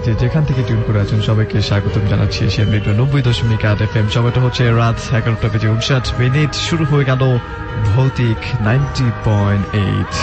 যে যেখান থেকে টিউন করে আছেন সবাইকে স্বাগতম জানাচ্ছি এশিয়ান রেডিও 90.8 FM। সময়টা হচ্ছে রাত 11:59। শুরু হয়ে গেল ভৌতিক 90.8।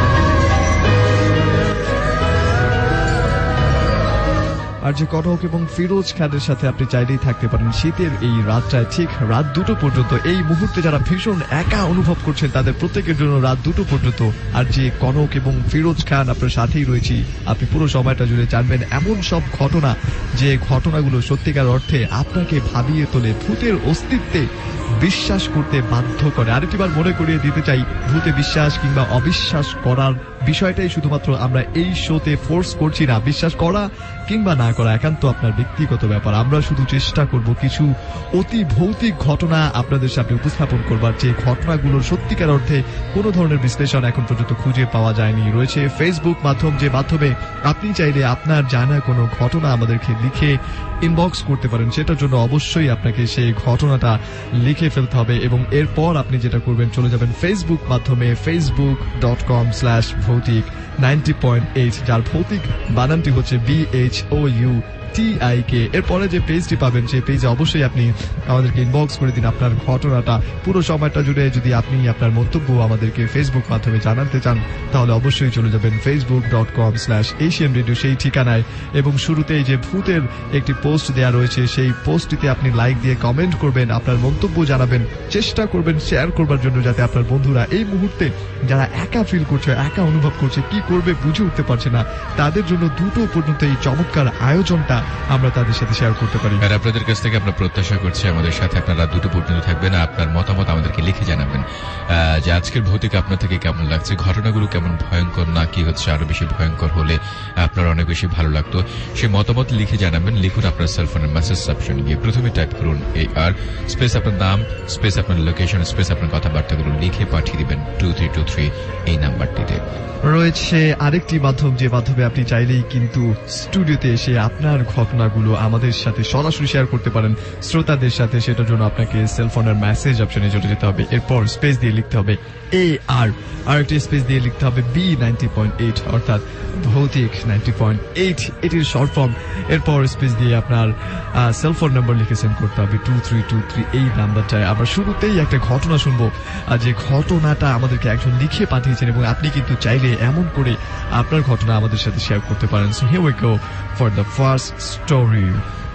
আর যে কনক এবং ফিরোজ খানের সাথে আপনি চাইলেই থাকতে পারেন শীতের এই রাতটায়, ঠিক রাত 2টো পর্যন্ত। এই মুহূর্তে যারা ভীষণ একা অনুভব করছেন তাদের প্রত্যেকের জন্য রাত 2টো পর্যন্ত। আর যে কনক এবং ফিরোজ খান আপনার সাথেই রয়েছি, আপনি পুরো সময়টা জুড়ে জানবেন এমন সব ঘটনা যে ঘটনাগুলো সত্যিকার অর্থে আপনাকে ভাবিয়ে তোলে, ভূতের অস্তিত্বে বিশ্বাস করতে বাধ্য করে। আরেকটিবার মনে করিয়ে দিতে চাই, ভূতে বিশ্বাস কিংবা অবিশ্বাস করার বিষয়টাই শুধুমাত্র আমরা এই শোতে ফোর্স করছি না। বিশ্বাস করা কিংবা না করা একান্ত আপনার ব্যক্তিগত ব্যাপার। আমরা শুধু চেষ্টা করব কিছু অতি ভৌতিক ঘটনা আপনাদের সামনে উপস্থাপন করবার, যে ঘটনাগুলোর সত্যিকার অর্থে কোনো ধরনের বিশ্লেষণ এখন পর্যন্ত খুঁজে পাওয়া যায়নি। রয়েছে ফেসবুক মাধ্যম, যে মাধ্যমে আপনি চাইলে আপনার জানা কোনো ঘটনা আমাদেরকে লিখে ইনবক্স করতে পারেন। সেটার জন্য অবশ্যই আপনাকে সেই ঘটনাটা লিখে ফেলতে হবে এবং এরপর আপনি যেটা করবেন, চলে যাবেন ফেসবুক মাধ্যমে facebook.com/ভৌতিক 90.8, যার ভৌতিক বানানটি হচ্ছে BHOUTIK। এরপরে যে পেজটি পাবেন সেই পেজে অবশ্যই আপনি আমাদেরকে ইনবক্স করে দিন আপনার ঘটনাটা। পুরো সময়টা জুড়ে যদি আপনি আপনার মন্তব্য আমাদেরকে ফেসবুক মাধ্যমে জানাতে চান, তাহলে অবশ্যই চলে যাবেন facebook.com/Asian Radio সেই ঠিকানায়, এবং শুরুতেই যে ভূতের একটি পোস্ট দেয়া রয়েছে সেই পোস্টটিতে আপনি লাইক দিয়ে কমেন্ট করবেন, আপনার মন্তব্য জানাবেন, চেষ্টা করবেন শেয়ার করবার জন্য, যাতে আপনার বন্ধুরা এই মুহূর্তে যারা একা ফিল করছে, একা অনুভব করছে, কি করবে বুঝে উঠতে পারছে না, তাদের জন্য 2টো পর্যন্ত এই চমৎকার আয়োজনটা আমরা তাদের সাথে শেয়ার করতে পারি। আর আপনাদের কাছ থেকে আমরা প্রত্যাশা করছি আমাদের সাথে আপনারা 2টো পর্যন্ত থাকবেন, আপনার মতামত আমাদেরকে লিখে জানাবেন যে আজকের ভৌতিক আপনার থেকে কেমন লাগছে, ঘটনাগুলো কেমন ভয়ঙ্কর, না কি হচ্ছে আরো বেশি ভয়ঙ্কর হলে আপনার অনেক বেশি ভালো লাগতো, সেই মতামত লিখে জানাবেন। লিখুন আপনার সেলফোনের মেসেজ অপশন গিয়ে, প্রথমে টাইপ করুন AR স্পেস আপনার নাম স্পেস আপনার লোকেশন স্পেস আপনার কথাবার্তাগুলো লিখে পাঠিয়ে দিবেন 2323 এই নাম্বারটিতে। রয়েছে আরেকটি মাধ্যম, যে মাধ্যমে আপনি চাইলেই কিন্তু স্টুডিওতে এসে আপনার ঘটনাগুলো আমাদের সাথে সরাসরি শেয়ার করতে পারেন শ্রোতাদের সাথে। সেটার জন্য আপনাকে সেলফোনের মেসেজ অপশনে চলে যেতে হবে, এরপর স্পেস দিয়ে লিখতে হবে AR, আর একটি স্পেস দিয়ে লিখতে হবে B90.8 অর্থাৎ ভৌতিক 90.8, এটির শর্ট ফর্ম। এরপর স্পেস দিয়ে আপনার সেলফোন নাম্বার লিখে সেন্ড করতে হবে 2323 এই নাম্বারটায়। আমরা শুরুতেই একটা ঘটনা শুনবো, যে ঘটনাটা আমাদেরকে একজন লিখে পাঠিয়েছেন, এবং আপনি কিন্তু চাইলে এমন করে আপনার ঘটনা আমাদের সাথে শেয়ার করতে পারেন। So here we go for the first story.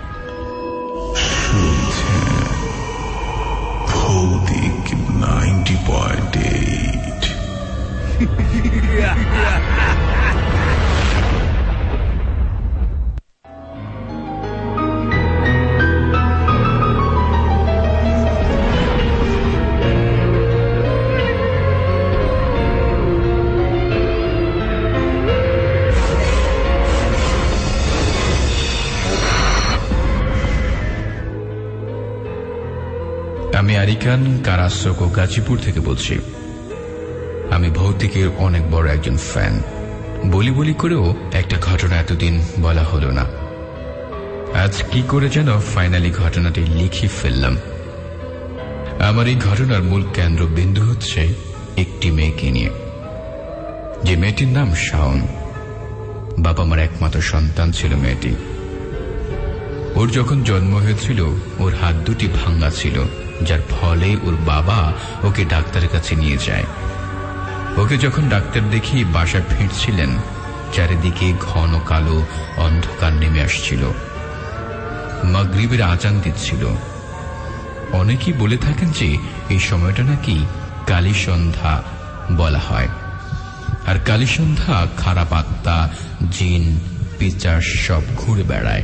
Bhoutik 90.8। আমি আরিকান কারাসোকো গাজীপুর থেকে বলছি। আমি ভৌতিকের অনেক বড় একজন ফ্যান। বলি বলি করেও একটা ঘটনা এতদিন বলা হলো না। আজ কি করে যেন ফাইনালি ঘটনাটি লিখে ফেললাম। আমার এই ঘটনার মূল কেন্দ্রবিন্দু হচ্ছে একটি মেয়েকে নিয়ে, যে মেয়েটির নাম শাওন। বাবা মার একমাত্র সন্তান ছিল মেয়েটি। ওর যখন জন্ম হয়েছিল ওর হাত দুটি ভাঙা ছিল, যার ফলে ওর বাবা ওকে ডাক্তারের কাছে নিয়ে যায়। ওকে যখন ডাক্তার দেখিয়ে বাসায় ফিরছিলেন, চারিদিকে ঘন কালো অন্ধকার নেমে আসছিল। মাগরিবের আজান দিচ্ছিল। অনেকেই বলে থাকেন যে এই সময়টা নাকি কালী সন্ধ্যা বলা হয়, আর কালী সন্ধ্যা খারাপ আত্মা, জিন, পিচাস সব ঘুরে বেড়ায়।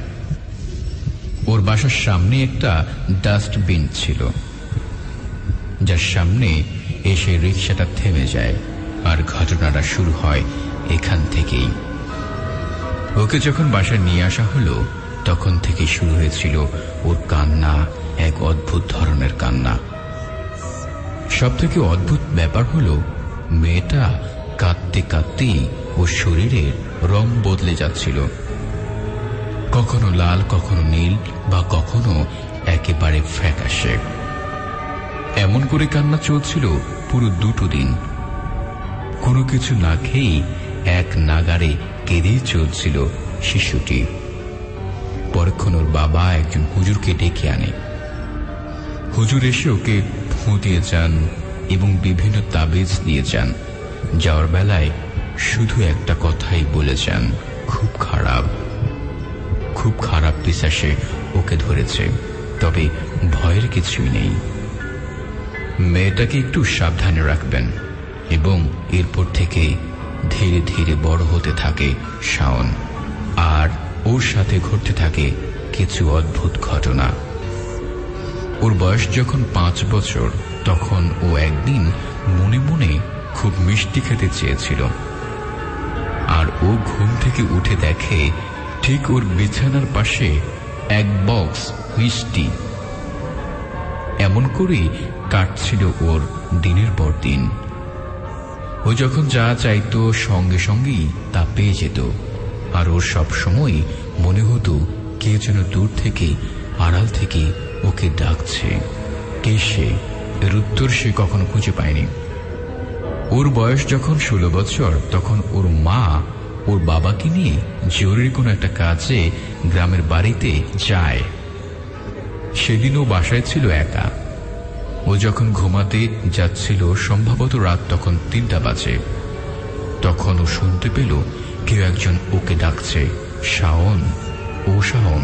ওর বাসার সামনে একটা ডাস্টবিন ছিল, যার সামনে এসে রিক্সাটা থেমে যায়, আর ঘটনাটা শুরু হয় এখান থেকেই। ওকে যখন বাসায় নিয়ে আসা হলো, তখন থেকে শুরু হয়েছিল ওর কান্না, এক অদ্ভুত ধরনের কান্না। সব থেকে অদ্ভুত ব্যাপার হলো, মেয়েটা কাঁদতে কাঁদতেই ওর শরীরের রং বদলে যাচ্ছিল, কখনো লাল, কখনো নীল, বা কখনো একেবারে ফ্যাকাশে। এমন করে কান্না চলছিল পুরো 2 দিন। কোনো কিছু না খেয়েই এক নাগারে কেঁদেই চলছিল শিশুটি। বাবা একজন হুজুরকে ডেকে আনে। হুজুর এসে ওকে ফুঁ দিয়ে যান এবং বিভিন্ন তাবিজ দিয়ে যান। যাওয়ার বেলায় শুধু একটা কথাই বলে যান, খুব খারাপ, খুব খারাপ পিশাচে ওকে ধরেছে, তবে ভয়ের কিছুই নেই। মেয়েটাকে একটু সাবধানে রাখবেন। এবং এরপর থেকে ধীরে ধীরে বড় হতে থাকে শাওন, আর ওর সাথে ঘটতে থাকে কিছু অদ্ভুত ঘটনা। ওর বয়স যখন 5 বছর, তখন ও একদিন মনে মনে খুব মিষ্টি খেতে চেয়েছিল। আর ও ঘুম থেকে উঠে দেখে ঠিক ওর বিছানার পাশে এক বক্স মিষ্টি। এমন করেই কাটছিল ওর দিনের পর দিন। ও যখন যা চাইতো সঙ্গে সঙ্গেই তা পেয়ে যেত। আর ওর সব সময় মনে হতো কে যেন দূর থেকে, আড়াল থেকে ওকে ডাকছে। কে সে? এর উত্তর সে কখনো খুঁজে পায়নি। ওর বয়স যখন 16 বছর, তখন ওর মা ওর বাবাকে নিয়ে জরুরি কোনো একটা কাজে গ্রামের বাড়িতে যায়। সেদিন ও বাসায় ছিল একা। ও যখন ঘুমাতে যাচ্ছিল, সম্ভবত রাত তখন 3টা বাজে, তখন ও শুনতে পেল কেউ একজন ওকে ডাকছে, শাওন, ও শাওন।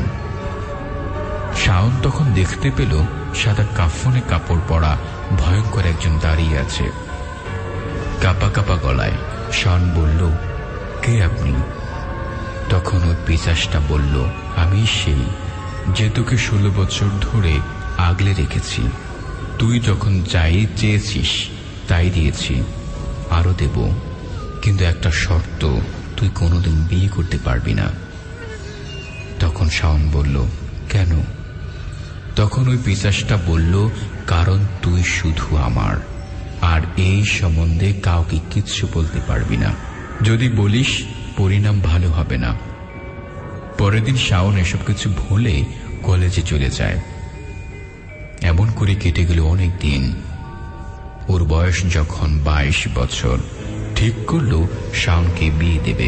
শাওন তখন দেখতে পেল সাদা কাফনে কাপড় পরা ভয়ঙ্কর একজন দাঁড়িয়ে আছে। কাপা কাপা গলায় শাওন বলল, কে আপনি? তখন ওই পিশাচটা বলল, আমি সেই যে তোকে 16 বছর ধরে আগলে রেখেছি। তুই যখন যাই চেয়েছিস তাই দিয়েছি, আরো দেব, কিন্তু একটা শর্ত, তুই কোনোদিন বিয়ে করতে পারবি না। তখন শাওন বলল, কেন? তখন ওই পিশাচটা বলল, কারণ তুই শুধু আমার, আর এই সম্বন্ধে কাউকে কিচ্ছু বলতে পারবি না। যদি বলিস পরিণাম ভালো হবে না। পরের দিন শাওন এসব কিছু ভুলে কলেজে চলে যায়। এমন করে কেটে গেল অনেক দিন। ওর বয়স যখন 22 বছর, ঠিক করল শাওনকে বিয়ে দেবে।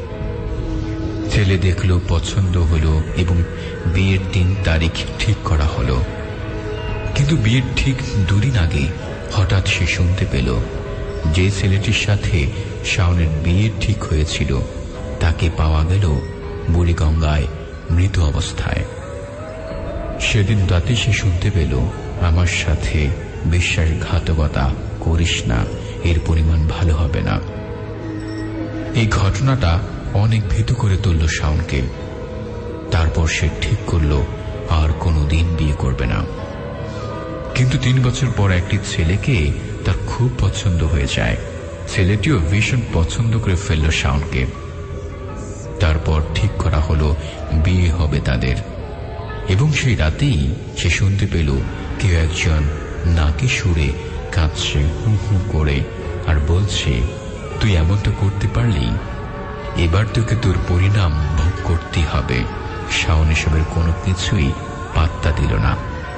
ছেলে দেখল, পছন্দ হলো এবং বিয়ের 3 তারিখ ঠিক করা হলো। কিন্তু বিয়ের ঠিক 2 দিন আগে হঠাৎ সে শুনতে পেল যে ছেলেটির সাথে শাওনের বিয়ে ঠিক হয়েছিল তাকে পাওয়া গেল বুড়িগঙ্গায় মৃত অবস্থায়। সেদিন রাতে সে শুনতে পেল, আমার সাথে বিশ্বাসঘাতকতা করিস না, এর পরিমাণ ভালো হবে না। এই ঘটনাটা অনেক ভীতু করে তুলল শাওনকে। তারপর সে ঠিক করল আর কোনোদিন বিয়ে করবে না। কিন্তু 3 বছর পর একটি ছেলেকে তার খুব পছন্দ হয়ে যায়। ছেলেটিও ভীষণ পছন্দ করে ফেলল শাওনকে। তারপর ঠিক করা হলো বিয়ে হবে তাদের। এবং সেই রাতেই সে শুনতে পেল কেউ একজন নাকি সুরে কাঁদছে, হু হু করে, আর বলছে, তুই এমনটা করতে পারলি, এবার তোকে তোর পরিণাম ভোগ করতে হবে। শাওন এসবের কোনো কিছুই পাত্তা দিল না।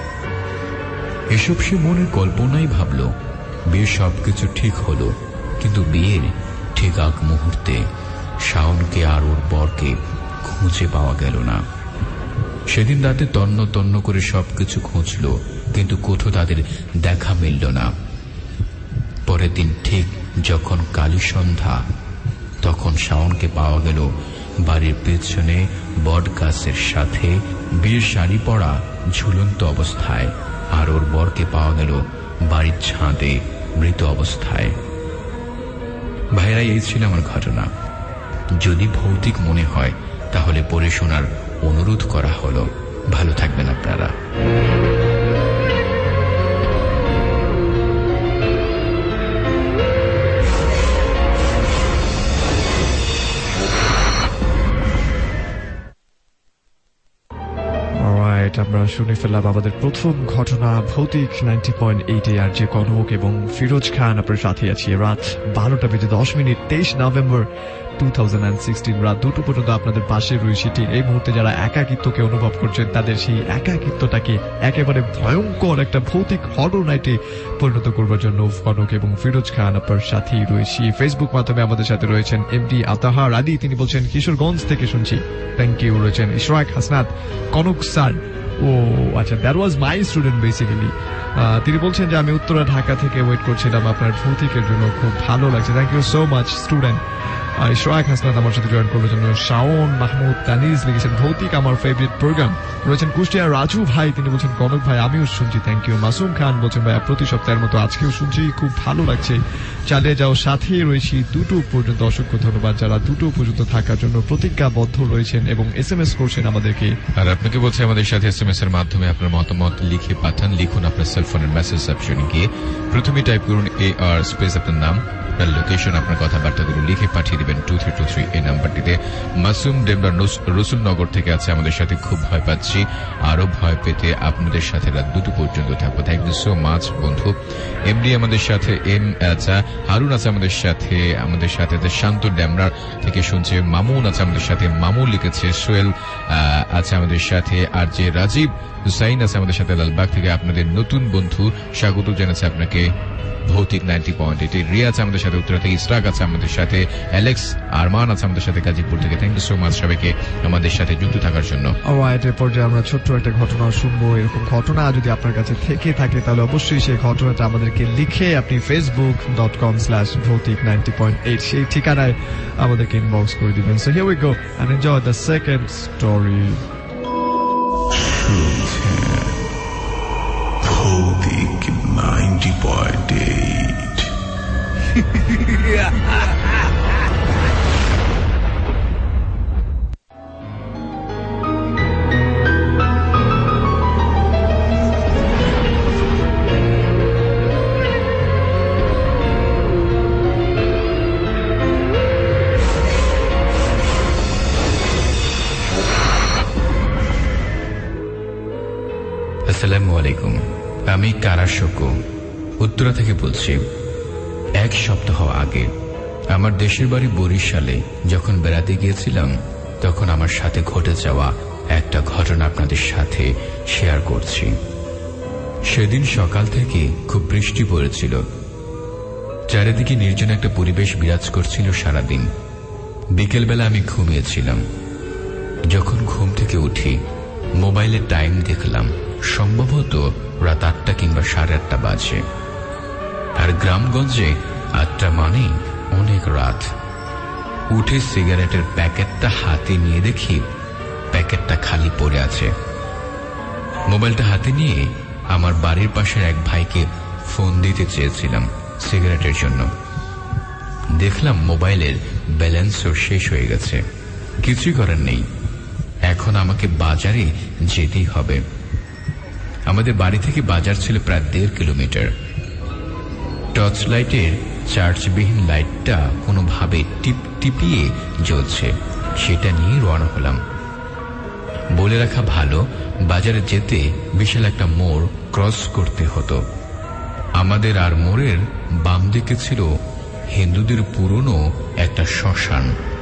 এসব সে মনের কল্পনাই ভাবল। বিয়ের সবকিছু ঠিক হলো, কিন্তু বিয়ের ঠিক আগ মুহূর্তে শাওনকে আর ওর বরকে খুঁজে পাওয়া গেল না। সেদিন রাতে তন্ন তন্ন করে সবকিছু খুঁজল, কিন্তু কোথাও তাদের দেখা মিলল না। পরের দিন ঠিক যখন কালী সন্ধ্যা, তখন শাওনকে পাওয়া গেল বাড়ির পেছনে বট গাছের সাথে বিয়ের শাড়ি পরা ঝুলন্ত অবস্থায়, আর ওর বরকে পাওয়া গেল বাড়ির ছাদে মৃত অবস্থায়। ভাইরা, এই ছিল আমার ঘটনা। যদি ভৌতিক মনে হয় তাহলে পড়ে শোনার অনুরোধ করা হলো। ভালো থাকবেন আপনারা। আমরা শুনে ফেললাম আমাদের প্রথম ঘটনা ভৌতিক 90.8 আর যে কনক এবং ফিরোজ খান আপনার সাথে আছি রাত 12:10 23 নভেম্বর 2016 রাত 2টো পর্যন্ত আপনাদের পাশে রয়েছে। এই মুহূর্তে যারা একাকিত্বকে অনুভব করছেন তাদের সেই একাকিত্বটাকে একেবারে ভয়ঙ্কর একটা ভৌতিক হরর নাইটে পরিণত করবার জন্য কনক এবং ফিরোজ খান আপনার সাথেই রয়েছি। ফেসবুক মাধ্যমে আমাদের সাথে রয়েছেন এমডি আতাহার আলী, তিনি বলছেন কিশোরগঞ্জ থেকে শুনছি, থ্যাংক ইউ। রয়েছেন ইশরাক হাসনাত, কনক স্যার, ও আচ্ছা, that was my student basically. তিনি বলছেন যে আমি উত্তরা ঢাকা থেকে ওয়েট করছিলাম আপনার ভৌতিকের জন্য, খুব ভালো লাগছে, thank you so much student. Ishraq Hasnat আমার সাথে জয়েন করবার জন্য। শাওন মাহমুদ তানিজ লিখেছেন ভৌতিক আমার ফেভারিট প্রোগ্রাম। রয়েছেন কুষ্টিয়া রাজু ভাই, তিনি বলছেন কনক ভাই আমিও শুনছি, থ্যাংক ইউ। মাসুম খান বলছেন ভাইয়া প্রতি সপ্তাহের মতো আজকেও শুনছি, খুব ভালো লাগছে, চালিয়ে যাও, সাথে রয়েছি 2টো পর্যন্ত। অসংখ্য ধন্যবাদ যারা 2টো পর্যন্ত থাকার জন্য প্রতিজ্ঞাবদ্ধ রয়েছেন এবং SMS করছেন আমাদেরকে। আর আপনাকে বলছে আমাদের সাথে SMS এর মাধ্যমে আপনার মতামত লিখে পাঠান। লিখুন আপনার সেলফোনের মেসেজ অপশনে গিয়ে প্রথমে টাইপ করুন AR স্পেস আপনার নাম, আপনার লোকেশন, আপনার কথাবার্তাগুলো লিখে পাঠিয়ে দিবেন 2323 এই নাম্বারটিতে। মাসুম ডেমরা রসুলনগর থেকে আছে আমাদের সাথে, খুব ভয় পাচ্ছি, আরো ভয় পেতে আপনাদের সাথে রাত 2টো পর্যন্ত থাকবো, থ্যাংক ইউ সো মাচ বন্ধু। এমডি আমাদের সাথে, হারুন আছে আমাদের সাথে শান্ত ডেমরার থেকে শুনছে, মামুন আছে আমাদের সাথে, মামুন লিখেছে, সোহেল আছে আমাদের সাথে, আর যে রাজীব হুসাইন আছে আমাদের সাথে লালবাগ থেকে। আপনাদের নতুন বন্ধু স্বাগত জানাচ্ছে আপনাকে ভৌতিক 90.8। রিয়া আছে আমাদের সাথে উত্তরা থেকে, ইসরাক আছে আমাদের সাথে, অ্যালেক্স আরমান আছে আমাদের সাথে গাজীপুর থেকে। থ্যাংক ইউ সো মাচ সবাইকে আমাদের সাথে যুক্ত থাকার জন্য। এর পর্যায়ে আমরা ছোট্ট একটা ঘটনা শুনবো। এরকম ঘটনা যদি আপনার কাছে থেকে থাকে তাহলে অবশ্যই সেই ঘটনাটা আমাদেরকে লিখে আপনি facebook.com/ভৌতিক90.8 সেই ঠিকানায় আমাদেরকে ইনবক্স করে দিবেন। So here we go and enjoy the second story. Bhoutik 90.8। আসসালামু আলাইকুম, আমি কারাশোকো উত্তরা থেকে বলছি। 1 সপ্তাহ আগে আমার দেশের বাড়ি বরিশালে যখন বেড়াতে গিয়েছিলাম তখন আমার সাথে ঘটে যাওয়া একটা ঘটনা আপনাদের সাথে শেয়ার করছি। সেদিন সকাল থেকে খুব বৃষ্টি পড়েছিল, চারিদিকে নির্জন একটা পরিবেশ বিরাজ করছিল সারাদিন। বিকেলবেলা আমি ঘুমিয়েছিলাম। যখন ঘুম থেকে উঠি মোবাইলে টাইম দেখলাম, সম্ভবত রাত 8টা কিংবা 8:30 বাজে। আর গ্রামগঞ্জে 8টা মানেই অনেক রাত। উঠে সিগারেটের প্যাকেটটা হাতে নিয়ে দেখি প্যাকেটটা খালি পড়ে আছে। মোবাইলটা হাতে নিয়ে আমার বাড়ির পাশের এক ভাইকে ফোন দিতে চেয়েছিলাম সিগারেটের জন্য। দেখলাম মোবাইলের ব্যালেন্সও শেষ হয়ে গেছে। কিছুই করার নেই, এখন আমাকে বাজারে যেতেই হবে। আমাদের বাড়ি থেকে বাজার ছিল প্রায় 1.5 কিলোমিটার। টর্চ লাইটের চার্জবিহীন লাইটটা কোনোভাবে টিপিয়ে জ্বলছে, সেটা নিয়ে রওনা হলাম। বলে রাখা ভালো, বাজারে যেতে বিশাল একটা মোড় ক্রস করতে হতো আমাদের। আর মোড়ের বাম দিকে ছিল হিন্দুদের পুরনো একটা শ্মশান।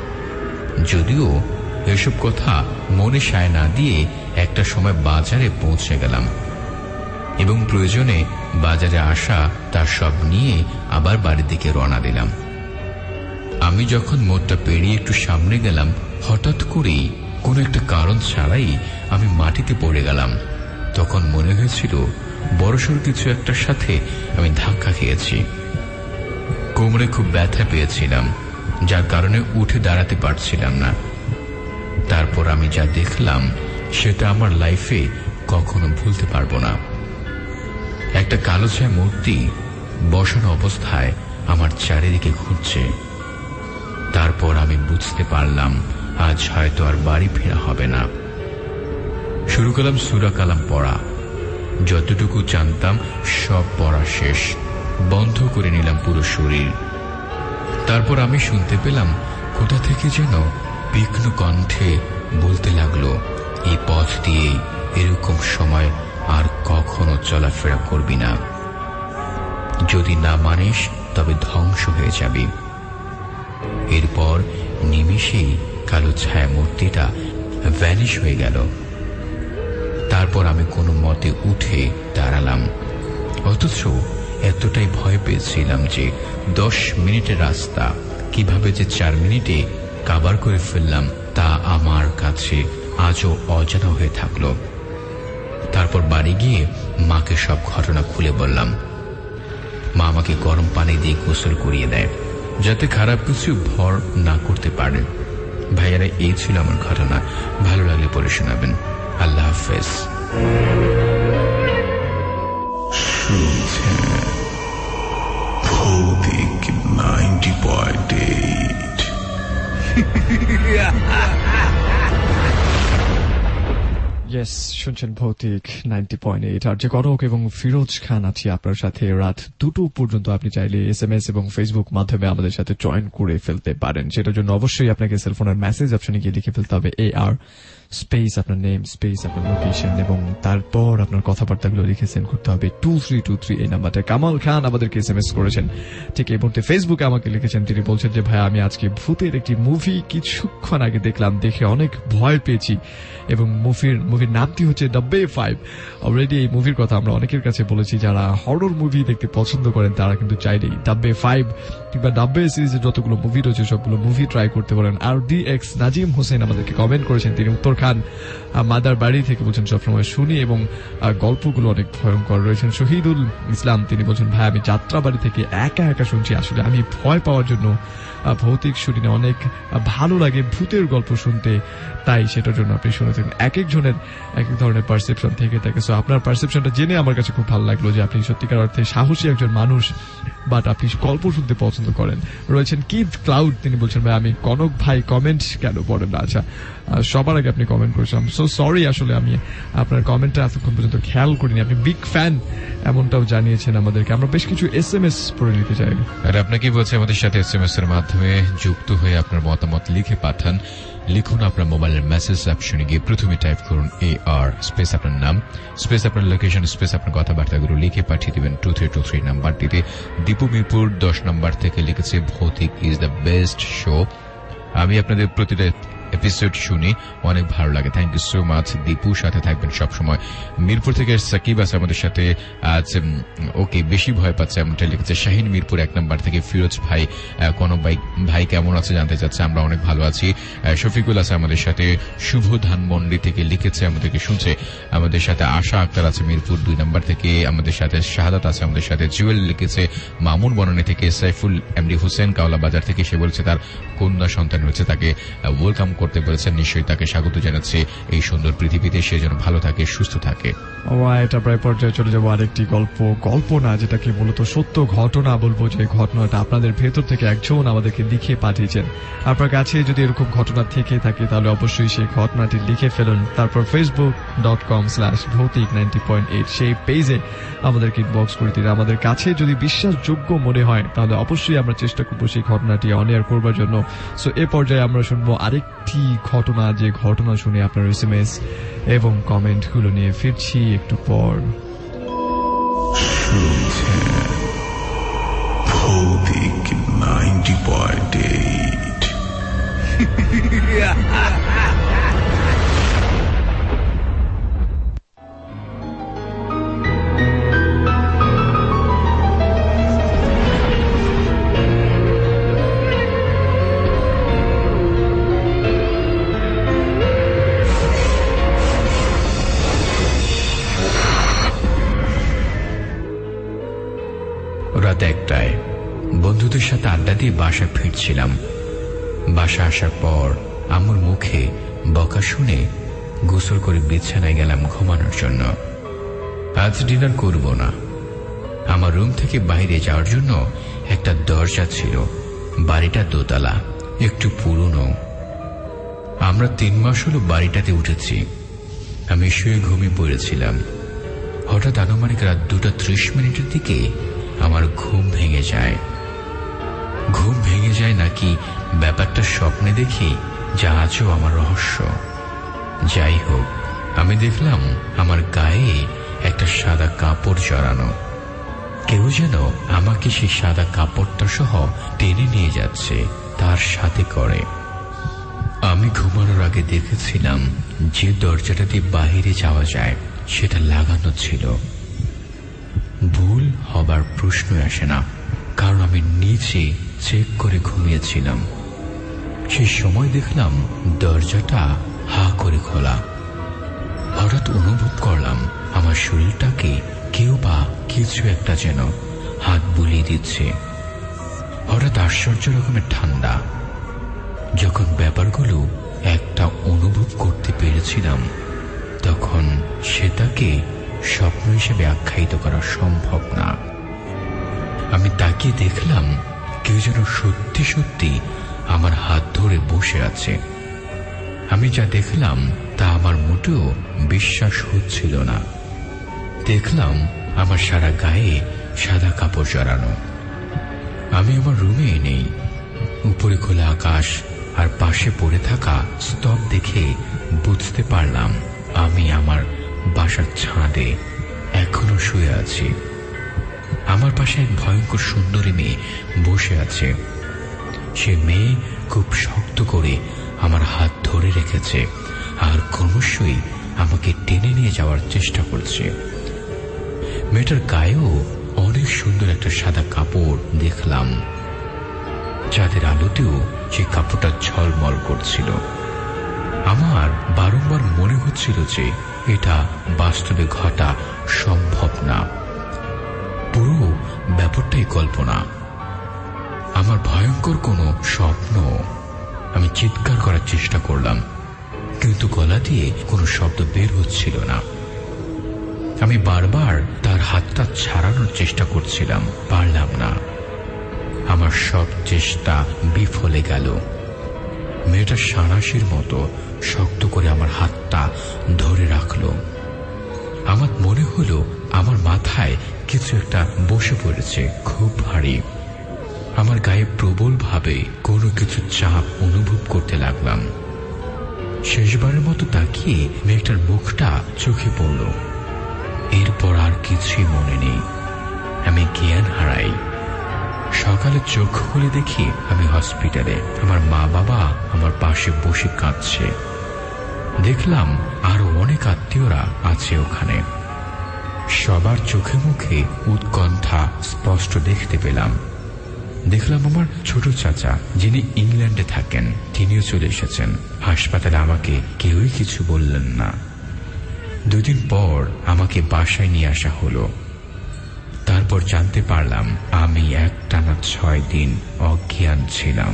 যদিও এসব কথা মনে সায় না দিয়ে একটা সময় বাজারে পৌঁছে গেলাম এবং প্রয়োজনে বাজারে আসা তার সব নিয়ে আবার বাড়ির দিকে রওনা দিলাম। আমি যখন মোড়টা পেরিয়ে একটু সামনে গেলাম, হঠাৎ করেই কোনো একটা কারণ ছাড়াই আমি মাটিতে পড়ে গেলাম। তখন মনে হয়েছিল বড়সড় কিছু একটার সাথে আমি ধাক্কা খেয়েছি। কোমরে খুব ব্যথা পেয়েছিলাম, যার কারণে উঠে দাঁড়াতে পারছিলাম না। তারপর আমি যা দেখলাম সেটা আমার লাইফে কখনো ভুলতে পারবো না। একটা কালো ছায়া মূর্তি বসানো অবস্থায় আমার চারিদিকে ঘুরছে। তারপর আমি বুঝতে পারলাম আজ হয়তো আর বাড়ি ফেরা হবে না। শুরু করলাম সূরা কালাম পড়া। যতটুকু জানতাম সব পড়া শেষ, বন্ধ করে নিলাম পুরো শরীর। তারপর আমি শুনতে পেলাম কোথা থেকে যেন তীক্ষ্ণ কণ্ঠে বলতে লাগলো, এই পথ দিয়েই এরকম সময় আর কখনো চলাফেরা করবি না। যদি না মানিস তবে ধ্বংস হয়ে যাবি। এরপর নিমেষেই কালো ছায়া মূর্তিটা ভ্যানিশ হয়ে গেল। তারপর আমি কোনো মতে উঠে দাঁড়ালাম, অথচ এতটাই ভয় পেয়েছিলাম যে 10 মিনিটের রাস্তা কিভাবে যে 4 মিনিটে কাভার করে ফেললাম তা আমার কাছে আজও অজানা হয়ে থাকলো। তারপর বাড়ি গিয়ে মাকে সব ঘটনা খুলে বললাম। মা আমাকে গরম পানি দিয়ে গোসল করিয়ে দেয়, যাতে খারাপ কিছু ভর না করতে পারে। ভাইয়ারা, এই ছিল আমার ঘটনা। ভালো লাগলে পড়ে শোনাবেন। আল্লাহ হাফেজ। শুনছেন ভৌতিক 90.8। ইয়েস, শুনছেন ভৌতিক 90.8। আর যে কনক এবং ফিরোজ খান আছি আপনার সাথে রাত 2টো পর্যন্ত। আপনি চাইলে SMS এবং ফেসবুক মাধ্যমে আমাদের সাথে জয়েন করে ফেলতে পারেন। সেটার জন্য অবশ্যই আপনাকে সেলফোনের মেসেজ অপশনে গিয়ে লিখে ফেলতে হবে AR স্পেস আপনার নেম স্পেস আপনার লোকেশন এবং তারপর আপনার কথাবার্তাগুলো লিখে সেন্ড করতে হবে 2323 এই নাম্বারটা। কামাল খান আমাদেরকে SMS করেছেন, ঠিক এই মুহূর্তে ফেসবুকে আমাকে লিখেছেন। তিনি বলছেন যে ভাই, আমি আজকে ভূতের একটি মুভি কিছুক্ষণ আগে দেখলাম, দেখে অনেক ভয় পেয়েছি এবং মুভির নামটি হচ্ছে ডাব্বে 5। অলরেডি এই মুভির কথা আমরা অনেকের কাছে বলেছি। যারা হরর মুভি দেখতে পছন্দ করেন তারা কিন্তু চাইলেই ডাব্বে 5 কিংবা ডাব্বে সিরিজের যতগুলো মুভি রয়েছে সবগুলো মুভি ট্রাই করতে পারেন। আর DX নাজিম হোসেন আমাদেরকে কমেন্ট করেছেন, তিনি উত্তর খান মাদার বাড়ি থেকে বলছেন সবসময় শুনি এবং গল্পগুলো অনেক ভয়ঙ্কর রয়েছেন। শহীদুল ইসলাম তিনি বলছেন ভাই, আমি যাত্রাবাড়ি থেকে একা একা শুনছি। আসলে আমি ভয় পাওয়ার জন্য ভৌতিক শুনি না, অনেক ভালো লাগে ভূতের গল্প শুনতে, তাই সেটার জন্য আপনি শুনেছেন। এক একজনের এক এক ধরনের পারসেপশন থেকে থাকে। সো আপনার পারসেপশনটা জেনে আমার কাছে খুব ভালো লাগলো যে আপনি সত্যিকার অর্থে সাহসী একজন মানুষ, বাট আপনি গল্প শুনতে পছন্দ করেন। রয়েছেন কিড ক্লাউড, তিনি বলছেন ভাই, আমি কনক ভাই কমেন্ট কেন পড়েন না? আচ্ছা, সবার আগে আপনি কমেন্ট করেছেন, সো সরি, আসলে আমি আপনার কমেন্টটা এতক্ষণ পর্যন্ত খেয়াল করিনি। আপনি বিগ ফ্যান এমনটাও জানিয়েছেন আমাদেরকে। আমরা বেশ কিছু SMS পড়ে নিতে চাই। আর আপনাকে বলছে আমাদের সাথে SMS এর মাধ্যমে যুক্ত হয়ে আপনার মতামত লিখে পাঠান। লিখুন আপনার মোবাইলের মেসেজ অপশনে গিয়ে প্রথমে টাইপ করুন AR স্পেস আপনার নাম স্পেস আপনার লোকেশন স্পেস আপনার কথাবার্তাগুলো লিখে পাঠিয়ে দিবেন 2323 নাম্বারটিতে। দীপু মিরপুর 10 নম্বর থেকে লিখেছে, ভৌতিক ইজ দ্য বেস্ট শো। আমি আপনাদের প্রতিটা এপিসোড শুনি, অনেক ভালো লাগে। Thank you so much Dipu, সাথে থাকবেন সবসময়। মিরপুর থেকে সাকিব আছে আমাদের সাথে আজ। ওকে, বেশি ভয় পাচ্ছে এমনটা লিখেছে। শাহিন মিরপুর 1 নম্বর থেকে। ফিরোজ ভাই, কোনো ভাই কেমন আছে জানতে চাচ্ছে। আমরা অনেক ভালো আছি। শফিকুল আছে আমাদের সাথে। শুভ ধানমন্ডি থেকে লিখেছে, আমাদেরকে শুনছে। আমাদের সাথে আশা আক্তার আছে মিরপুর 2 নম্বর থেকে। আমাদের সাথে শাহাদাত আছে আমাদের সাথে। জুয়েল লিখেছে মামুন বনানী থেকে। সাইফুল এমডি হোসেন কাওলা বাজার থেকে, সে বলছে তার কন্যা সন্তান রয়েছে, তাকে ওয়েলকাম করতে বলেছেন। নিশ্চয়ই তাকে স্বাগত জানাচ্ছে এই সুন্দর পৃথিবীতে, সে যেন ভালো থাকে, সুস্থ থাকে। এটা প্রায় পর্যায়ে চলে যাবো আরেকটি গল্প না, যেটাকে মূলত সত্য ঘটনা বলবো। যে ঘটনাটা আপনাদের ভেতর থেকে একজন আমাদেরকে লিখে পাঠিয়েছেন। আপনার কাছে যদি এরকম ঘটনা থেকে থাকে তাহলে অবশ্যই সেই ঘটনাটি লিখে ফেলুন। তারপর facebook.com/ভৌতিক90.8 সেই পেজে আমাদেরকে ইনবক্স করে দিন। আমাদের কাছে যদি বিশ্বাসযোগ্য মনে হয় তাহলে অবশ্যই আমরা চেষ্টা করবো সেই ঘটনাটি অন এয়ার করবার জন্য। সো এ পর্যায়ে আমরা শুনবো আরেকটি ঘটনা, যে ঘটনা শুনে আপনার SMS এবং কমেন্টগুলো নিয়ে ফিরছি একটু পর। শুনছেন ভৌতিক 90.8। রাত 1টায় বন্ধুদের সাথে আড্ডা দিয়ে বাসা ফিরছিলাম। বাসা আসার পর আমার মুখে বকা শুনে গোসল করে বিছানায় গেলাম ঘুমানোর জন্য। আজ ডিনার করব না। আমার রুম থেকে বাইরে যাওয়ার জন্য একটা দরজা ছিল। বাড়িটা দোতলা, একটু পুরনো। আমরা 3 মাস হলো বাড়িটাতে উঠেছি। আমি শুয়ে ঘুমিয়ে পড়েছিলাম। হঠাৎ আনুমানিক রাত 2:30 দিকে আমার ঘুম ভেঙে যায়। ঘুম ভেঙে যায় নাকি ব্যাপারটা স্বপ্নে দেখি, যা আজও আমার রহস্য। যাই হোক, আমি দেখলাম আমার গায়ে একটা সাদা কাপড় জড়ানো। কেউ যেন আমাকে সেই সাদা কাপড়টা সহ টেনে নিয়ে যাচ্ছে তার সাথে করে। আমি ঘুমানোর আগে দেখেছিলাম যে দরজাটা দিয়ে বাহিরে যাওয়া যায় সেটা লাগানো ছিল। ভুল হবার প্রশ্ন আসে না, কারণ আমি নিচে চেক করে ঘুমিয়েছিলাম। সেই সময় দেখলাম দরজাটা হা করে খোলা। হঠাৎ অনুভব করলাম আমার শরীরটাকে কেউ বা কিছু একটা যেন হাত বুলিয়ে দিচ্ছে। হঠাৎ আশ্চর্য রকমের ঠান্ডা। যখন ব্যাপারগুলো একটা অনুভব করতে পেরেছিলাম, তখন সেটাকে স্বপ্ন হিসেবে আখ্যায়িত করা সম্ভব না। আমি তাকিয়ে দেখলাম কেউ যেন সত্যি সত্যি আমার হাত ধরে বসে আছে। আমি যা দেখলাম তা আমার মোটেও বিশ্বাস হচ্ছিল না। দেখলাম আমার সারা গায়ে সাদা কাপড় জড়ানো। আমি আমার রুমে নেই। উপরে খোলা আকাশ আর পাশে পড়ে থাকা স্তব দেখে বুঝতে পারলাম আমি আমার বাসার ছাদে এখনো শুয়ে আছি। আমার পাশে এক ভয়ঙ্কর সুন্দরী মেয়ে বসে আছে। সে মেয়ে খুব শক্ত করে আমার হাত ধরে রেখেছে আর ক্রমশই আমাকে টেনে নিয়ে যাওয়ার চেষ্টা করছে। মেয়েটার গায়েও অনেক সুন্দর একটা সাদা কাপড় দেখলাম। চাঁদের আলোতেও সে কাপড়টা ঝলমল করছিল। আমার বারংবার মনে হচ্ছিল যে এটা বাস্তবে ঘটা সম্ভব না, পুরো ব্যাপারটাই কল্পনা, আমার ভয়ঙ্কর কোনো স্বপ্ন। আমি চিৎকার করার চেষ্টা করলাম, কিন্তু গলা দিয়ে কোনো শব্দ বের হচ্ছিল না। আমি বারবার তার হাতটা ছাড়ানোর চেষ্টা করছিলাম, পারলাম না। আমার সব চেষ্টা বিফলে গেল। মেয়েটা সাঁড়াশির মতো শক্ত করে আমার হাতটা ধরে রাখলো। আমার মনে হলো আমার মাথায় কিছু একটা বসে পড়েছে, খুব ভারী। আমার গায়ে প্রবলভাবে কোনো কিছু চাপ অনুভব করতে লাগলাম। শেষবারের মতো তাকিয়ে মেয়েটার মুখটা চোখে পড়ল। এরপর আর কিছুই মনে নেই। আমি জ্ঞান হারাই। সকালে চোখ খুলে দেখি আমি হসপিটালে। আমার মা বাবা আমার পাশে বসে কাঁদছে। দেখলাম আরো অনেক আত্মীয়রা আছে ওখানে। সবার চোখে মুখে উৎকণ্ঠা স্পষ্ট দেখতে পেলাম। দেখলাম আমার ছোট চাচা, যিনি ইংল্যান্ডে থাকেন, তিনিও চলে এসেছেন। হাসপাতালে আমাকে কেউই কিছু বললেন না। 2 দিন পর আমাকে বাসায় নিয়ে আসা হলো। তারপর জানতে পারলাম আমি একটানা 6 দিন অজ্ঞান ছিলাম।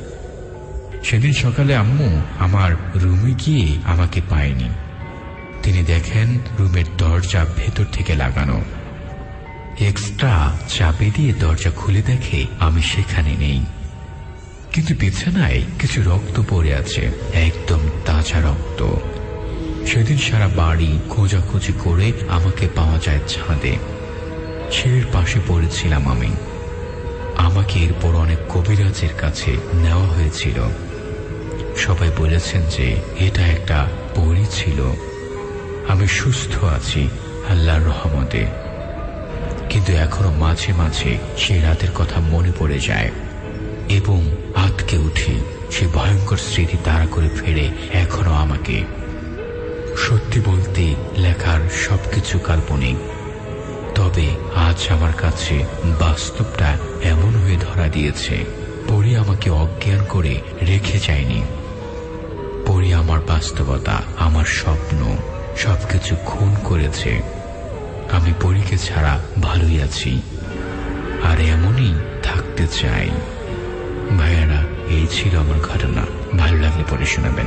সেদিন সকালে আম্মু আমার রুমে গিয়ে আমাকে পায়নি। তিনি দেখেন রুমের দরজা ভেতর থেকে লাগানো। এক্সট্রা চাবি দিয়ে দরজা খুলে দেখে আমি সেখানে নেই, কিন্তু বিছানায় কিছু রক্ত পড়ে আছে, একদম তাজা রক্ত। সেদিন সারা বাড়ি খোঁজাখুঁজি করে আমাকে পাওয়া যায় ছাদে। সিঁড়ির পাশে পড়েছিলাম আমি। আমাকে এরপর অনেক কবিরাজের কাছে নেওয়া হয়েছিল। সবাই বলেছেন যে এটা একটা পরী ছিল। আমি সুস্থ আছি আল্লাহর রহমতে, কিন্তু এখনো মাঝে মাঝে সেই রাতের কথা মনে পড়ে যায় এবং আটকে উঠি। সে ভয়ঙ্কর স্মৃতি তাড়া করে ফেরে এখনো আমাকে। সত্যি বলতে লেখার সবকিছু কাল্পনিক, তবে আজ আমার কাছে বাস্তবটা এমন হয়ে ধরা দিয়েছে। পরী আমাকে অজ্ঞান করে রেখে যায়নি। পরী আমার বাস্তবতা, আমার স্বপ্ন সবকিছু খুন করেছে। আমি পরীকে ছাড়া ভালোই আছি, আর এমনই থাকতে চাই। ভাইয়ারা, এই ছিল আমার ঘটনা। ভালো লাগলে পরে শোনাবেন।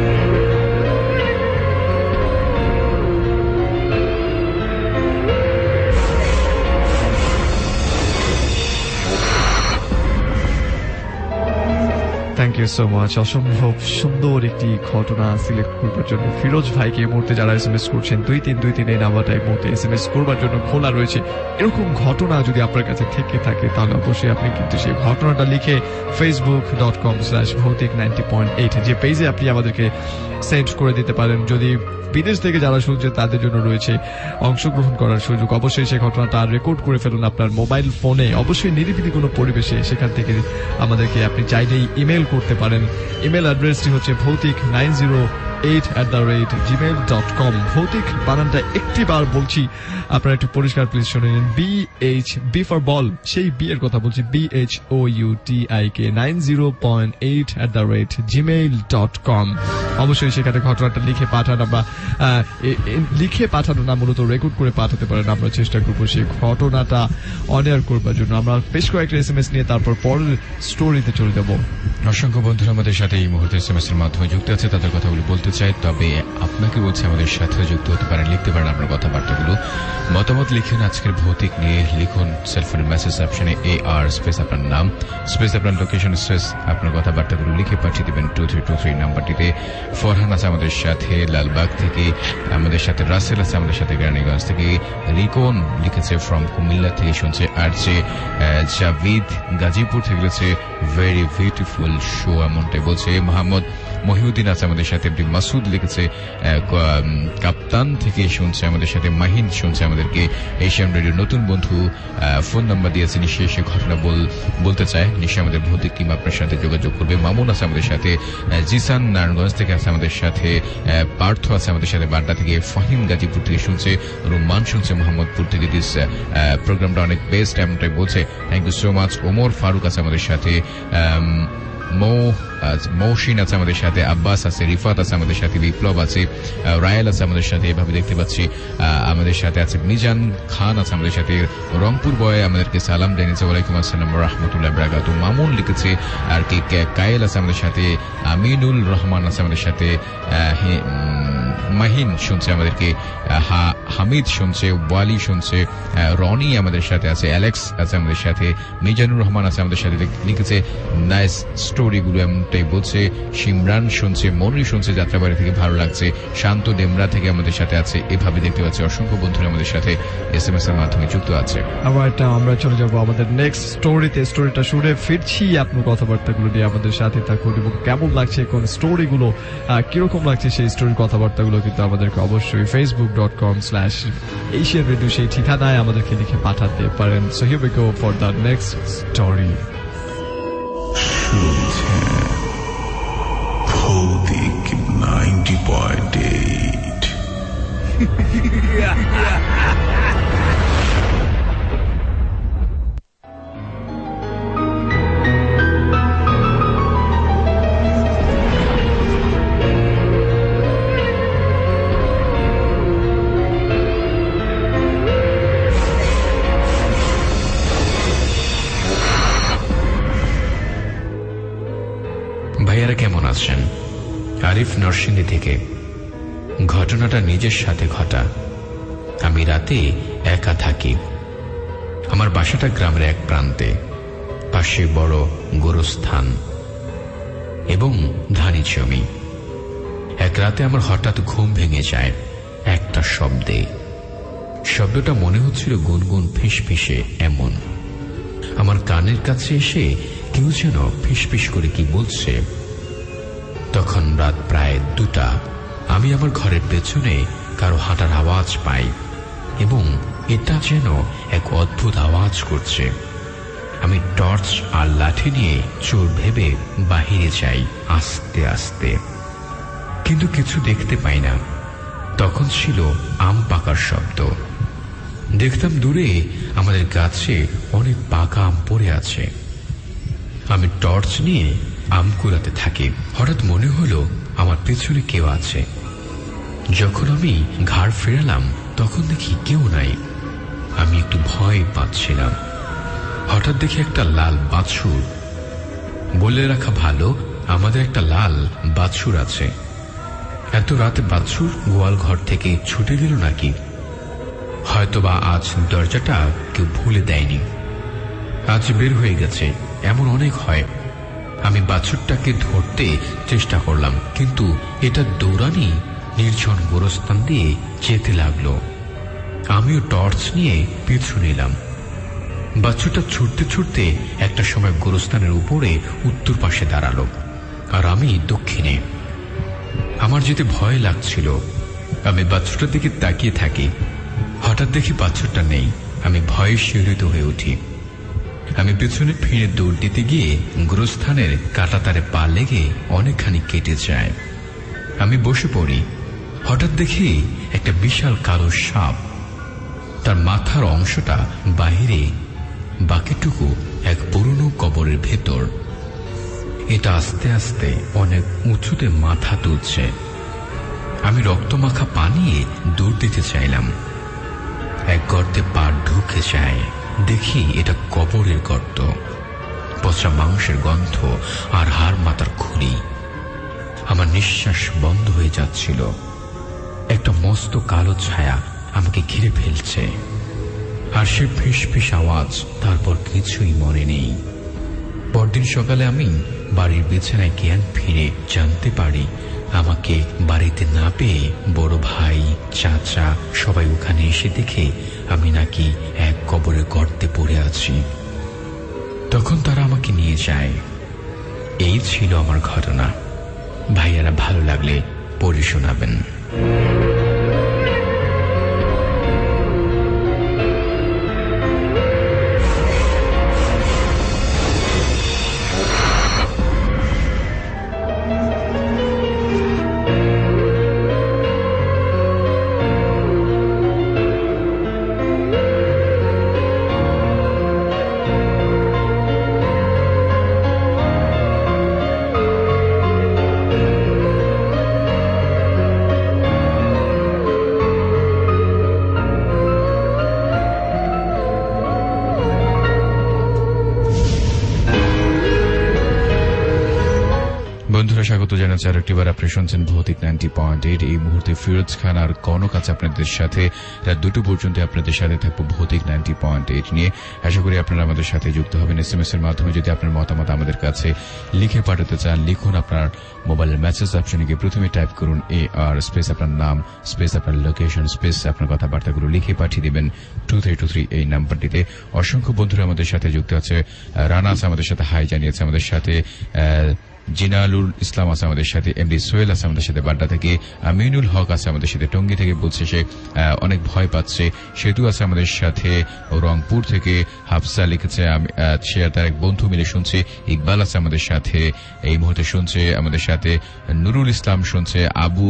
Thank you so much. অসম্ভব সুন্দর একটি ঘটনা সিলেক্ট করবার জন্য ফিরোজ ভাইকে এই মুহূর্তে যারা SMS করছেন 2323 এই নাম্বারটা এই মুহূর্তে SMS করবার জন্য খোলা রয়েছে। এরকম ঘটনা যদি আপনার কাছে থেকে থাকে তাহলে অবশ্যই আপনি কিন্তু সেই ঘটনাটা লিখে facebook.com/bhautik90.8 যে পেজে আপনি আমাদেরকে সেন্ড করে দিতে পারেন। যদি বিদেশ থেকে যারা শুনছে তাদের জন্য রয়েছে অংশগ্রহণ করার সুযোগ। অবশ্যই সেই ঘটনাটা রেকর্ড করে ফেলুন আপনার মোবাইল ফোনে, অবশ্যই নিরিবিলি কোনো পরিবেশে। সেখান থেকে আমাদেরকে আপনি চাইলেই ইমেল করতে পারেন। ইমেল অ্যাড্রেসটি হচ্ছে ভৌতিক908@gmail.com। ভৌতিক বানানটা একটি বার বলছি, আপনারা একটু পরিষ্কার প্লিজ শুনে নিন। BH ফর বল, সেই বি এর কথা বলছি, BHOUTIK 90.8@gmail.com। অবশ্যই সেখানে ঘটনাটা লিখে পাঠান, আমরা লিখে পাঠানো না, মূলত রেকর্ড করে পাঠাতে পারেন। আমরা চেষ্টা করবো সেই ঘটনাটা অন এয়ার করবার জন্য। আমরা বেশ কয়েকটা SMS নিয়ে তারপর পরের স্টোরিতে চলে যাব। অসংখ্য বন্ধুরা আমাদের সাথে এই মুহূর্তে SMS এর মাধ্যমে যুক্ত আছে, তাদের কথাগুলো বলতে চাই। তবে আপনাকে বলছে আমাদের সাথে যুক্ত হতে পারেন, লিখতে পারেন আপনার কথাবার্তাগুলো, মতামত লিখুন আজকের ভৌতিক নিয়ে। লিখুন সেলফোনের মেসেজ অপশনে AR স্পেস আপনার নাম স্পেস আপনার লোকেশন স্পেস আপনার কথাবার্তাগুলো লিখে পাঠিয়ে দেবেন 2323 নাম্বারটিতে। ফরহান আছে আমাদের সাথে লালবাগ থেকে, আমাদের সাথে রাসেল আছে আমাদের সাথে কেরানীগঞ্জ থেকে, রিকন লিখেছে ফ্রম কুমিল্লা থেকে শুনছে, আর যে জাভিদ গাজীপুর থেকে লিখেছে ভেরি বিউটিফুল শো, এমনটাই বলছে। মোহাম্মদ মহিউদ্দিন আছে আমাদের সাথে, মাসুদ লিখেছে কাপ্তান থেকে শুনছে আমাদের সাথে, মাহিন শুনছে আমাদেরকে। এশিয়ান রেডিও নতুন বন্ধু ফোন নাম্বার দিয়েছে, নিশ্চয়ই সে ঘটনা বলতে চায়, নিশ্চয়ই আমাদের ভৌতিক টিম আপনার সাথে যোগাযোগ করবে। মামুন আছে আমাদের সাথে, জিসান নারায়ণগঞ্জ থেকে আছে আমাদের সাথে, পার্থ আছে আমাদের সাথে বাড্ডা থেকে, ফাহিম গাজীপুর থেকে শুনছে, রুম্মান শুনছে মোহাম্মদপুর থেকে। দিস প্রোগ্রামটা অনেক বেস্ট এমনটাই বলছে, thank you so much. Omar Faruk আছে আমাদের সাথে, মৌসিন আছে আমাদের সাথে, আব্বাস আছে, রিফাত আছে আমাদের সাথে, বিপ্লব আছে, রায়েল আছে আমাদের সাথে, এভাবে দেখতে পাচ্ছি। আমাদের সাথে আছে মিজান খান আছে আমাদের সাথে, রংপুর বয় আমাদেরকে সালাম জানিয়েছে, ওয়ালাইকুম আসসালাম রহমতুল্লাহ বারাকাতুহু। মামুন লিখেছে আর কি, কায়েল আছে আমাদের সাথে, আমিনুল রহমান আছে আমাদের সাথে, মাহিন শুনছে আমাদেরকে, হামিদ শুনছে, ওয়ালি শুনছে, রনি আমাদের সাথে আছে, অ্যালেক্স আছে আমাদের সাথে, মিজানুর রহমান আছে আমাদের সাথে, লিখেছে নাইস স্টোরিগুলো এমনটাই বলছে। সিমরান শুনছে, মনি শুনছে যাত্রাবাড়ি থেকে, ভালো লাগছে। শান্ত ডেমরা থেকে আমাদের সাথে আছে, এভাবে দেখতে পাচ্ছি অসংখ্য বন্ধুরা আমাদের সাথে SMS এর মাধ্যমে যুক্ত আছে। আমরা চলে যাবো আমাদের নেক্সট স্টোরিতে। স্টোরিটা শুনে ফিরছি, আপনার কথাবার্তাগুলো নিয়ে আমাদের সাথে থাকুন, এবং কেমন লাগছে কোন স্টোরিগুলো, কিরকম লাগছে সেই স্টোরির কথাবার্তাগুলো কিন্তু আমাদেরকে অবশ্যই facebook.com/Asian Radio সেই ঠিকানায় আমাদেরকে লিখে পাঠাতে পারেন। So here we go for the next story. ভৌতিক 90.8 ভাইয়ারা কেমন আছেন? আরিফ নরসিংদী থেকে। ঘটনাটা নিজের সাথে ঘটা। আমি রাতে একা থাকি। আমার বাসাটা গ্রামের এক প্রান্তে, পাশে বড় গোরস্থান এবং ধানি জমি। এক রাতে আমার হঠাৎ ঘুম ভেঙে যায় একটা শব্দে। শব্দটা মনে হচ্ছিল গুনগুন ফিসফিসে এমন। আমার কানের কাছে এসে কেউ যেন ফিসফিস করে কি বলছে। তখন রাত প্রায় 2টা। আমি আমার ঘরের পেছনে কারো হাঁটার আওয়াজ পাই, এবং এটা যেন এক অদ্ভুত আওয়াজ করছে। আমি টর্চ আর লাঠি নিয়ে চোর ভেবে বাহিরে যাই আস্তে আস্তে, কিন্তু কিছু দেখতে পাই না। তখন ছিল আম পাকার শব্দ। দেখতাম দূরে আমাদের গাছে অনেক পাকা আম পড়ে আছে। আমি টর্চ নিয়ে আম কুড়াতে থাকি। হঠাৎ মনে হলো আমার পেছনে কেউ আছে। যখন আমি ঘাড় ফেরালাম তখন দেখি কেউ নাই। আমি একটু ভয় পাচ্ছিলাম। হঠাৎ দেখি একটা লাল বাছুর। বলে রাখা ভালো, আমাদের একটা লাল বাছুর আছে। এত রাতে বাছুর গোয়াল ঘর থেকে ছুটে গেল নাকি? হয়তোবা আজ দরজাটা কেউ ভুলে দেয়নি, আজ বের হয়ে গেছে, এমন অনেক হয়। আমি বাছুরটাকে ধরতে চেষ্টা করলাম, কিন্তু এটা দৌড়ানি নির্জন গোরস্থান দিয়ে যেতে লাগলো। আমিও টর্চ নিয়ে পিছু নিলাম। বাছুরটা ছুটতে ছুটতে একটা সময় গোরস্থানের উপরে উত্তর পাশে দাঁড়ালো, আর আমি দক্ষিণে। আমার যেতে ভয় লাগছিল, আমি বাছুরটার দিকে তাকিয়ে থাকি। হঠাৎ দেখি বাছুরটা নেই। আমি ভয়ে শিহরিত হয়ে উঠি। আমি পেছনে ফিরে দৌড় দিতে গিয়ে গোরস্থানের কাঁটাতারে পা লেগে অনেকখানি কেটে যায়। আমি বসে পড়ি। হঠাৎ দেখি একটা বিশাল কালো সাপ। তার মাথার অংশটা বাহিরে, বাকিটুকু এক পুরনো কবরের ভেতর। এটা আস্তে আস্তে অনেক উঁচুতে মাথা তুলছে। আমি রক্তমাখা পানিয়ে দৌড় দিতে চাইলাম। এক গর্তে পা ঢুকে যায়। দেখি এটা কবরের গর্ত। পচা মাংসের গন্ধ আর হাড় মাথার খুলি। আমার নিঃশ্বাস বন্ধ হয়ে যাচ্ছিল। একটা মস্ত কালো ছায়া আমাকে ঘিরে ফেলছে, আর সে ফিস ফিস আওয়াজ। তারপর কিছুই মনে নেই। পরদিন সকালে আমি বাড়ির বিছানায় জ্ঞান ফিরে জানতে পারি আমাকে বাড়িতে না পেয়ে বড় ভাই, চাচা সবাই ওখানে এসে দেখে আমি নাকি এক কবরের গর্তে পড়ে আছি। তখন তারা আমাকে নিয়ে যায়। এই ছিল আমার ঘটনা। ভাইয়ারা ভালো লাগলে পড়ে শোনাবেন। বন্ধুরা, স্বাগত জানাচ্ছি আরেকটিবার। আপনি শুনছেন ভৌতিক 90.8। এই মুহূর্তে ফিরোজ খান আর কনক আছে আপনাদের সাথে। রাত 2টো পর্যন্ত আপনাদের সাথে থাকবো ভৌতিক 90.8 নিয়ে। আশা করি আপনারা আমাদের সাথে যুক্ত হবেন। SMS এর মাধ্যমে যদি আপনার মতামত আমাদের কাছে লিখে পাঠাতে চান, লিখুন আপনার মোবাইলের মেসেজ অপশনে গিয়ে প্রথমে টাইপ করুন AR স্পেস আপনার নাম স্পেস আপনার লোকেশন স্পেস আপনার কথাবার্তাগুলো লিখে পাঠিয়ে দিবেন 2323 এই নাম্বারটিতে। অসংখ্য বন্ধুরা আমাদের সাথে যুক্ত আছে। রানা আছে আমাদের সাথে, হাই জানিয়েছে আমাদের সাথে। জিনালুল ইসলাম আছে আমাদের সাথে। এমডি সোহেল আছে আমাদের সাথে বাড্ডা থেকে। আমিনুল হক আছে আমাদের সাথে টঙ্গী থেকে, বলছে সে অনেক ভয় পাচ্ছে। সেতু আছে আমাদের সাথে রংপুর থেকে। হাফসা লিখেছে সে তার এক বন্ধু মিলে শুনছে। ইকবাল আছে আমাদের সাথে এই মুহূর্তে শুনছে আমাদের সাথে। নুরুল ইসলাম শুনছে। আবু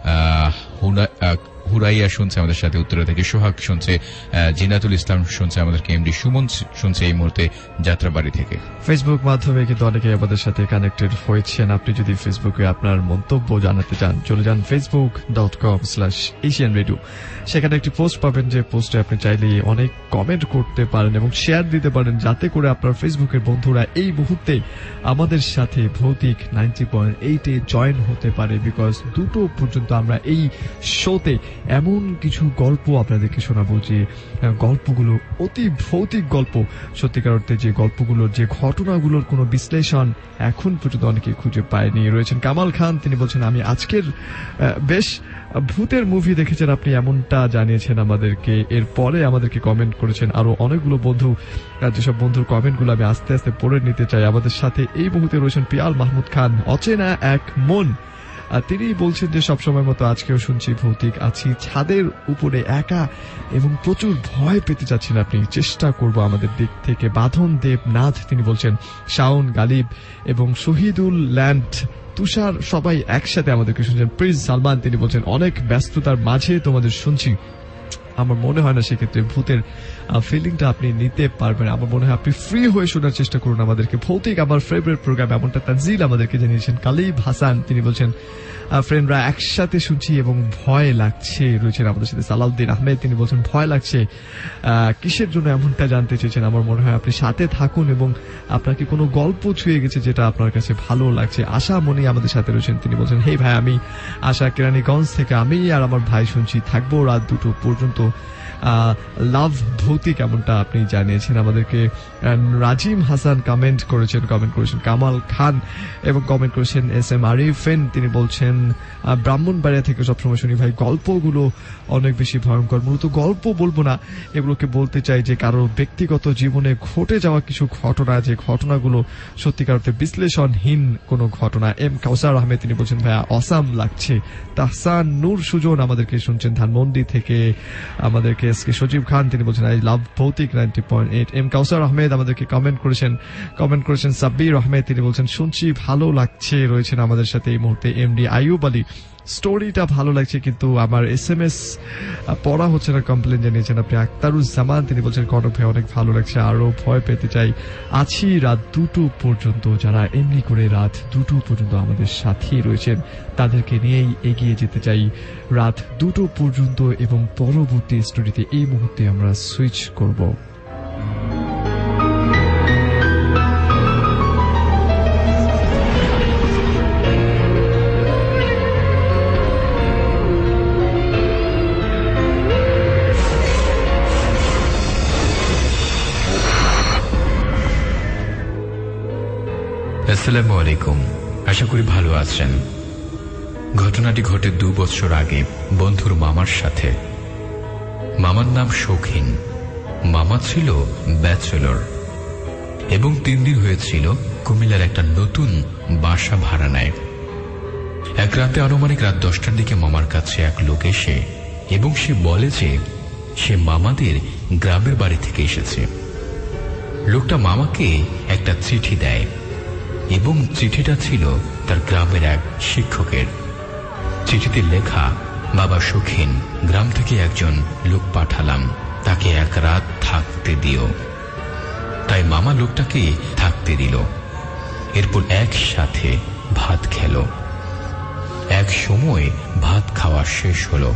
হুরাইয়া শুনছে আমাদের সাথে উত্তরা থেকে। সোহাগ শুনছে। জিনাতুল ইসলাম শুনছে আমাদেরকে। এমডি সুমন শুনছে এই মুহূর্তে যাত্রাবাড়ি থেকে। ফেসবুক মাধ্যমে কিন্তু অনেকে আমাদের সাথে কানেক্টেড হয়েছেন। আপনি যদি ফেসবুকে আপনার মন্তব্য জানাতে চান, চলে যান facebook.com/asianradio। সেখানে একটি পোস্ট পাবেন, যে পোস্টে আপনি চাইলে অনেক কমেন্ট করতে পারেন এবং শেয়ার দিতে পারেন, যাতে করে আপনার ফেসবুকের বন্ধুরা এই মুহূর্তে আমাদের সাথে ভৌতিক 90.8 জয়েন হতে পারে। বিকজ 2টো পর্যন্ত আমরা এই শোতে এমন কিছু গল্প আপনাদেরকে শোনাবো, যে গল্পগুলো অতি ভৌতিক গল্প। সত্যিকার অর্থে যে গল্পগুলোর, যে ঘটনাগুলোর কোনো বিশ্লেষণ এখন পর্যন্ত অনেকে খুঁজে পায়নি। রয়েছেন কামাল খান, তিনি বলছেন আমি আজকের বেশ ভূতের মুভি দেখেছেন, আপনি এমনটা জানিয়েছেন আমাদেরকে। এরপরে আমাদেরকে কমেন্ট করেছেন আরো অনেকগুলো বন্ধু। যেসব বন্ধুর কমেন্টগুলো আমি আস্তে আস্তে পড়ে নিতে চাই। আমাদের সাথে এই মুহূর্তে রয়েছেন পিয়াল মাহমুদ খান, অচেনা এক মন। তিনি বলছেন যে সবসময় মতো আজকেও শুনছি ভৌতিক, আছি ছাদের উপরে একা এবং প্রচুর ভয় পেতে চাচ্ছেন আপনি, চেষ্টা করব আমাদের দিক থেকে। বাঁধন দেবনাথ তিনি বলছেন, শাওন গালিব এবং শহীদুল ল্যান্ড, তুষার সবাই একসাথে আমাদেরকে শুনছেন। প্রিন্স সালমান তিনি বলছেন অনেক ব্যস্ততার মাঝে তোমাদের শুনছি। আমার মনে হয় না সেক্ষেত্রে ভূতের ফিলিংটা আপনি নিতে পারবেন। আমার মনে হয় আপনি ফ্রি হয়ে শোনার চেষ্টা করুন আমাদেরকে। ভৌতিক আমার ফেভারিট প্রোগ্রাম, এমনটা তানজিল আমাদেরকে জানিয়েছেন। কালিব হাসান তিনি বলছেন ফ্রেন্ডরা একসাথে শুনছি এবং ভয় লাগছে। রয়েছেন আমাদের সাথে সালাউদ্দিন আহমেদ, তিনি বলছেন ভয় লাগছে। কিসের জন্য এমনটা জানতে চেয়েছেন। আমার মনে হয় আপনি সাথে থাকুন এবং আপনাকে কোনো গল্প ছুঁয়ে গেছে যেটা আপনার কাছে ভালো লাগছে। আশা মনি আমাদের সাথে রয়েছেন, তিনি বলছেন হেই ভাই, আমি আশা কেরানীগঞ্জ থেকে, আমি আর আমার ভাই শুনছি, থাকবো রাত 2টো পর্যন্ত। লাভ ভৌতিক এমনটা আপনি জানিয়েছেন আমাদেরকে। রাজিম হাসান কমেন্ট করেছেন কামাল খান এবং কমেন্ট করেছেন SM আরিফেন। তিনি বলছেন ব্রাহ্মণবাড়িয়া থেকে সবসময় শুনি ভাই গল্পগুলো অনেক বেশি ভয়ঙ্কর। মূলত গল্প বলবো না, এগুলোকে বলতে চাই যে কারো ব্যক্তিগত জীবনে ঘটে যাওয়া কিছু ঘটনা, যে ঘটনাগুলো সত্যিকার অর্থে বিশ্লেষণহীন কোনো ঘটনা। এম কাউসার আহমেদ তিনি বলছেন ভাইয়া অসাম লাগছে। তাহসান নূর সুজন আমাদেরকে শুনছেন ধানমন্ডি থেকে। আমাদেরকে এসকে সজীব খান তিনি বলছেন আই লাভ ভৌতিক 90.8। এম কাউসার আহমেদ আমাদেরকে কমেন্ট করেছেন সাব্বির আহমেদ তিনি বলছেন শুনছি ভালো লাগছে, রয়েছেন আমাদের সাথে এই মুহূর্তে। MD আইয়ুব আলী স্টোরিটা ভালো লাগছে কিন্তু আমার SMS পড়া হচ্ছে না, কমপ্লেন জানিয়েছেন আপনি। আক্তারুজ্জামান তিনি বলছেন কনক ভাই অনেক ভালো লাগছে, আরো ভয় পেতে চাই, আছি রাত 2টো পর্যন্ত। যারা এমনি করে রাত 2টো পর্যন্ত আমাদের সাথেই রয়েছেন তাদেরকে নিয়েই এগিয়ে যেতে চাই রাত 2টো পর্যন্ত এবং পরবর্তী স্টোরিতে এই মুহূর্তে আমরা সুইচ করব। আসসালামু আলাইকুম, আশা করি ভালো আছেন। ঘটনাটি ঘটে 2 বছর আগে বন্ধুর মামার সাথে। মামার নাম শৌখিন। মামা ছিল ব্যাচেলর এবং 3 দিন হয়েছিল কুমিল্লার একটা নতুন বাসা ভাড়া নেয়। এক রাতে আনুমানিক রাত 10টার দিকে মামার কাছে এক লোক এসে এবং সে বলে যে সে মামাদের গ্রামের বাড়ি থেকে এসেছে। লোকটা মামাকে একটা চিঠি দেয় এবং চিঠিটা ছিল তার গ্রামের এক শিক্ষকের। চিঠিতে লেখা, বাবা শৌখিন, গ্রাম থেকে একজন লোক পাঠালাম, তাকে 1 রাত থাকতে দিও। তাই মামা লোকটাকে থাকতে দিল। এরপর একসাথে ভাত খেল। এক সময় ভাত খাওয়া শেষ হলো।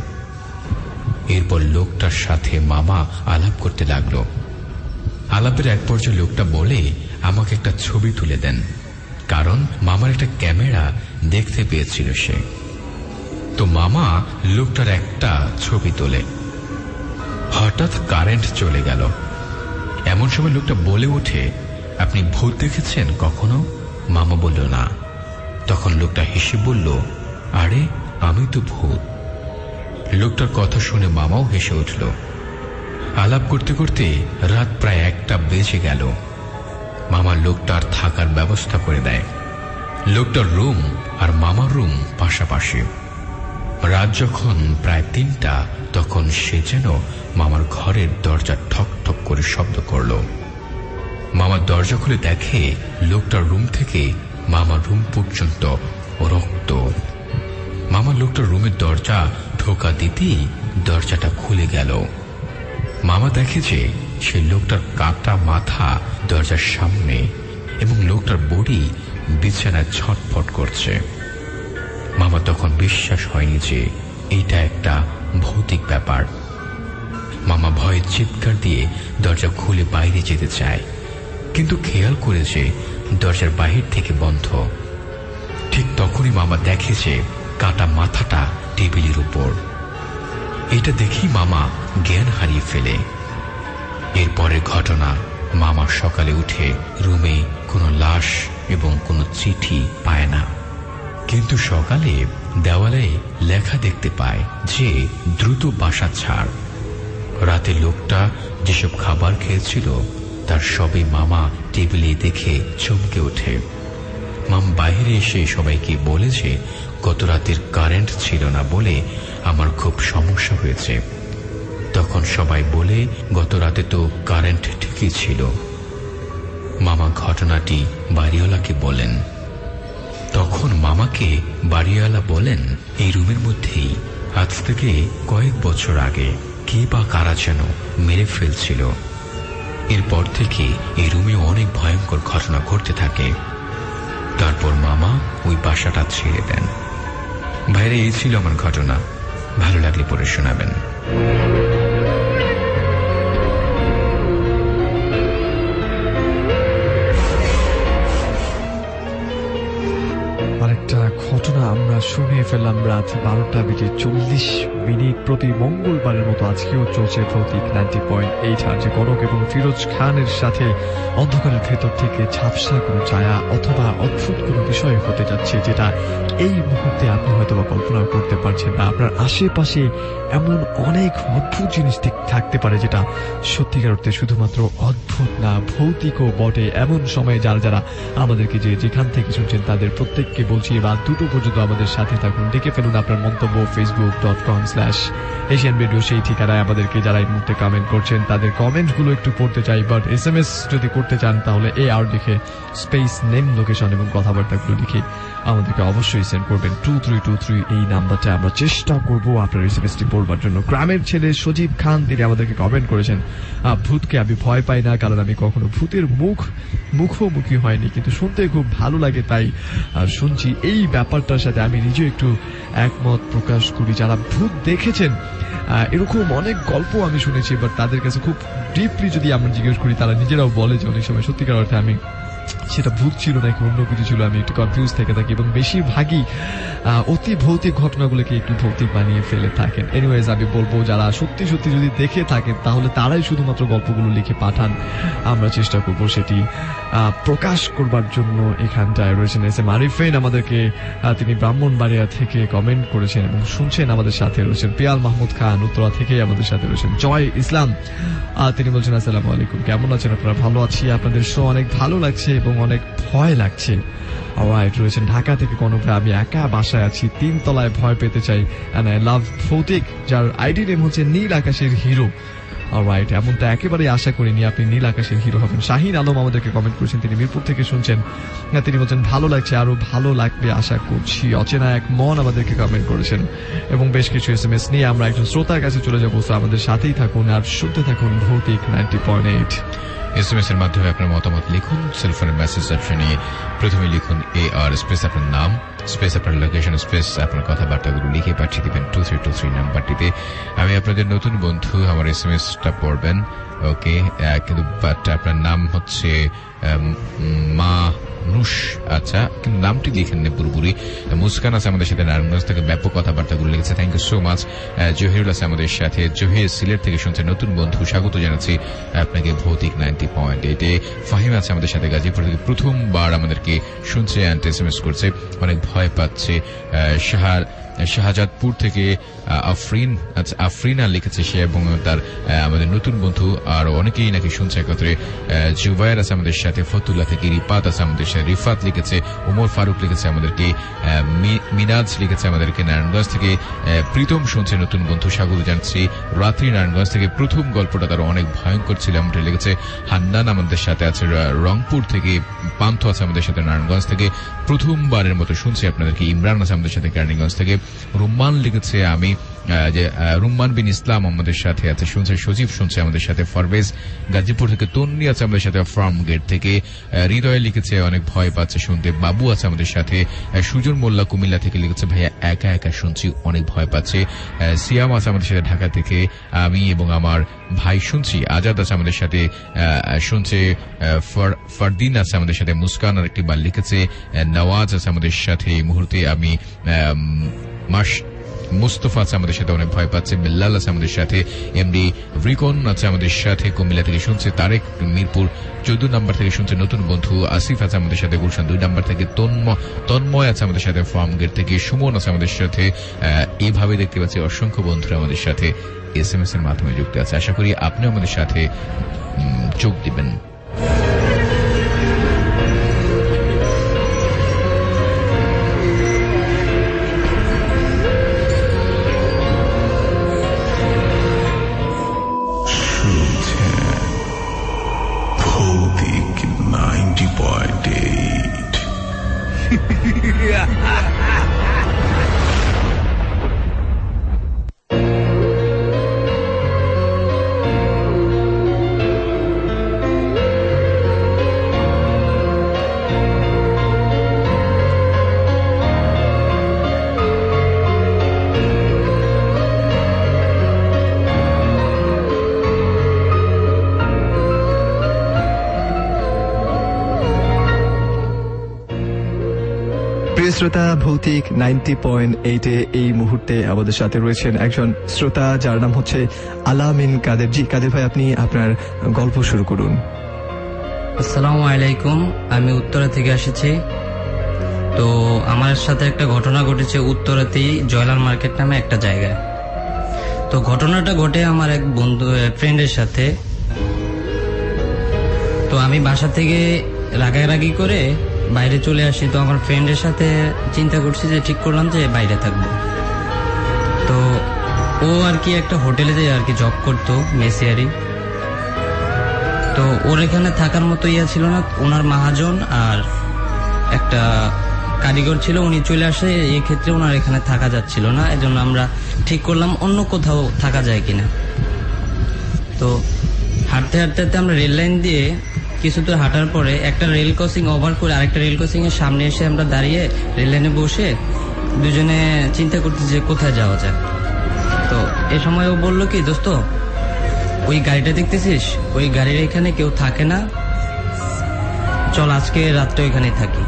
এরপর লোকটার সাথে মামা আলাপ করতে লাগলো। আলাপের এক পর্যায়ে লোকটা বলে আমাকে একটা ছবি তুলে দেন, কারণ মামার একটা ক্যামেরা দেখতে পেয়েছিল সে। তো মামা লোকটার একটা ছবি তোলে। হঠাৎ কারেন্ট চলে গেল। এমন সময় লোকটা বলে ওঠে, আপনি ভূত দেখেছেন কখনো? মামা বলল না। তখন লোকটা হেসে বলল, আরে আমি তো ভূত। লোকটার কথা শুনে মামাও হেসে উঠল। আলাপ করতে করতে রাত প্রায় 1টা বেজে গেল। মামার লোকটার থাকার ব্যবস্থা করে দেয়। লোকটার রুম আর মামার রুম পাশাপাশি। রাত যখন প্রায় 3টা তখন সে যেন মামার ঘরের দরজা ঠক ঠক করে শব্দ করল। মামার দরজা খুলে দেখে লোকটার রুম থেকে মামার রুম পর্যন্ত রক্ত। মামার লোকটার রুমের দরজা ঢোকা দিতেই দরজাটা খুলে গেল। মামা দেখে যে সে লোকটার কাটা মাথা দরজার সামনে এবং লোকটার বডি বিছানায় ছটফট করছে। মামা তখন বিশ্বাস হয়নি যে এইটা একটা ভৌতিক ব্যাপার। মামা ভয়ে চিৎকার দিয়ে দরজা খুলে বাইরে যেতে চায়, কিন্তু খেয়াল করে যে দরজার বাহির থেকে বন্ধ। ঠিক তখনই মামা দেখে যে কাটা মাথাটা টেবিলের উপর। এটা দেখি মামা জ্ঞান হারিয়ে ফেলে। এরপরের ঘটনা, মামা সকালে উঠে রুমে কোনো লাশ এবং কোনো চিঠি পায় না, কিন্তু সকালে দেওয়ালে লেখা দেখতে পায় যে দ্রুত বাসা ছাড়। রাতে লোকটা যেসব খাবার খেয়েছিল তার সবই মামা টেবিলে দেখে চমকে ওঠে। মামা বাইরে এসে সবাইকে বলেছে গত রাতের কারেন্ট ছিল না বলে আমার খুব সমস্যা হয়েছে। তখন সবাই বলে গত রাতে তো কারেন্ট ঠিকই ছিল। মামা ঘটনাটি বাড়িওয়ালাকে বলেন। তখন মামাকে বাড়িওয়ালা বলেন, এই রুমের মধ্যেই আজ থেকে কয়েক বছর আগে কে বা কারা যেন মেরে ফেলছিল। এরপর থেকে এই রুমে অনেক ভয়ঙ্কর ঘটনা ঘটতে থাকে। তারপর মামা ওই বাসাটা ছেড়ে দেন। বাইরে এই ছিল আমার ঘটনা। ভালো লাগলে পড়ে শোনাবেন। আরেকটা ঘটনা আমরা শুনে ফেললাম রাত 12:40 প্রতি মঙ্গলবারের মতো আজকেও চলছে ভৌতিক 90.8 আর যে কনক এবং ফিরোজ খানের সাথে অন্ধকারের ভেতর থেকে ঝাপসা কোনো ছায়া অথবা অদ্ভুত কোনো বিষয় হতে যাচ্ছে, যেটা এই মুহূর্তে আপনি হয়তো বা কল্পনা করতে পারছেন না। আপনার আশেপাশে এমন অনেক অদ্ভুত জিনিস থাকতে পারে যেটা সত্যিকার অর্থে শুধুমাত্র অদ্ভুত না, ভৌতিকও বটে। এমন সময়ে যারা আমাদেরকে যেখান থেকে শুনছেন তাদের প্রত্যেককে বলছি রাত 2টো পর্যন্ত আমাদের সাথে থাকুন। ডেকে ফেলুন আপনার মন্তব্য facebook.com/Asian Radio সেই ঠিকানায়। আমাদেরকে যারা এই মুহূর্তে কমেন্ট করছেন তাদের কমেন্টগুলো একটু পড়তে চাই, বাট SMS যদি করতে চান তাহলে AR লিখে স্পেস নেম লোকেশন এবং কথাবার্তাগুলো লিখে আমাদেরকে অবশ্যই সেন্ড করবেন 2323 এই নাম্বারটা। আমরা চেষ্টা করব আপনার এসএমএসটি পড়বার জন্য। গ্রামের ছেলে সজীব খান তিনি আমাদেরকে কমেন্ট করেছেন, ভূতকে আমি ভয় পাই না, কারণ আমি কখনো ভূতের মুখোমুখি হয়নি, কিন্তু শুনতে খুব ভালো লাগে তাই শুনছি। এই ব্যাপারটার সাথে আমি নিজেও একটু একমত প্রকাশ করি। যারা ভূত দেখেছেন এরকম অনেক গল্প আমি শুনেছি, বাট তাদের কাছে খুব ডিপলি যদি আমরা জিজ্ঞেস করি তারা নিজেরাও বলে যে অনেক সময় সত্যিকার অর্থে আমি সেটা ভূত ছিল নাকি অন্য কিছু ছিল, আমি একটু কনফিউজ থেকে থাকি এবং বেশিরভাগই অতি ভৌতিক ঘটনাগুলোকে একটু ভৌতিক বানিয়ে ফেলে থাকেন। এনিওয়েজ আমি বলবো যারা সত্যি সত্যি যদি দেখে থাকেন তাহলে তারাই শুধুমাত্র গল্পগুলো লিখে পাঠান, আমরা চেষ্টা করবো সেটি প্রকাশ করবার জন্য। এখানটায় রয়েছেন এস এম আরিফিন আমাদেরকে, তিনি ব্রাহ্মণবাড়িয়া থেকে কমেন্ট করেছেন এবং শুনছেন আমাদের সাথে রয়েছেন। পিয়াল মাহমুদ খান উত্তরা থেকে আমাদের সাথে রয়েছেন। জয় ইসলাম তিনি বলছেন আসসালামু আলাইকুম, কেমন আছেন আপনারা? ভালো আছি, আপনাদের শো অনেক ভালো লাগছে এবং অনেক ভয় লাগছে। অলরাইট, রয়েছেন ঢাকা থেকে কনক, আমি একা বাসায় আছি, 3 তলায় ভয় পেতে চাই এন্ড আই লাভ ভৌতিক, যার আইডি নেম হচ্ছে নীল আকাশের হিরো। অলরাইট, এমনটা একেবারেই আশা করিনি আপনি নীল আকাশের হিরো হবেন। শাহিন আলম আমাদেরকে কমেন্ট করেছেন, তিনি মিরপুর থেকে শুনছেন, তিনি বলছেন ভালো লাগছে, আরো ভালো লাগবে আশা করছি। অচেনা এক মন আমাদেরকে কমেন্ট করেছেন এবং বেশ কিছু SMS নিয়ে আমরা একজন শ্রোতার কাছে চলে যাবো। আমাদের সাথেই থাকুন আর শুনতে থাকুন ভৌতিক 90.8। SMS এর মাধ্যমে আপনার মতামত লিখুন। সেলফোনের মেসেজ অপশনে প্রথমে লিখুন AR স্পেস আপনার নাম স্পেস আপনার লোকেশন স্পেস আপনার কথাবার্তাগুলো লিখে পাঠিয়ে দিবেন 2323 নাম্বারটিতে। আমি আপনাদের নতুন বন্ধু, আমার SMS-টা পড়বেন, ওকে? কিন্তু বাট আপনার নাম হচ্ছে মানুষ, আচ্ছা, কিন্তু নামটি লিখেন না পুরোপুরি। মুস্কান আছে আমাদের সাথে নারায়ণগঞ্জ থেকে, ব্যাপক কথাবার্তাগুলো লিখেছে, thank you so much. Jahirul আছে আমাদের সাথে, জহির সিলেট থেকে শুনছে, নতুন বন্ধু, স্বাগত জানাচ্ছি আপনাকে ভৌতিক 90.8-এ। ফাহিম আছে আমাদের সাথে গাজীপুর থেকে, প্রথমবার আমাদেরকে শুনছে অ্যান্ড SMS করছে, অনেক ভয় পাচ্ছে। শাহজাদপুর থেকে আফরিনা লিখেছে সে এবং তার আমাদের নতুন বন্ধু, আর অনেকেই নাকি শুনছে একত্রে। জুবায়ের আছে আমাদের সাথে, ফতুল্লাহ থেকে রিফাত আছে আমাদের সাথে, রিফাত লিখেছে, ওমর ফারুক লিখেছে আমাদেরকে, মিনাজ লিখেছে আমাদেরকে নারায়ণগঞ্জ থেকে, প্রীতম শুনছে নতুন বন্ধু, স্বাগত জানাচ্ছি। রাত্রি নারায়ণগঞ্জ থেকে, প্রথম গল্পটা তার অনেক ভয়ঙ্কর ছিল এমনটা লিখেছে। হান্নান আমাদের সাথে আছে রংপুর থেকে, পান্থ আছে আমাদের সাথে নারায়ণগঞ্জ থেকে, প্রথমবারের মতো শুনছি আপনাদেরকে। ইমরান আছে আমাদের সাথে কেরানীগঞ্জ থেকে, রুম্মান লিখেছে আমি যে রুম্মান বিন ইসলাম আমাদের সাথে আছে, শুনছে। সজীব শুনছে আমাদের সাথে, ফরবেজ গাজীপুর থেকে, তন্নি আছে আমাদের সাথে ফার্ম গেট থেকে, হৃদয় লিখেছে অনেক ভয় পাচ্ছে শুনতে, বাবু আছে আমাদের সাথে, সুজন মোল্লা কুমিল্লা থেকে লিখেছে ভাইয়া একা একা শুনছি, অনেক ভয় পাচ্ছে। সিয়াম আছে আমাদের সাথে ঢাকা থেকে, আমি এবং আমার ভাই শুনছি। আজাদ আছে আমাদের সাথে শুনছে, ফারদিন আছে আমাদের সাথে, মুস্কান আর একটি বার লিখেছে, নওয়াজ আছে আমাদের সাথে এই মুহূর্তে, আমি মুস্তফা আছে আমাদের সাথে, অনেক ভয় পাচ্ছে। বিল্লাল আছে আমাদের সাথে, এমডি রিকন আছে আমাদের সাথে, কুমিল্লা থেকে শুনছে। তারেক মিরপুর 14 নাম্বার থেকে শুনছে, নতুন বন্ধু। আসিফ আছে আমাদের সাথে গুলশান 2 নাম্বার থেকে, তন্ময় আছে আমাদের সাথে ফার্ম গেট থেকে, সুমন আছে আমাদের সাথে। এইভাবে দেখতে পাচ্ছি অসংখ্য বন্ধুরা আমাদের সাথে SMS এর মাধ্যমে যুক্ত আছে। আশা করি আপনি আমাদের সাথে যোগ দিবেন। ভৌতিক 90.8 Asian প্রিয় শ্রোতা, ভৌতিক 90.8 এই মুহূর্তে আমাদের সাথে রয়েছেন একজন শ্রোতা যার নাম হচ্ছে আলামিন কাদের। জি কাদের ভাই, আপনি আপনার গল্প শুরু করুন। আসসালামু আলাইকুম, আমি উত্তরা থেকে এসেছি। তো আমার সাথে একটা ঘটনা ঘটেছে উত্তরাতেই জয়লাল মার্কেট নামে একটা জায়গায়। তো ঘটনাটা ঘটে আমার এক বন্ধু ফ্রেন্ডের সাথে। তো আমি বাসা থেকে রাগারাগি করে বাইরে চলে আসি। তো আমার ফ্রেন্ডের সাথে চিন্তা করছি যে ঠিক করলাম যে বাইরে থাকবো। তো ও আর কি একটা হোটেলে যে আর কি জব করতো, মেসিয়ারি। তো ওর এখানে থাকার মতো ইয়া ছিল না, ওনার মহাজন আর একটা কারিগর ছিল, উনি চলে আসে। এই ক্ষেত্রে ওনার এখানে থাকা যাচ্ছিল না, এজন্য আমরা ঠিক করলাম অন্য কোথাও থাকা যায় কিনা। তো হাঁটতে হাঁটতে আমরা রেল লাইন দিয়ে কিছু দূর হাঁটার পরে একটা রেল ক্রসিং ওভার করে আরেকটা রেল ক্রসিং এর সামনে এসে আমরা দাঁড়িয়ে রেল লাইনে বসে দুজনে চিন্তা করতেছি যে কোথায় যাওয়া যায়। তো এ সময় ও বললো কি, দোস্ত ওই গাড়িটা দেখতেছিস, ওই গাড়ির এখানে কেউ থাকে না, চল আজকে রাতটা ওইখানে থাকি।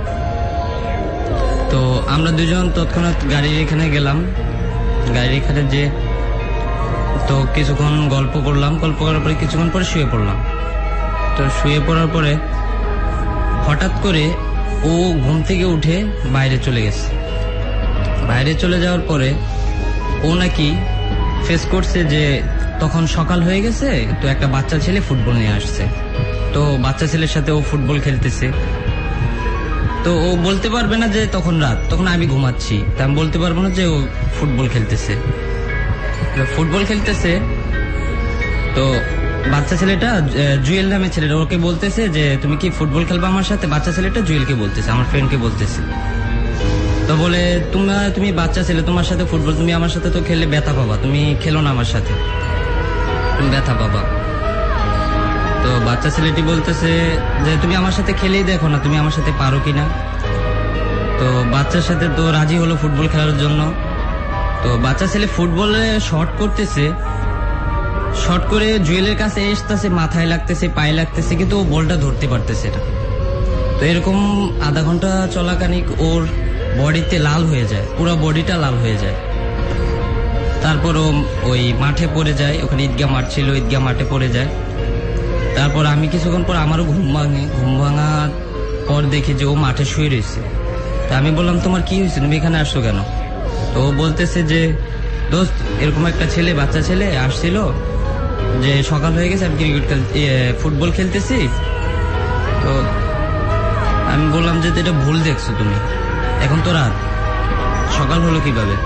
তো আমরা দুজন তৎক্ষণাৎ গাড়ির এখানে গেলাম। গাড়ির এখানে যে তো কিছুক্ষণ গল্প করলাম, গল্প করার পরে কিছুক্ষণ পরে শুয়ে পড়লাম। তো শুয়ে পড়ার পরে হঠাৎ করে ও ঘুম থেকে উঠে বাইরে চলে গেছে। বাইরে চলে যাওয়ার পরে ও নাকি ফেস করছে যে তখন সকাল হয়ে গেছে, তো একটা বাচ্চা ছেলে ফুটবল নিয়ে আসছে। তো বাচ্চা ছেলের সাথে ও ফুটবল খেলতেছে। তো ও বলতে পারবে না যে তখন রাত, তখন আমি ঘুমাচ্ছি, তা আমি বলতে পারবো না যে ও ফুটবল খেলতেছে। ফুটবল খেলতেছে তো বাচ্চা ছেলেটা জুয়েল নামে ছেলেটা ওকে বলতেছে যে তুমি কি ফুটবল খেলবা আমার সাথে। বাচ্চা ছেলেটা জুয়েলকে বলতেছে, আমার ফ্রেন্ডকে বলতেছে। তো বলে তুমি বাচ্চা ছেলে, তোমার সাথে ফুটবল, তুমি আমার সাথে তো খেললে ব্যথা পাবা, তুমি খেলো না আমার সাথে, তুমি ব্যথা পাবা। তো বাচ্চা ছেলেটি বলতেছে যে তুমি আমার সাথে খেলেই দেখো না, তুমি আমার সাথে পারো কিনা। তো বাচ্চার সাথে তো রাজি হলো ফুটবল খেলার জন্য। তো বাচ্চা ছেলে ফুটবলে শট করতেছে, শট করে জুয়েলের কাছে আসতেছে, মাথায় লাগতেছে, পায়ে লাগতেছে, কিন্তু ও বলটা ধরতে পারতেছে না। তো এরকম আধা ঘন্টা চলাকানিক ওর বডিতে লাল হয়ে যায়, পুরো বডিটা লাল হয়ে যায়। তারপর ও ওই মাঠে পড়ে যায়, ওখানে ঈদগাহ মাঠ ছিল, ঈদগাহ মাঠে পড়ে যায়। তারপর আমি কিছুক্ষণ পর আমারও ঘুম ভাঙে, ঘুম ভাঙার পর দেখি যে ও মাঠে শুয়ে রয়েছে। তা আমি বললাম তোমার কি হয়েছে, তুমি এখানে আসছো কেন? তো ও বলতেছে যে দোস্ত এরকম একটা ছেলে, বাচ্চা ছেলে আসছিল, যে সকাল হয়ে গেছে, আমি ক্রিকেট ফুটবল খেলতেছি। তো আমি বললাম যে এটা ভুল দেখছো তুমি, এখন তো রাত, সকাল হলো কিভাবে?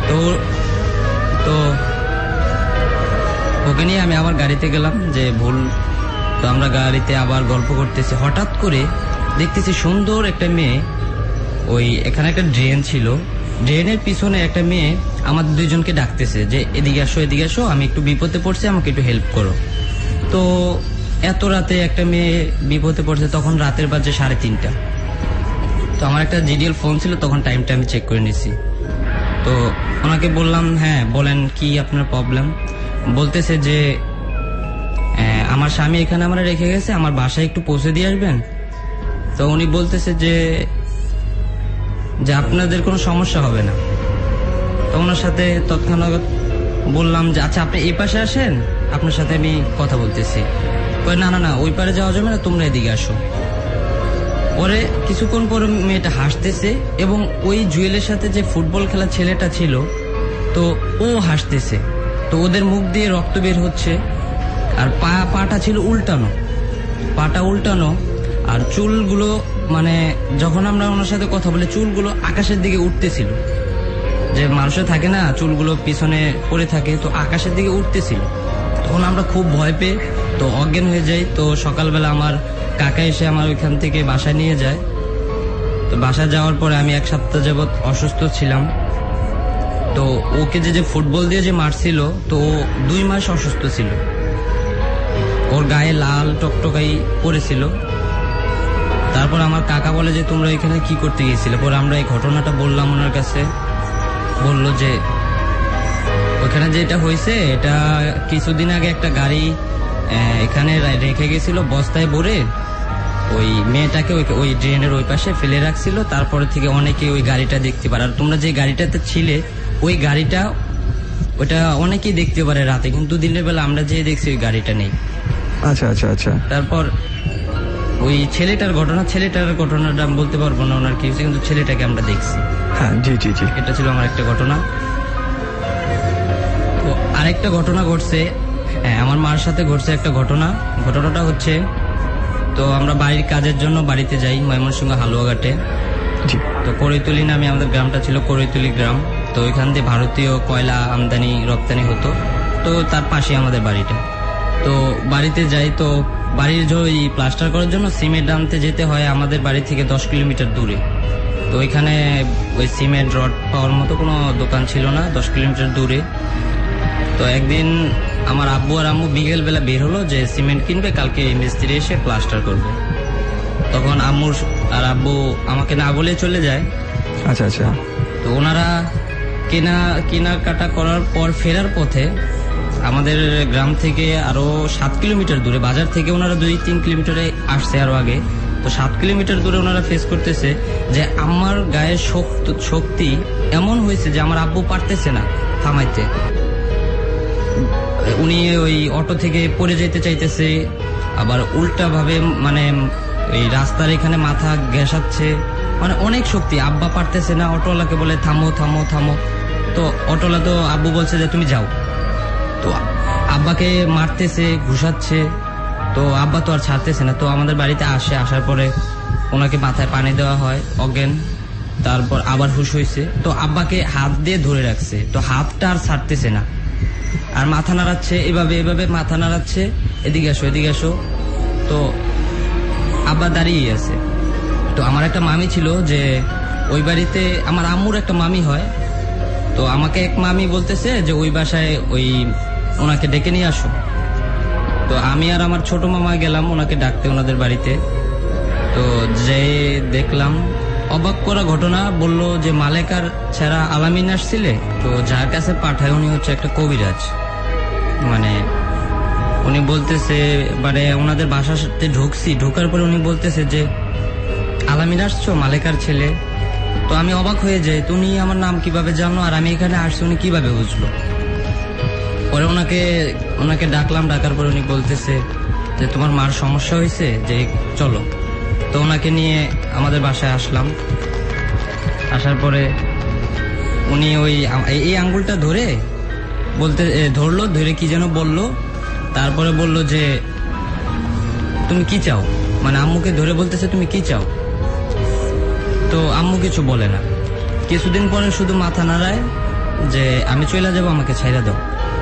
তো ওকে নিয়ে আমি আবার গাড়িতে গেলাম যে ভুল। তো আমরা গাড়িতে আবার গল্প করতেছি, হঠাৎ করে দেখতেছি সুন্দর একটা মেয়ে, ওই এখানে একটা ড্রেন ছিল, ড্রেনের পিছনে একটা মেয়ে আমাদের দুইজনকে ডাকতেছে যে এদিকে আসো, এদিকে আসো, আমি একটু বিপদে পড়ছি, আমাকে একটু হেল্প করো। তো এত রাতে একটা মেয়ে বিপদে পড়ছে, তখন রাতের বাজে 3:30। তো আমার একটা জিডিএল ফোন ছিল, তখন টাইমটা আমি চেক করে নিছি। তো ওনাকে বললাম হ্যাঁ বলেন কি আপনার প্রবলেম। বলতেছে যে আমার স্বামী এখানে আমরা রেখে গেছে, আমার বাসায় একটু পৌঁছে দিয়ে আসবেন। তো উনি বলতেছে যে আপনাদের কোনো সমস্যা হবে না। তো ওনার সাথে তৎক্ষণাৎ বললাম যে আচ্ছা আপনি এই পাশে আসেন, আপনার সাথে আমি কথা বলতেছি। না না না, ওই পারে যাওয়া যাবে না, তোমরা এদিকে আসো। পরে কিছুক্ষণ পরে মেয়েটা হাসতেছে, এবং ওই জুয়েলের সাথে যে ফুটবল খেলা ছেলেটা ছিল, তো ও হাসতেছে। তো ওদের মুখ দিয়ে রক্ত বের হচ্ছে, আর পাটা ছিল উল্টানো, পাটা উল্টানো, আর চুলগুলো মানে যখন আমরা ওনার সাথে কথা বলে চুলগুলো আকাশের দিকে উঠতেছিল, যে মানুষের থাকে না চুলগুলো পিছনে পড়ে থাকে, তো আকাশের দিকে উঠতেছিল। তখন আমরা খুব ভয় পেয়ে তো অজ্ঞান হয়ে যাই। তো সকালবেলা আমার কাকা এসে আমার ওইখান থেকে বাসায় নিয়ে যায়। তো বাসায় যাওয়ার পরে আমি 1 সপ্তাহ যাবৎ অসুস্থ ছিলাম। তো ওকে যে ফুটবল দিয়ে যে মারছিল, তো ও 2 মাস অসুস্থ ছিল, ওর গায়ে লাল টকটকাই পড়েছিল। তারপর আমার কাকা বলে যে তোমরা এখানে কি করতে গিয়েছিলে। পরে আমরা এই ঘটনাটা বললাম ওনার কাছে, বললো যে ওখানে যেটা হয়েছে, এটা কিছুদিন আগে একটা গাড়ি এখানে রেখে গেছিল বস্তায় ভরে, ওই মেয়েটাকে ওই ড্রেনের ওই পাশে ফেলে রাখছিল। তারপরে থেকে অনেকে ওই গাড়িটা দেখতে পারে। আর তোমরা যে গাড়িটাতে ছিলে ওই গাড়িটা ওটা অনেকেই দেখতে পারে রাতে, কিন্তু দিনের বেলা আমরা যে দেখছি ওই গাড়িটা নেই। আচ্ছা আচ্ছা আচ্ছা। তারপর ওই ছেলেটার ঘটনাটা আমি বলতে পারবো না ওনার কি হয়েছে, কিন্তু ছেলেটাকে আমরা দেখছি। হ্যাঁ জি জি জি। এটা ছিল আমার একটা ঘটনা। তো আরেকটা ঘটনা ঘটছে, আমার মার সাথে ঘটছে একটা ঘটনাটা হচ্ছে, তো আমরা বাড়ির কাজের জন্য বাড়িতে যাই ময়মনসিংহ হালুয়াঘাটে। তো করৈতুলি নামে আমাদের গ্রামটা ছিল, করৈতুলি গ্রাম। তো ওইখান দিয়ে ভারতীয় কয়লা আমদানি রপ্তানি হতো, তো তার পাশে আমাদের বাড়িটা। তো বাড়িতে যাই, তো বাড়ির ওই প্লাস্টার করার জন্য সিমেন্ট আনতে যেতে হয় আমাদের বাড়ি থেকে 10 কিলোমিটার দূরে। তো ওইখানে ওই সিমেন্ট রড পাওয়ার মতো কোনো দোকান ছিল না, 10 কিলোমিটার দূরে। তো একদিন আমার আব্বু আর আম্মু বিকেল বেলা বের হলো যে সিমেন্ট কিনবে, কালকে মিস্ত্রি এসে প্লাস্টার করবে। তখন আম্মুর আর আব্বু আমাকে না বলে চলে যায়। আচ্ছা আচ্ছা। তো ওনারা কেনাকাটা করার পর ফেরার পথে আমাদের গ্রাম থেকে আরো 7 কিলোমিটার দূরে, বাজার থেকে ওনারা 2-3 কিলোমিটারে আসছে আরো আগে। তো 7 কিলোমিটার দূরে ওনারা ফেস করতেছে যে আমার গায়ের শক্তি এমন হয়েছে যে আমার আব্বু পারতেছে না থামাইতে। উনি ওই অটো থেকে পড়ে যেতে চাইতেছে, আবার উল্টা ভাবে মানে এই রাস্তার এখানে মাথা ঘেঁষাচ্ছে, মানে অনেক শক্তি। আব্বা পারতেছে না, অটোওয়ালাকে বলে থামো থামো থামো। তো অটোওয়ালা তো আব্বু বলছে যে তুমি যাও। তো আব্বাকে মারতেছে, ঘুষাচ্ছে। তো আব্বা তো আর ছাড়তেছে না। তো আমাদের বাড়িতে আসার পরে ওনাকে মাথায় পানি দেওয়া হয়, অজ্ঞান। তারপর আবার হুশ হয়েছে। তো আব্বাকে হাত দিয়ে ধরে রাখছে, তো হাতটা আর ছাড়তেছে না, আর মাথা নাড়াচ্ছে, এভাবে মাথা নাড়াচ্ছে, এদিকে আসো। তো আব্বা দাঁড়িয়ে আছে। তো আমার একটা মামি ছিল, যে ওই বাড়িতে আমার আম্মুর একটা মামি হয়। তো আমাকে এক মামি বলতেছে যে ওই বাসায় ওনাকে ডেকে নিয়ে আসো। তো আমি আর আমার ছোট মামা গেলাম ওনাকে ডাকতে ওনাদের বাড়িতে। তো যে দেখলাম অবাক করা ঘটনা, বলল যে মালেকার ছেড়া আলামিন আসছিলে, তো যার কাছে পাঠায় উনি হচ্ছে একটা কবিরাজ। মানে উনি বলতেছে, মানে ওনাদের বাসার সাথে ঢোকার পরে উনি বলতেছে যে আলামিন আসছো, মালেকার ছেলে। তো আমি অবাক হয়ে যাই, তুমি আমার নাম কিভাবে জানো, আর আমি এখানে আসছি উনি কিভাবে বুঝলো। পরে ওনাকে ডাকলাম, ডাকার পরে উনি বলতেছে যে তোমার মার সমস্যা হয়েছে, যে চলো। তো ওনাকে নিয়ে আমাদের বাসায় আসলাম। আসার পরে উনি এই আঙ্গুলটা ধরে কি যেন বললো। তারপরে বললো যে তুমি কি চাও, মানে আম্মুকে ধরে বলতেছে তুমি কি চাও। তো আম্মু কিছু বলে না। কিছুদিন পরে শুধু মাথা নাড়ায় যে আমি চলে যাবো, আমাকে ছাইড়া দাও।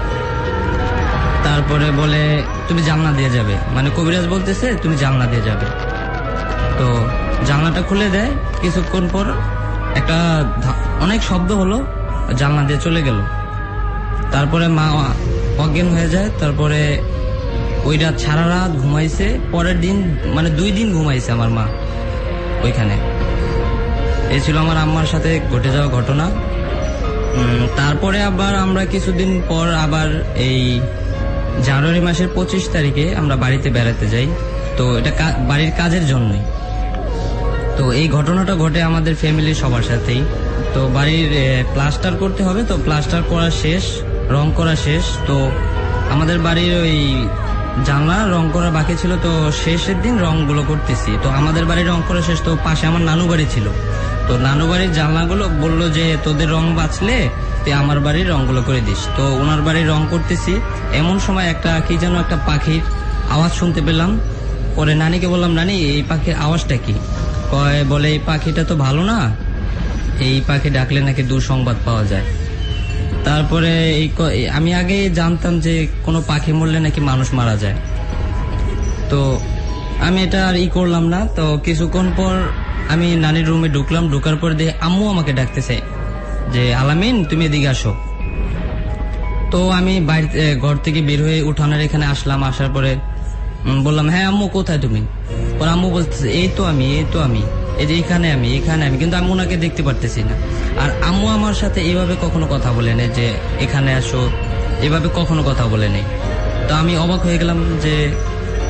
তারপরে বলে তুমি জানলা দিয়ে যাবে, মানে কবিরাজ বলতেছে তুমি জানলা দিয়ে যাবে। তো জানলাটা খুলে দেয়। কিছুক্ষণ পর একটা অনেক শব্দ হলো, জানলা দিয়ে চলে গেল। তারপরে মা অজ্ঞান হয়ে যায়। তারপরে ওই রাত সারা রাত ঘুমাইছে। পরের দিন মানে 2 দিন ঘুমাইছে আমার মা ওইখানে। এই ছিল আমার আম্মার সাথে ঘটে যাওয়া ঘটনা। তারপরে আবার আমরা কিছুদিন পর আবার এই জানুয়ারি মাসের 25 তারিখে আমরা বাড়িতে বেড়াতে যাই। তো এটা বাড়ির কাজের জন্যই। তো এই ঘটনাটা ঘটে আমাদের ফ্যামিলির সবার সাথেই। তো বাড়ির প্লাস্টার করতে হবে, তো প্লাস্টার করা শেষ, রং করা শেষ। তো আমাদের বাড়ির ওই জানলা রং করা বাকি ছিল, তো শেষের দিন রংগুলো করতেছি। তো আমাদের বাড়ির রং করা শেষ। তো পাশে আমার নানু বাড়ি ছিল। তো নানু বাড়ির জানলাগুলো বললো যে তোদের রং বাঁচলে তুই আমার বাড়ির রংগুলো করে দিস। তো ওনার বাড়ির রং করতেছি, এমন সময় একটা কি যেন একটা পাখির আওয়াজ শুনতে পেলাম। পরে নানিকে বললাম, নানি এই পাখির আওয়াজটা কি? বলে এই পাখিটা তো ভালো না, এই পাখি ডাকলে নাকি দুঃসংবাদ পাওয়া যায়। তারপরে আমি আগে জানতাম যে কোনো পাখি মরলে নাকি মানুষ মারা যায়। তো আমি এটা আর করলাম না। তো কিছুক্ষণ পর আমি নানির রুমে ঢুকলাম। ঢুকার পর দেখে আম্মু আমাকে ডাকতেছে যে আলামিন তুমি এদিকে আসো। তো আমি ঘর থেকে বের হয়ে উঠানের এখানে আসলাম। আসার পরে বললাম, হ্যাঁ আম্মু কোথায় তুমি? পর আম্মু বলতেছে এই তো আমি এই যে এখানে আমি, কিন্তু আমি ওনাকে দেখতে পারতেছি না। আর আম্মু আমার সাথে এইভাবে কখনো কথা বলে নেই যে এখানে আসো, এভাবে কখনো কথা বলে নেই। তো আমি অবাক হয়ে গেলাম যে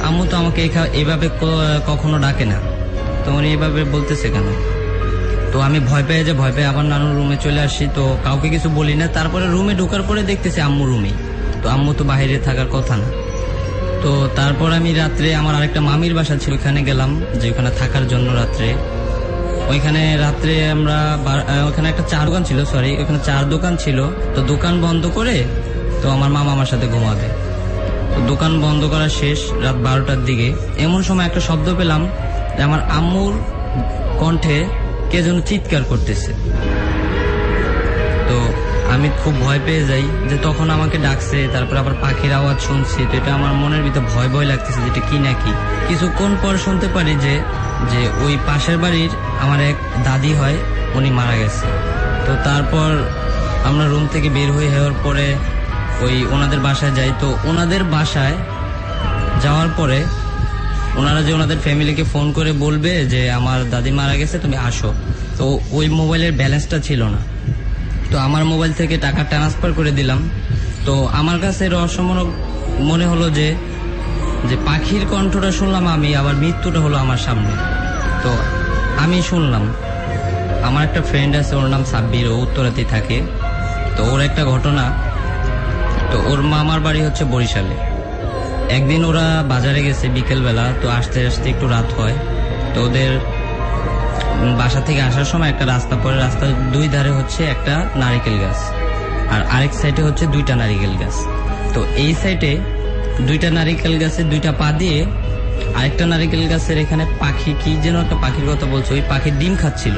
আম্মু তো আমাকে এইভাবে কখনো ডাকে না, তো উনি এইভাবে বলতেছে কেন? তো আমি ভয় পেয়ে আবার নানুর রুমে চলে আসি। তো কাউকে কিছু বলি না। তারপরে রুমে ঢোকার পরে দেখতেছি আম্মু রুমেই, তো আম্মু তো বাইরে থাকার কথা না। তো তারপর আমি রাত্রে আমার আরেকটা মামির বাসা ছিল, ওখানে গেলাম যে ওখানে থাকার জন্য রাত্রে। ওইখানে রাত্রে আমরা ওখানে একটা চার দোকান ছিল, ওখানে 4 দোকান ছিল। তো দোকান বন্ধ করে তো আমার মামা আমার সাথে ঘুমাবে। তো দোকান বন্ধ করা শেষ রাত 12টার দিকে। এমন সময় একটা শব্দ পেলাম যে আমার আম্মুর কণ্ঠে কে যেন চিৎকার করতেছে। তো আমি খুব ভয় পেয়ে যাই যে তখন আমাকে ডাকছে, তারপর আবার পাখির আওয়াজ শুনছি। তো এটা আমার মনের ভিতর ভয় লাগতেছে যেটা কি নাকি। কিছুক্ষণ পর শুনতে পারি যে ওই পাশের বাড়ির আমার এক দাদি হয়, উনি মারা গেছে। তো তারপর আমরা রুম থেকে বের হওয়ার পরে ওই ওনাদের বাসায় যাই। তো ওনাদের বাসায় যাওয়ার পরে ওনারা যে ওনাদের ফ্যামিলিকে ফোন করে বলবে যে আমার দাদি মারা গেছে, তুমি আসো। তো ওই মোবাইলের ব্যালেন্সটা ছিল না, তো আমার মোবাইল থেকে টাকা ট্রান্সফার করে দিলাম। তো আমার কাছে রহস্যমূলক মনে হলো যে পাখির কণ্ঠটা শুনলাম আমি, আবার মৃত্যুটা হলো আমার সামনে। তো আমি শুনলাম, আমার একটা ফ্রেন্ড আছে, ওর নাম সাব্বির, ও উত্তরাতেই থাকে। তো ওর একটা ঘটনা, তো ওর মামার বাড়ি হচ্ছে বরিশালে। একদিন ওরা বাজারে গেছে বিকেলবেলা, তো আসতে আসতে একটু রাত হয়। তো ওদের বাসা থেকে আসার সময় একটা রাস্তা পরে, রাস্তার 2 ধারে হচ্ছে একটা নারিকেল গাছ, আর আরেক সাইডে হচ্ছে 2টা নারিকেল গাছ। তো এই সাইডে 2টা নারিকেল গাছে 2টা পা দিয়ে আরেকটা নারিকেল গাছের এখানে পাখি, কি যেন একটা পাখির কথা বলছে, ওই পাখির ডিম খাচ্ছিল।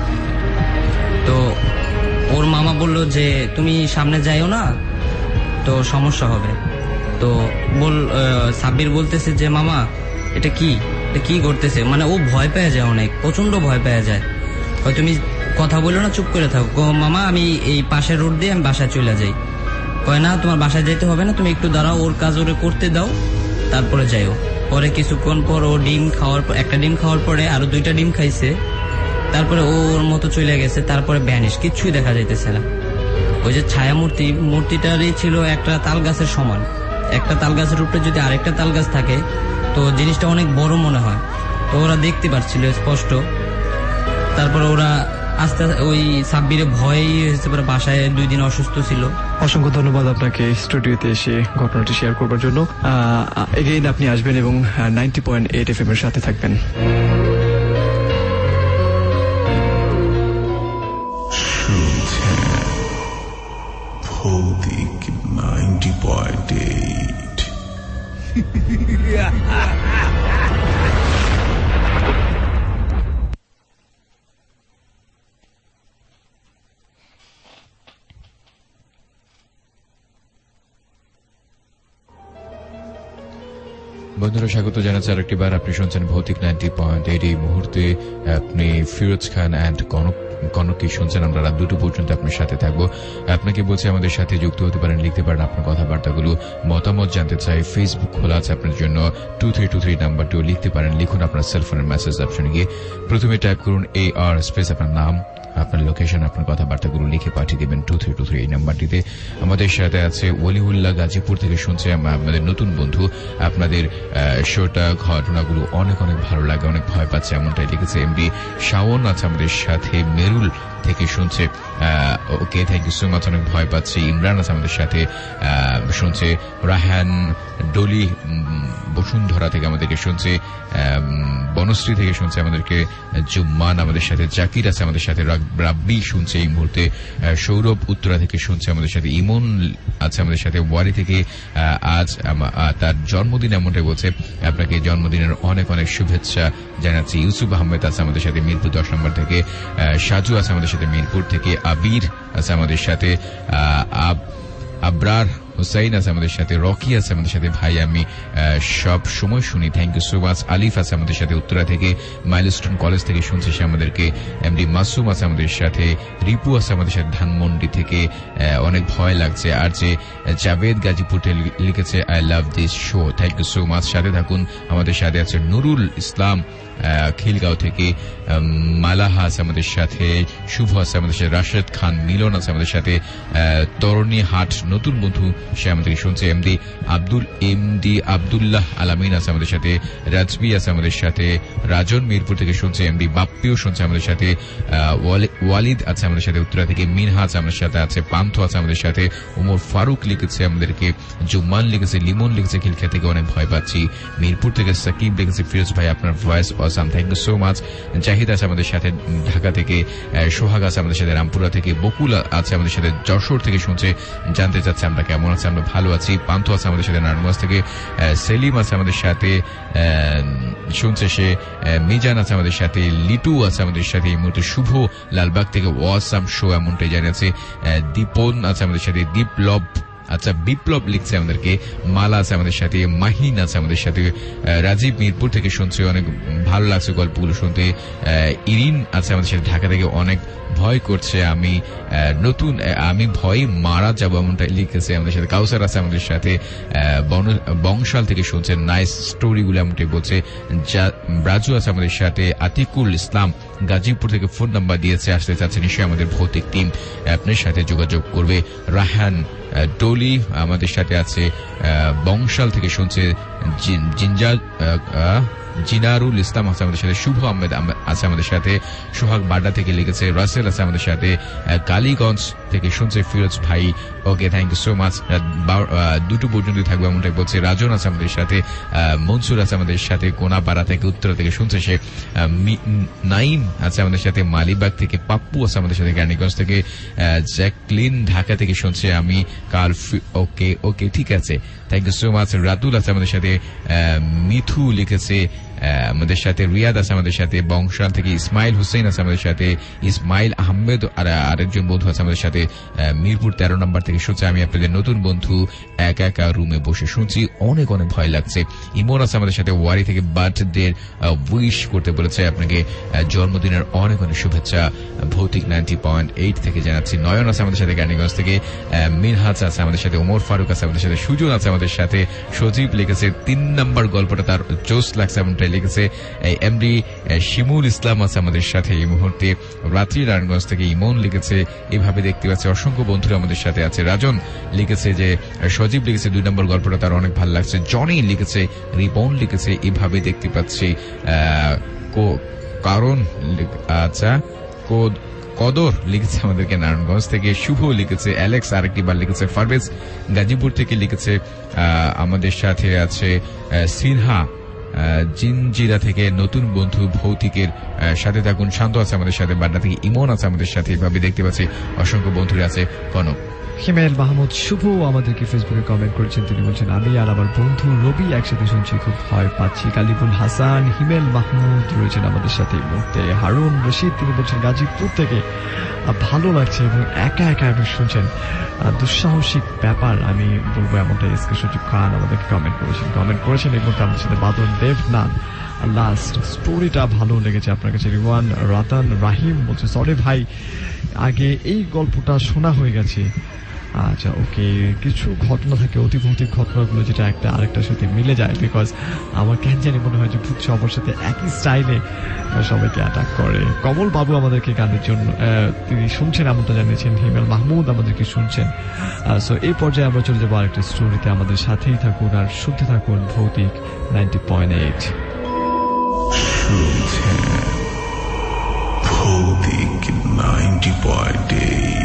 তো ওর মামা বললো যে তুমি সামনে যাইও না, তো সমস্যা হবে। তো সাব্বির বলতেছে যে মামা এটা কি করতেছে, মানে ও ভয় পেয়ে যায়, অনেক প্রচন্ড ভয় পেয়ে যায়। তুমি কথা বলো না, চুপ করে থাকো। মামা আমি এই পাশের রোড দিয়ে আমি বাসায় চলে যাই। কয় না, তোমার বাসায় যেতে হবে না, তুমি একটু দাঁড়াও, ওর কাজ ওরে করতে দাও, তারপরে যাইও। পরে কিছুক্ষণ পর ও একটা ডিম খাওয়ার পরে আরো 2টা ডিম খাইছে। তারপরে ওর মতো চলে গেছে। তারপরে ভ্যানিশ, কিচ্ছুই দেখা যাইতেছে না। ওই যে ছায়া মূর্তিটারই ছিল একটা তাল গাছের সমান। একটা তাল গাছের উপরে যদি আরেকটা তাল গাছ থাকে তো জিনিসটা অনেক বড় মনে হয়। তো ওরা দেখতে পাচ্ছিল স্পষ্ট। তারপরে ওরা আস্তে ওই সাব্বিরে ভয় হয়েছে, বাসায় 2 দিন অসুস্থ ছিল। অসংখ্য ধন্যবাদ আপনাকে স্টুডিওতে এসে ঘটনাটি শেয়ার করবার জন্য। এগেইন আপনি আসবেন এবং 90.8 FM এর সাথে থাকবেন। ভৌতিক 90.8 বন্ধুরা, স্বাগত জানাচ্ছি আরেকটি বার। আপনি শুনছেন ভৌতিক 90.8। এই মুহূর্তে আপনি ফিরোজ খান অ্যান্ড কনককে শুনছেন। আমরা রাত 2টো পর্যন্ত আপনার সাথে থাকবো। আপনাকে বলছি আমাদের সাথে যুক্ত হতে পারেন, লিখতে পারেন আপনার কথাবার্তাগুলো, মতামত জানতে চাই। ফেসবুক খোলা আছে আপনার জন্য, 2323 নাম্বারটিও লিখতে পারেন। লিখুন আপনার সেলফোনের মেসেজ অপশনে গিয়ে, প্রথমে টাইপ করুন AR স্পেস আপনার নাম, আপনার লোকেশন, আপনার কথাবার্তাগুলো লিখে পাঠিয়ে দেবেন 2323 এই নাম্বারটিতে। আমাদের সাথে আছে ওলিউল্লাহ, গাজীপুর থেকে শুনছে, আমাদের নতুন বন্ধু। আপনাদের শোটা, ঘটনাগুলো অনেক অনেক ভালো লাগে, অনেক ভয় পাচ্ছে এমনটাই লিখেছে। এমডি শাওন আছে আমাদের সাথে, মেরুল থেকে শুনছে। Okay, thank you so much. অনেক ভয় পাচ্ছে। ইমরান আছে আমাদের সাথে, শুনছে। রাহান ডলি বসুন্ধরা থেকে আমাদেরকে শুনছে। বনশ্রী থেকে শুনছে আমাদেরকে। জুম্মান আমাদের সাথে। জাকির আছে আমাদের সাথে। রাব্বি শুনছে এই মুহূর্তে। সৌরভ উত্তরা থেকে শুনছে আমাদের সাথে। ইমন আছে আমাদের সাথে ওয়ারি থেকে। আজ তার জন্মদিন এমনটাই বলছে। আপনাকে জন্মদিনের অনেক অনেক শুভেচ্ছা জানাচ্ছি। ইউসুফ আহমেদ আছে আমাদের সাথে মিরপুর 10 নম্বর থেকে। সাজু আছে আমাদের সাথে মিরপুর থেকে। আবির আছে আমাদের সাথে। আবরার হুসাইন আছে আমাদের সাথে। রকি আছে আমাদের সাথে। ভাই আমি সব সময় শুনি, থ্যাংক ইউ সো মাচ। আলিফ আছে আমাদের সাথে উত্তরা থেকে। মাইলস্টোন কলেজ থেকে শুনছে সে আমাদেরকে। এমডি মাসুম আছে আমাদের সাথে। রিপু আছে আমাদের সাথে ধানমন্ডি থেকে। অনেক ভয় লাগছে। আর যে জাভেদ গাজীপুর লিখেছে, I love this show, thank you so much. সাথে থাকুন। আমাদের সাথে আছে নুরুল ইসলাম খিলগাঁও থেকে। মালাহা আছে আমাদের সাথে। শুভ আছে আমাদের সাথে। রাশেদ খান মিলন আছে আমাদের সাথে। তরণী হাট নতুন বন্ধু সে আমাদেরকে শুনছে। এমডি আব্দুল্লাহ আলামিন আছে আমাদের সাথে, রাজবি আছে আমাদের সাথে, রাজন মিরপুর থেকে শুনছে, এমডি বাপ্পিও শুনছে আমাদের সাথে, ওয়ালিদ আছে আমাদের সাথে উত্তরা থেকে, মিনহা আছে আমাদের সাথে আছে, পান্থ আছে আমাদের সাথে, উমর ফারুক লিখেছে আমাদেরকে, জুম্মান লিখেছে, লিমন লিখেছে খিলখিয়া থেকে অনেক ভয় পাচ্ছি, মিরপুর থেকে সাকিব লিখেছে ফিরোজ ভাই আপনার voice awesome, thank you so much. Zahid আছে আমাদের সাথে ঢাকা থেকে, সোহাগ আছে আমাদের সাথে রামপুরা থেকে, বকুল আছে আমাদের সাথে যশোর থেকে শুনছে, জানতে চাচ্ছে আমরা কেমন আছি, আমরা ভালো আছি। পান্থ আছে আমাদের সাথে নারায়ণগঞ্জ থেকে, সেলিম আছে আমাদের সাথে শুনছে সে, মিজান আছে আমাদের সাথে, লিটু আছে আমাদের সাথে এই মুহূর্তে, শুভ লালবাগ থেকে ওয়াসাম শো এমনটাই জানিয়েছে, দীপন আছে আমাদের সাথে, বিপ্লব লিখছে আমাদেরকে, মালা আছে আমাদের সাথে, মাহিন আছে আমাদের সাথে, রাজীব মিরপুর থেকে শুনছে অনেক ভালো লাগছে গল্পগুলো শুনতে, ইরিন আছে আমাদের সাথে ঢাকা থেকে অনেক ভয় করছে, আমি ভয়ে মারা যাবো এমনটাই লিখেছে আমাদের সাথে, কাউসার আছে আমাদের সাথে, বংশাল থেকে শুনছে নাইস স্টোরিগুলো এমনটাই বলছে, রাজু আছে আমাদের সাথে, আতিকুল ইসলাম গাজীপুর থেকে ফোন নাম্বার দিয়েছে, আসতে চাচ্ছে নিশ্চয়ই আমাদের ভৌতিক টিম আপনার সাথে যোগাযোগ করবে। রাহান ডলি আমাদের সাথে আছে, বংশাল থেকে শুনছে, জিনারুল ইসলাম আছে আমাদের সাথে, শুভ আহমেদ আছে আমাদের সাথে, সোহাগ বাড্ডা থেকে লিখেছে, রাসেল আছে আমাদের সাথে, কালীগঞ্জ থেকে শুনছে ফিরোজ ভাই, okay thank you so much, 2টো পর্যন্ত থাকবে এমনটাই বলছে। রাজন আছে আমাদের সাথে, মনসুর আছে আমাদের সাথে, কোনাপাড়া থেকে উত্তরা থেকে শুনছে সে, নাইম আছে আমাদের সাথে, মালিবাগ থেকে, পাপ্পু আছে আমাদের সাথে, জ্ঞানীগঞ্জ থেকে, জ্যাকলিন ঢাকা থেকে শুনছে আমি কাল, ওকে ঠিক আছে thank you so much. Ratul আছে আমাদের সাথে, মিথু লিখেছে আমাদের সাথে, রিয়াদ আছে আমাদের সাথে, বংশাল থেকে ইসমাইল হুসেন আছে আমাদের সাথে, ইসমাইল আহমেদ আর আরেকজন বন্ধু আছে আমাদের সাথে, মিরপুর 13 নম্বর থেকে শুনছে আমি আপনাদের নতুন বন্ধু, একা একা রুমে বসে শুনছি, অনেক অনেক ভয় লাগছে। ইমন আছে আমাদের সাথে, ওয়ারি থেকে বার্থডে উইশ করতে বলেছে, আপনাকে জন্মদিনের অনেক অনেক শুভেচ্ছা ভৌতিক 90.8 থেকে জানাচ্ছি। নয়ন আছে আমাদের সাথে জ্ঞানীগঞ্জ থেকে, মিনহাজ আছে আমাদের সাথে, ওমর ফারুক আছে আমাদের সাথে, সুজন আছে আমাদের সাথে, সজীব লিখেছে 3 নম্বর গল্পটা তার জোস লাগছে এমনটাই লিখেছে, এমডি শিমুল ইসলাম আছে আমাদের সাথে এই মুহূর্তে, রাত্রি নারায়ণগঞ্জ থেকে ইমন লিখেছে এভাবে দেখতে পাচ্ছে, অসংখ্য বন্ধুরা আমাদের সাথে আছে। রাজন লিখেছে যে, সজীব লিখেছে 2 নম্বর গল্পটা তার অনেক ভালো লাগছে, জনি লিখেছে, রিপন লিখেছে এভাবে দেখতে পাচ্ছি, কারণ আচ্ছা কদর লিখেছে আমাদেরকে নারায়ণগঞ্জ থেকে, শুভ লিখেছে, অ্যালেক্স আরেকটি বার লিখেছে, পারভেজ গাজীপুর থেকে লিখেছে আমাদের সাথে আছে, সিনহা জিনজিরা থেকে নতুন বন্ধু ভৌতিকের সাথে থাকুন, শান্ত আছে আমাদের সাথে, বাড্ডা থেকে ইমন আছে আমাদের সাথে, এভাবে দেখতে পাচ্ছি অসংখ্য বন্ধুরা আছে। কনক হিমেল মাহমুদ শুভ আমাদেরকে ফেসবুকে কমেন্ট করেছেন, তিনি বলছেন আমি আর আমার বন্ধু রবি একসাথে শুনছি, খুব ভয় পাচ্ছি। কালিবুল হাসান, হিমেল মাহমুদ রয়েছেন আমাদের সাথে এই মুহূর্তে। হারুন রশিদ তিনি বলছেন গাজীপুর থেকে ভালো লাগছে এবং একা একা আপনি শুনছেন, দুঃসাহসিক ব্যাপার আমি বলবো এমনটা। এসকে সজীব খান আমাদেরকে কমেন্ট করেছেন এই মুহূর্তে আমাদের সাথে। বাদল দেবনাথ লাস্ট স্টোরিটা ভালো লেগেছে আপনার কাছে। রিওয়ান রাতান রাহিম বলছে সরি ভাই, আগে এই গল্পটা শোনা হয়ে গেছে। আচ্ছা ওকে, কিছু ঘটনা থাকে অতিভৌতিক ঘটনাগুলো যেটা একটা আরেকটার সাথে মিলে যায়, বিকজ আমার কেন জানি মনে হয় যে ভূত সবার সাথে একই স্টাইলে সবাইকে অ্যাটাক করে। কমল বাবু আমাদেরকে গানের জন্য তিনি শুনছেন এমনটা জানিয়েছেন। হিমেল মাহমুদ আমাদেরকে শুনছেন। সো এই পর্যায়ে আমরা চলে যাবো আরেকটা স্টোরিতে, আমাদের সাথেই থাকুন আর শুনতে থাকুন ভৌতিক 90.8। ভৌতিক 90.8।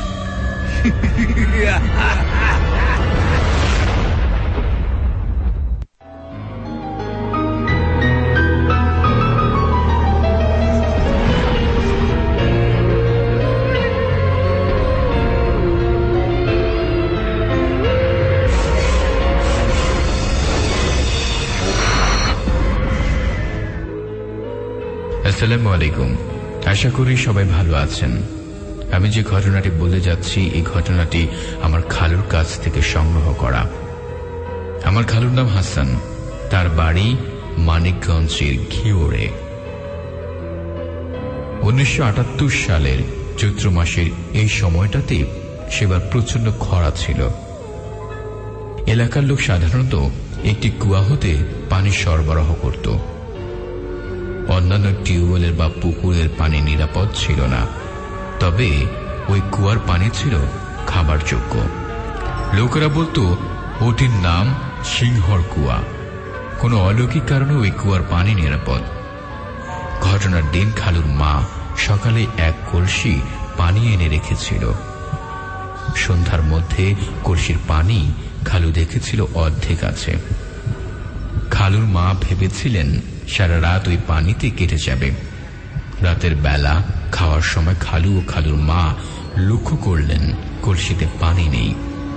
আসসালামু আলাইকুম, আশা করি সবাই ভালো আছেন। আমি যে ঘটনাটি বলে যাচ্ছি এই ঘটনাটি আমার খালুর কাছ থেকে সংগ্রহ করা। আমার খালুর নাম হাসান, তার বাড়ি মানিকগঞ্জের ঘিওরে। 1978 সালের চৈত্র মাসের এই সময়টাতে সেবার প্রচন্ড খরা ছিল। এলাকার লোক সাধারণত একটি কুয়া হতে পানি সরবরাহ করত। অন্যান্য টিউবওয়েলের বা পুকুরের পানি নিরাপদ ছিল না, তবে ওই কুয়ার পানি ছিল খাবার যোগ্য। লোকেরা বলতো ওটির নাম সিংহর কুয়া। কোনো অলৌকিক কারণে ওই কুয়ার পানি নিরাপদ। ঘটনার দিন খালুর মা সকালে এক কলসি পানি এনে রেখেছিল। সন্ধ্যার মধ্যে কলসির পানি খালু দেখেছিল অর্ধেক আছে। খালুর মা ভেবেছিলেন সারা রাত ওই পানিতে কেটে যাবে। রাতের বেলা খাওয়ার সময় খালু ও খালুর মা লক্ষ্য করলেন কলসিতে পানি নেই।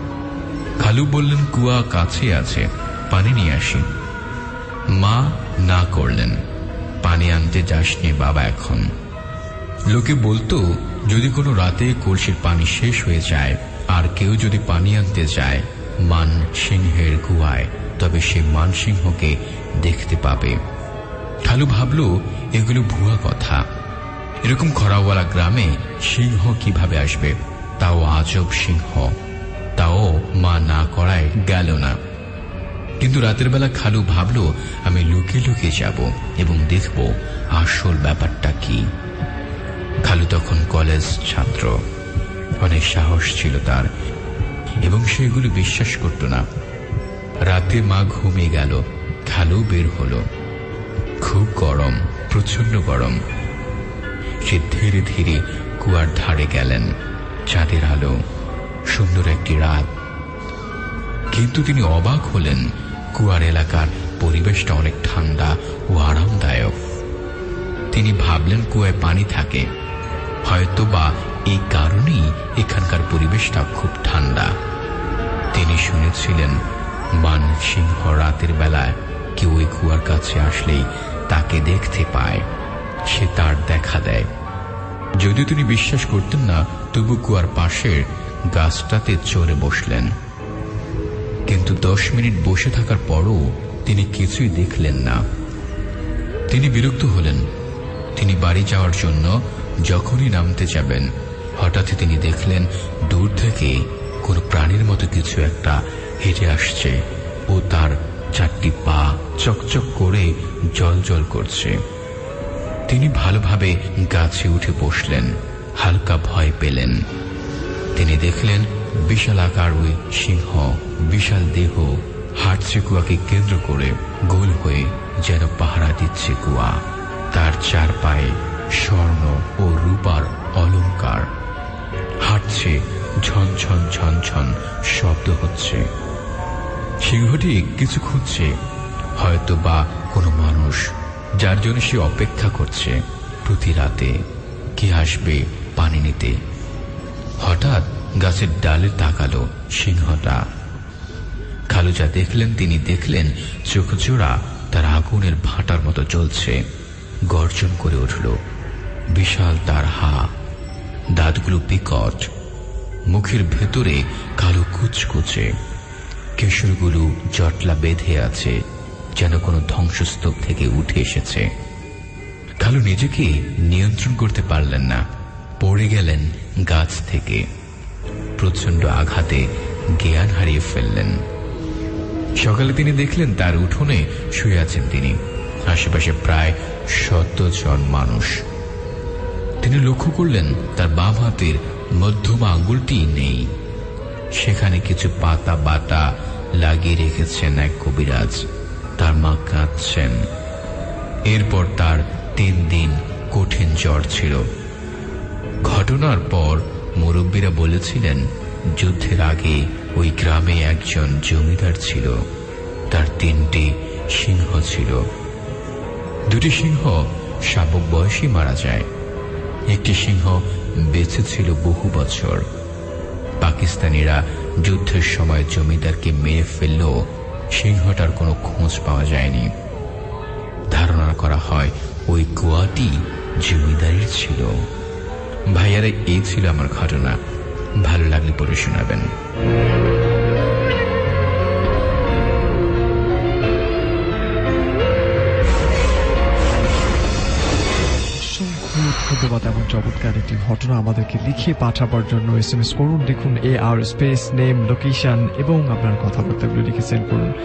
খালু বললেন, কুয়া কাছে আছে, পানি নিয়ে আসি। মা না করলেন, পানি আনতে যাসনি বাবা এখন। লোকে বলতো যদি কোনো রাতে কলসির পানি শেষ হয়ে যায় আর কেউ যদি পানি আনতে যায় মান সিংহের কুয়ায়, তবে সে মান সিংহকে দেখতে পাবে। খালু ভাবল এগুলো ভুয়া কথা। এরকম খরাওয়ালা গ্রামে সিংহ কিভাবে আসবে, তাও আজব সিংহ, তাও মা না করায় গেল না। কিন্তু রাতের বেলা খালু ভাবল আমি লুকিয়ে লুকিয়ে যাব এবং দেখব আসল ব্যাপারটা কি। খালু তখন কলেজ ছাত্র, অনেক সাহস ছিল তার এবং সেগুলো বিশ্বাস করত না। রাতে মা ঘুমিয়ে গেল, খালু বের হলো। খুব গরম, প্রচন্ড গরম। সে ধীরে ধীরে কুয়ার ধারে গেলেন। চাঁদের আলো, সুন্দর একটি রাত। কিন্তু তিনি অবাক হলেন, কুয়ার এলাকার পরিবেশটা অনেক ঠান্ডা ও আরামদায়ক। তিনি ভাবলেন কুয়ায় পানি থাকে, হয়তো বা এই কারণেই এখানকার পরিবেশটা খুব ঠান্ডা। তিনি শুনেছিলেন মান সিংহ রাতের বেলায় কেউ ওই কুয়ার কাছে আসলেই তাকে দেখতে পায়, সে তার দেখা দেয়। যদিও তিনি বিশ্বাস করতেন না, তবু কুয়ার পাশের গাছটাতে চড়ে বসলেন। কিন্তু 10 মিনিট বসে থাকার পরও তিনি কিছুই দেখলেন না। তিনি বিরক্ত হলেন। তিনি বাড়ি যাওয়ার জন্য যখনই নামতে যাবেন, হঠাৎই তিনি দেখলেন দূর থেকে কোন প্রাণীর মতো কিছু একটা হেঁটে আসছে ও তার 4টি পা চকচক করে জ্বলজ্বল করছে। তিনি ভালোভাবে গাছে উঠে বসলেন, হালকা ভয় পেলেন। তিনি দেখলেন বিশাল আকার ওই সিংহ, বিশাল দেহ, হাঁটছে কুয়াকে কেন্দ্র করে, গোল হয়ে যেন পাহারা দিচ্ছে কুয়া। তার 4 পায়ে স্বর্ণ ও রূপার অলংকার, হাঁটছে, ঝনঝন ঝনঝন শব্দ হচ্ছে। সিংহটি কিছু খুঁজছে, হয়তো বা কোনো মানুষ, যার জন্য সে অপেক্ষা করছে। প্রতি রাতে কে আসবে পানি নিতে। হঠাৎ গাছের ডালে তাকালো সিংহটা। খালু যা দেখলেন, তিনি দেখলেন চোখ জোড়া তার আগুনের ভাটার মতো জ্বলছে। গর্জন করে উঠল। বিশাল তার হা, দাঁতগুলো বিকট, মুখের ভেতরে কালো কুচকুচে, কেশরগুলো জটলা বেঁধে আছে, যেন কোনো ধ্বংসস্তূপ থেকে উঠে এসেছে। খালু নিজেকে নিয়ন্ত্রণ করতে পারলেন না, পড়ে গেলেন গাছ থেকে। প্রচন্ড আঘাতে জ্ঞান হারিয়ে ফেললেন। সকালে তিনি দেখলেন তার উঠোনে শুয়ে আছেন তিনি। আশেপাশে প্রায় 100 জন মানুষ। তিনি লক্ষ্য করলেন তার বাম হাতের মধ্যমা আঙ্গুলটি নেই। সেখানে কিছু পাতা বাটা লাগিয়ে রেখেছেন এক কবিরাজ। তার মা কাঁদছেন। এরপর তার 3 দিন কঠিন জ্বর ছিল। ঘটনার পর মুরব্বীরা বলেছিলেন যুদ্ধের আগে ওই গ্রামে একজন জমিদার ছিল। তার 3টি সিংহ ছিল। 2টি সিংহ শাবক বয়সী মারা যায়। একটি সিংহ বেঁচে ছিল বহু বছর। পাকিস্তানিরা যুদ্ধের সময় জমিদারকে মেরে ফেললেও সিংহটার কোনো খোঁজ পাওয়া যায়নি। ধারণা করা হয় ওই কুয়াটি জমিদারের ছিল। ভাইয়ারা, এই ছিল আমার ঘটনা। ভালো লাগলে পড়ে শোনাবেন। ধন্যবাদ এমন চমৎকার একটি ঘটনা আমাদেরকে লিখে পাঠাবার জন্য। SMS করুন, লিখুন AR স্পেস নেম, লোকেশন এবং আপনার কথাবার্তাগুলো লিখে সেন্ড করুন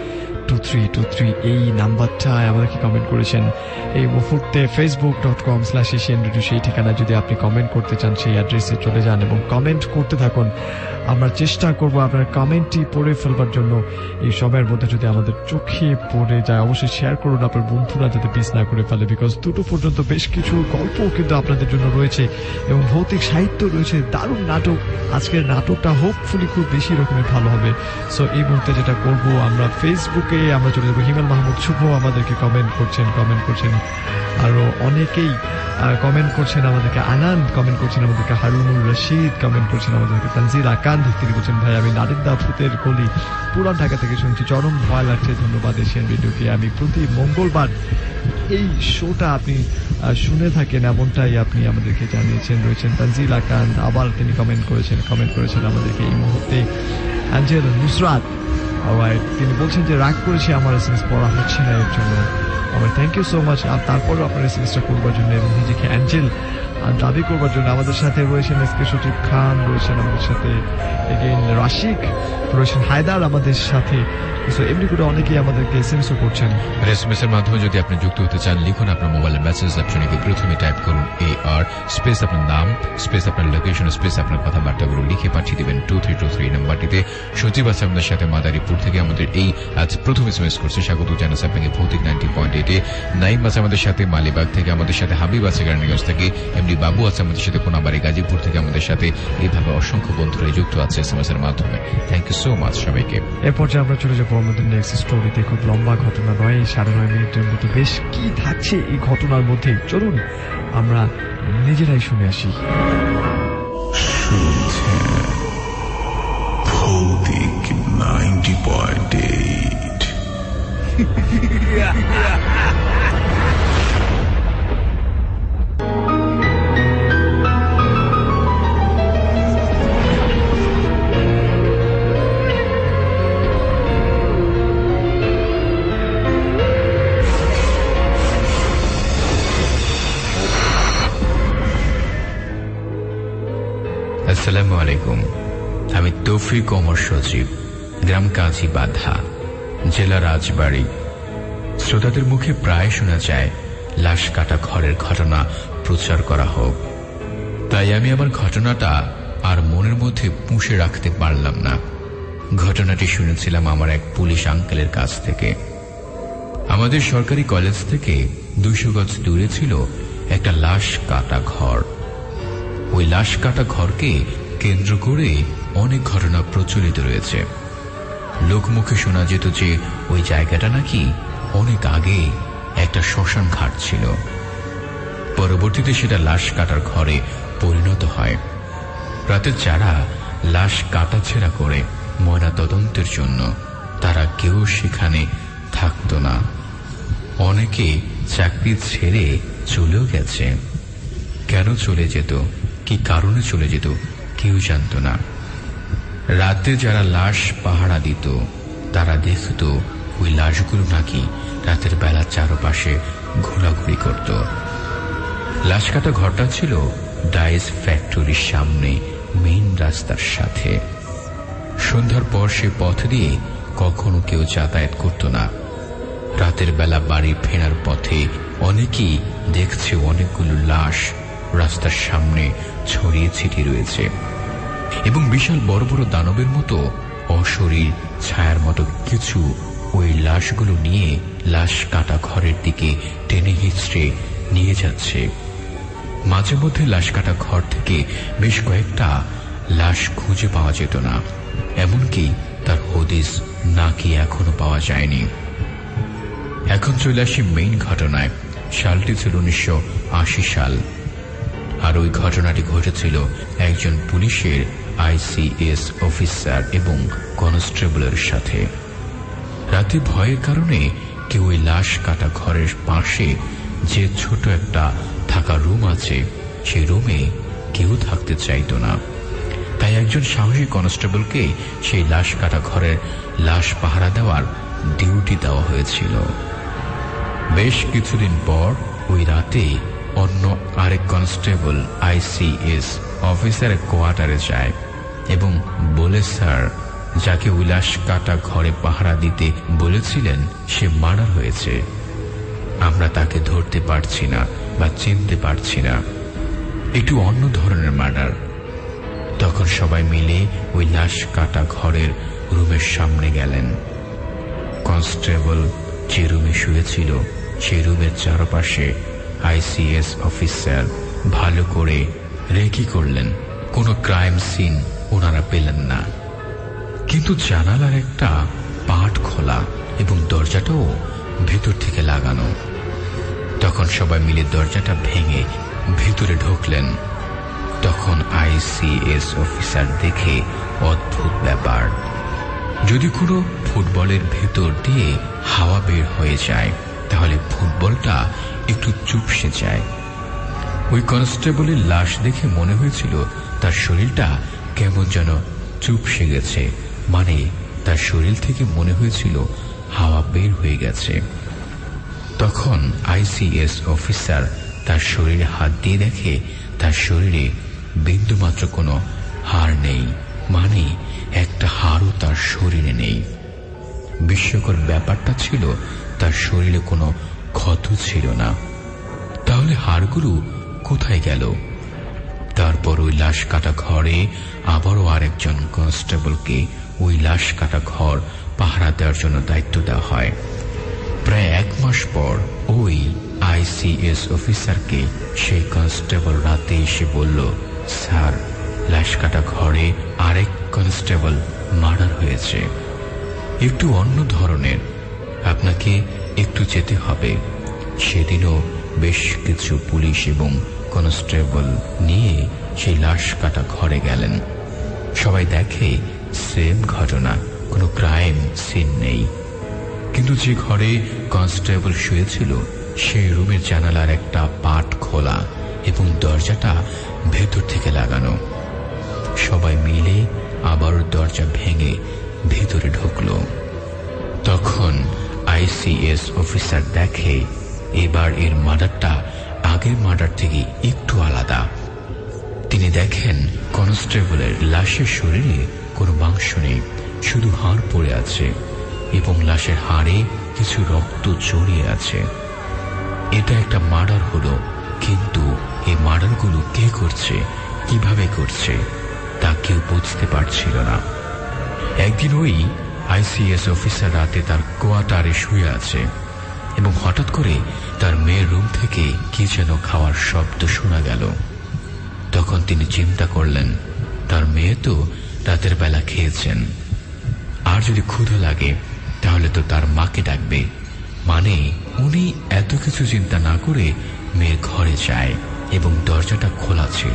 2323 এই নাম্বারটায় আমাদেরকে কমেন্ট করেছেন এই মুহূর্তে facebook.com/asian radio সেই ঠিকানায় যদি আপনি কমেন্ট করতে চান সেই অ্যাড্রেসে চলে যান এবং কমেন্ট করতে থাকুন। আমরা চেষ্টা করব আপনার কমেন্টটি পড়ে ফেলবার জন্য। এই সময়ের মধ্যে যদি আমাদের চোখে পড়ে যায় অবশ্যই শেয়ার করুন আপনার বন্ধুরা যাতে মিস না করে ফেলে, বিকজ 2টো পর্যন্ত বেশ কিছু গল্প কিন্তু আপনাদের জন্য রয়েছে এবং ভৌতিক সাহিত্য রয়েছে, দারুণ নাটক। আজকের নাটকটা হোপফুলি খুব বেশি রকমের ভালো হবে। সো এই মুহূর্তে যেটা করব আমরা ফেসবুকে আমরা চলে যাবো। হিমেল মাহমুদ শুভ আমাদেরকে কমেন্ট করছেন আরো অনেকেই কমেন্ট করছেন আমাদেরকে। আনন্দ কমেন্ট করছেন আমাদেরকে, হারুনুর রশিদ কমেন্ট করছেন আমাদেরকে, তানজিল আকান তিনি বলছেন ভাই আমি নারিন্দা ফুতের কলি পুরান ঢাকা থেকে শুনছি, চরম ভয় লাগছে, ধন্যবাদ এশিয়ান রেডিওকে। আমি প্রতি মঙ্গলবার এই শোটা আপনি শুনে থাকেন এমনটাই আপনি আমাদেরকে জানিয়েছেন। রয়েছেন তানজিল আকান, আবার তিনি কমেন্ট করেছেন আমাদেরকে এই মুহূর্তে। অ্যাঞ্জেল নুসরাত তিনি বলছেন যে রাগ করেছে আমার এসএমএস পড়া হচ্ছে না এর জন্য। আমার থ্যাংক ইউ সো মাচ তারপরও আপনার এসএমএসটা করবার জন্য এবং নিজেকে অ্যাঞ্জেল দাবি করবার জন্য। আমাদের সাথে রয়েছেন এসকে সচিব খান, রয়েছেন আমাদের সাথে এগেইন রাশিক, রয়েছেন হায়দার আমাদের সাথে। এমনি করে অনেকেই আমাদেরকে এসএমএসও করছেন। এসএমএস এর মাধ্যমে যদি আপনি যুক্ত হতে চান লিখুন আপনার মোবাইলের মেসেজ অপশনে গিয়ে প্রথমে টাইপ করুন AR স্পেস আপনার নাম স্পেস আপনার লোকেশন স্পেস আপনার কথাবার্তাগুলো লিখে পাঠিয়ে দেবেন 2323 নাম্বারটিতে। সচিব আছে আমাদের সাথে মাদারীপুর থেকে আমাদের এই আজ প্রথম এসএমএস করছে, স্বাগত জানাচ্ছি আপনাকে ভৌতিক 90.8 এ। নাইম আছে আমাদের সাথে মালিবাগ থেকে, আমাদের সাথে হাবিব আছে গার্নিগঞ্জ থেকে, এমডি বাবু আছে আমাদের সাথে কোনাবাড়ি গাজীপুর থেকে আমাদের সাথে। এইভাবে অসংখ্য বন্ধুরা যুক্ত আছে এসএমএস এর মাধ্যমে। থ্যাংক ইউ সো মাচ সবাইকে। এরপর যে আমরা চলে যাবো আমাদের নেক্সট স্টোরিতে। খুব লম্বা ঘটনা নয়, 9.5 মিনিটের মতো বেশ কি থাকছে এই ঘটনার মধ্যে, চলুন আমরা নিজেরাই শুনে আসি। শুনছেন ভৌতিক 90.8। আসসালামু আলাইকুম। আমি তৌফিক ওমর সচিব, গ্রাম কাজী বাধা, জেলা রাজবাড়ী। শ্রোতাদের মুখে প্রায় শোনা যায় লাশ কাটা ঘরের ঘটনা প্রচার করা হোক, তাই আমি আমার ঘটনাটা আর মনের মধ্যে পুষে রাখতে পারলাম না। ঘটনাটি শুনেছিলাম আমার এক পুলিশ আঙ্কেলের কাছ থেকে। আমাদের সরকারি কলেজ থেকে 200 গজ দূরে ছিল একটা লাশ কাটা ঘর। ওই লাশ কাটা ঘরকে কেন্দ্র করে অনেক ঘটনা প্রচলিত রয়েছে। লোকমুখে শোনা যেত যে ওই জায়গাটা নাকি অনেক আগে একটা শ্মশান ঘাট ছিল। পরবর্তীতে সেটা লাশ কাটার ঘরে পরিণত হয়। রাতে যারা লাশ কাটাছেড়া করে ময়না তদন্তের জন্য, তারা কেউ সেখানে থাকত না। অনেকে চাকরি ছেড়ে চলেও গেছে। কেন চলে যেত, কি কারণে চলে যেত কেউ জানত না। রাতে যারা লাশ পাহারা দিত তারা দেখত ওই লাশগুলো নাকি রাতের বেলা চারপাশে ঘোরাঘুরি করত। লাশ কাটা ঘরটা ছিল ডাইস ফ্যাক্টরির সামনে মেইন রাস্তার সাথে। সন্ধ্যার পর সে পথ দিয়ে কখনো কেউ যাতায়াত করত না। রাতের বেলা বাড়ি ফেরার পথে অনেকেই দেখছে অনেকগুলো লাশ রাস্তার সামনে ছড়িয়ে ছিটিয়ে রয়েছে এবং বিশাল বড় বড় দানবের মতো অশরীর ছায়ার মতো কিছু ওই লাশগুলো নিয়ে লাশ কাটা ঘরের দিকে টেনে হিঁচড়ে নিয়ে যাচ্ছে। মাঝে মধ্যে লাশ কাটা ঘর থেকে বেশ কয়েকটা লাশ খুঁজে পাওয়া যেত না, এমনকি তার হদিস নাকি এখনো পাওয়া যায়নি। এখন চলে আসি মেইন ঘটনায়। সালটি ছিল 1980 সাল, আর ওই ঘটনাটি ঘটেছিল একজন পুলিশের ICS অফিসার এবং কনস্টেবলের সাথে। রাতে ভয়ের কারণে কেউ ওই লাশ কাটা ঘরের পাশে যে ছোট একটা থাকা রুম আছে সেই রুমে কেউ থাকতে চাইত না। তাই একজন সাহসী কনস্টেবলকে সেই লাশ কাটা ঘরের লাশ পাহারা দেওয়ার ডিউটি দেওয়া হয়েছিল। বেশ কিছুদিন পর ওই রাতে অন্য আরেক কনস্টেবল ICS অফিসারের কোয়ার্টারে যায় এবং বলে, স্যার যাকে উল্লাস কাটা ঘরে পাহারা দিতে বলেছিলেন সে মার্ডার হয়েছে। আমরা তাকে ধরতে পারছি না বা চিনতে পারছি না, একটু অন্য ধরনের মার্ডার। তখন সবাই মিলে ওই লাশ কাটা ঘরের রুমের সামনে গেলেন। কনস্টেবল যে রুমে শুয়েছিল সেই রুমের চারপাশে আইসিএস অফিসার ভালো করে রেকি করলেন। কোনো ক্রাইম সিন ওনারা পেলেন না, কিন্তু জানালার একটা পাট খোলা এবং দরজাটাও ভেতর থেকে লাগানো। তখন সবাই মিলে দরজাটা ভেঙে ভেতরে ঢুকলেন। তখন আইসিএস অফিসার দেখে অদ্ভুত ব্যাপার, যদি কোনো ফুটবলের ভেতর দিয়ে হাওয়া বের হয়ে যায় তাহলে ফুটবলটা একটু চুপসে যায়। ওই কনস্টেবলের লাশ দেখে মনে হয়েছিল তার শরীরটা কেমন যেন চুপসে গেছে, মানে তার শরীর থেকে মনে হয়েছিল হাওয়া বের হয়ে গেছে। তখন আইসিএস অফিসার তার শরীরে হাত দিয়ে দেখে তার শরীরে বিন্দুমাত্র কোনো হাড় নেই, মানে একটা হাড়ও তার শরীরে নেই। বিস্ময়কর ব্যাপারটা ছিল তার শরীরে কোনো ক্ষত ছিল না। তাহলে হাড়গুলো কোথায় গেল? তারপর ওই লাশ কাটা ঘরে আবারও আরেকজন কনস্টেবলকে ওই লাশ কাটা ঘর পাহারা দেওয়ার জন্য দায়িত্ব দেওয়া হয়। প্রায় 1 মাস পর ওই আইসিএস অফিসারকে সেই কনস্টেবল রাতে এসে বলল, স্যার, লাশ কাটা ঘরে আরেক কনস্টেবল মার্ডার হয়েছে, একটু অন্য ধরনের, আপনাকে একটু যেতে হবে। সেদিনও বেশ কিছু পুলিশ এবং কনস্টেবল নিয়ে সেই লাশ কাটা ঘরে গেলেন। সবাই দেখে সেম ঘটনা, কোনো ক্রাইম সিন নেই, কিন্তু যে ঘরে কনস্টেবল শুয়েছিল সেই রুমের জানালার একটা পাট খোলা এবং দরজাটা ভেতর থেকে লাগানো। সবাই মিলে আবার দরজা ভেঙে ভেতরে ঢুকল। তখন আইসিএস অফিসার দেখে এবার এর মার্ডারটা আগের মার্ডার থেকে একটু আলাদা। তিনি দেখেন কনস্টেবলের লাশের শরীরে কোনো মাংস নেই, শুধু হাড় পড়ে আছে এবং লাশের হাড়ে কিছু রক্ত জড়িয়ে আছে। এটা একটা মার্ডার হলো, কিন্তু এই মার্ডারগুলো কে করছে, কিভাবে করছে তা কেউ বুঝতে পারছিল না। একদিন ওই আইসিএস অফিসার রাতে তার কোয়ার্টারে শুয়ে আছে এবং হঠাৎ করে তার মেয়ের রুম থেকে কি যেন খাওয়ার শব্দ শোনা গেল। তখন তিনি চিন্তা করলেন, তার মেয়ে তো রাতের বেলা খেয়েছেন, আর যদি ক্ষুধা লাগে তাহলে তো তার মাকে ডাকবে। মানে উনি এত কিছু চিন্তা না করে মেয়ের ঘরে যায় এবং দরজাটা খোলা ছিল।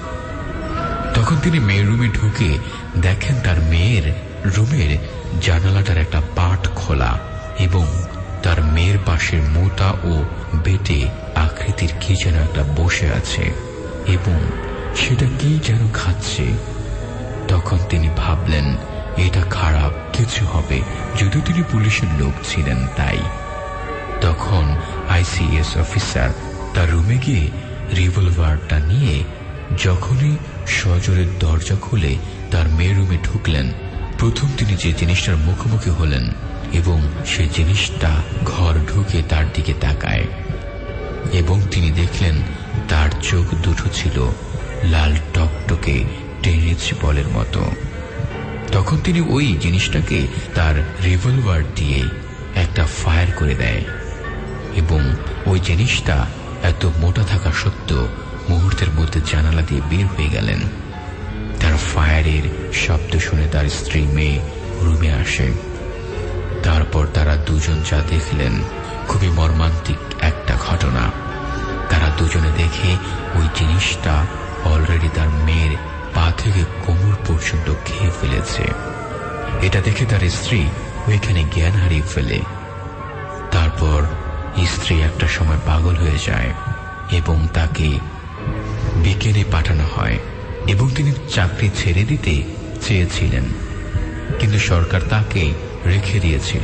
তখন তিনি মেয়ের রুমে ঢুকে দেখেন তার মেয়ের রুমের জানালাটার একটা পাট খোলা এবং তার মেয়ের পাশের মোটা ও বেটে আকৃতির কি যেন একটা বসে আছে এবং সেটা কি যেন খাচ্ছে। তখন তিনি ভাবলেন এটা খারাপ কিছু হবে, যদিও তিনি পুলিশের লোক ছিলেন তাই। তখন আইসিএস অফিসার তার রুমে গিয়ে রিভলভারটা নিয়ে যখনই সজোরে দরজা খুলে তার মেয়ের রুমে ঢুকলেন, প্রথম তিনি যে জিনিসটার মুখোমুখি হলেন এবং সে জিনিসটা ঘর ঢুকে তার দিকে তাকায় এবং তিনি দেখলেন তার চোখ দুটো ছিল লাল টকটকে টেনিস বলের মতো। তখন তিনি ওই জিনিসটাকে তার রিভলভার দিয়ে একটা ফায়ার করে দেয় এবং ওই জিনিসটা এত মোটা থাকা সত্ত্বেও মুহূর্তের মধ্যে জানালা দিয়ে বের হয়ে গেলেন। তার ফায়ারের শব্দ শুনে তার স্ত্রী মেয়ে রুমে আসে। তারপর তারা দুজন যা দেখলেন খুবই মর্মান্তিক একটা ঘটনা। তারা দুজনে দেখে ওই জিনিসটা অলরেডি তার মেয়ের পা থেকে কোমর পর্যন্ত খেয়ে ফেলেছে। এটা দেখে তার স্ত্রী ওইখানে জ্ঞান হারিয়ে ফেলে। তারপর স্ত্রী একটা সময় পাগল হয়ে যায় এবং তাকে বিকেলে পাঠানো হয় এবং তিনি চাকরি ছেড়ে দিতে চেয়েছিলেন, কিন্তু সরকার তাকে রেখে দিয়েছিল।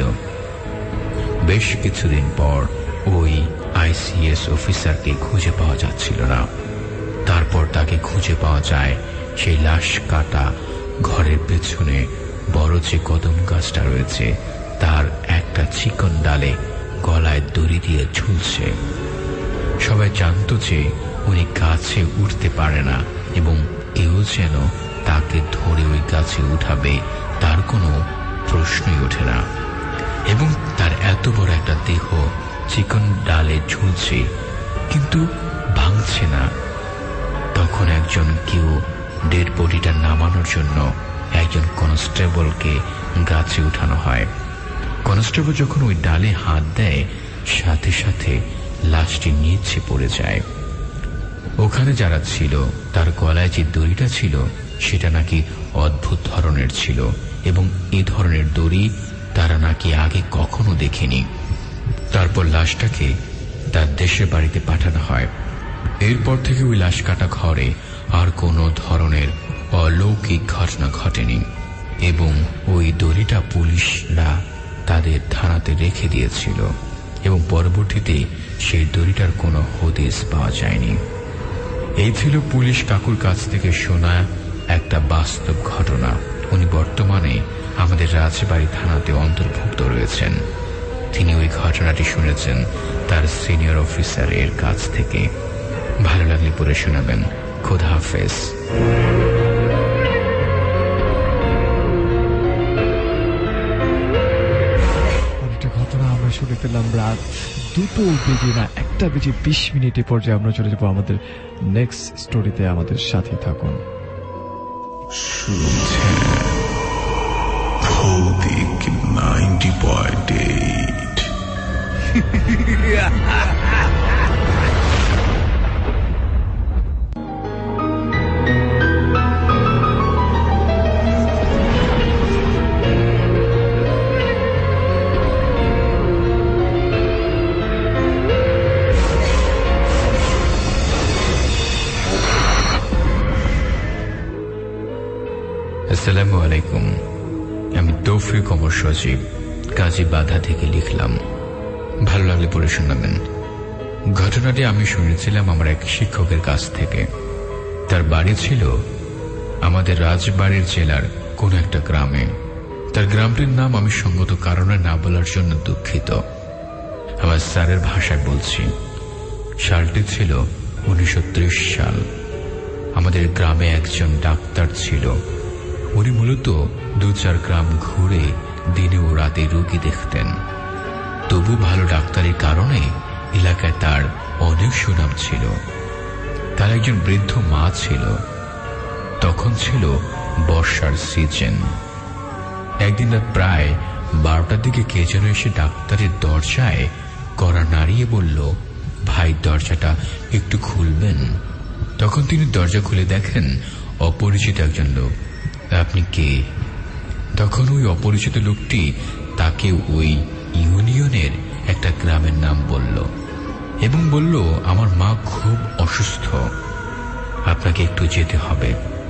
বেশ কিছুদিন পর ওই আইসিএস অফিসারকে খুঁজে পাওয়া যাচ্ছিল না। তারপর তাকে খুঁজে পাওয়া যায় সেই লাশ কাটা ঘরের পেছনে বড় যে কদম গাছটা রয়েছে তার একটা চিকন ডালে গলায় দড়ি দিয়ে ঝুলছে। সবাই জানত যে উনি গাছে উঠতে পারে না এবং কেউ যেন তাকে ধরে ওই গাছে উঠাবে তার কোনো প্রশ্নই ওঠে না। এবং তার এত বড় একটা দেহ চিকন ডালে ঝুলছে কিন্তু ভাঙছে না। তখন একজন কেউ ডেড বডিটা নামানোর জন্য একজন কনস্টেবলকে গাছে উঠানো হয়। কনস্টেবল যখন ওই ডালে হাত দেয় সাথে সাথে লাশটি নিচে পড়ে যায়। ওখানে যারা ছিল তার গলায় যে দড়িটা ছিল সেটা নাকি অদ্ভুত ধরনের ছিল এবং এ ধরনের দড়ি তারা নাকি আগে কখনো দেখেনি। তারপর লাশটাকে তার দেশের বাড়িতে পাঠানো হয়। এরপর থেকে ওই লাশ কাটা ঘরে আর কোনো ধরনের অলৌকিক ঘটনা ঘটেনি এবং ওই দড়িটা পুলিশরা তাদের থানাতে রেখে দিয়েছিল এবং পরবর্তীতে সেই দড়িটার কোনো হদিস পাওয়া যায়নি। এই ছিল পুলিশ কাকুর কাছ থেকে শোনা একটা বাস্তব ঘটনা। উনি বর্তমানে আমাদের রাজবাড়ী থানাতে অন্তর্ভুক্ত রয়েছেন। তিনি ওই ঘটনাটি শুনেছেন তার সিনিয়র অফিসারের কাছ থেকে। ভালো লাগলে পড়ে শোনাবেন। খোদা হাফেজ। অনেকটা ঘটনা আমরা শুনে ফেললাম। রাত 2:01:20 পর্যায়ে আমরা চলে যাবো আমাদের নেক্সট স্টোরিতে। আমাদের সাথে থাকুন। শুনছেন ভৌতিক 90.8। আসসালামু আলাইকুম। আমি তৌফিক ওমর সজীব কাজী বাধা থেকে লিখলাম। ভালো লাগলে পড়ে শোনাবেন। ঘটনাটি আমি শুনেছিলাম আমার এক শিক্ষকের কাছ থেকে। তার বাড়ি ছিল আমাদের রাজবাড়ির জেলার কোন একটা গ্রামে। তার গ্রামটির নাম আমি সঙ্গত কারণে না বলার জন্য দুঃখিত। আমার স্যারের ভাষায় বলছি। সালটি ছিল 1930 সাল। আমাদের গ্রামে একজন ডাক্তার ছিল। উনি মূলত 2-4 গ্রাম ঘুরে দিনে ও রাতে রোগী দেখতেন। তবু ভালো ডাক্তারের কারণে এলাকায় তার অনেক সুনাম ছিল। তার একজন বৃদ্ধ মা ছিল। তখন ছিল বর্ষার সিজন। একদিন রাত প্রায় 12টার দিকে কে যেন এসে ডাক্তারের দরজায় কড়া নাড়িয়ে বলল, ভাই দরজাটা একটু খুলবেন। তখন তিনি দরজা খুলে দেখেন অপরিচিত একজন লোক। আপনি কে? তখন ওই অপরিচিত লোকটি তাকে ওই ইউনিয়নের একটা গ্রামের নাম বলল এবং বলল, আমার মা খুব অসুস্থ, আপনাকে একটু যেতে হবে।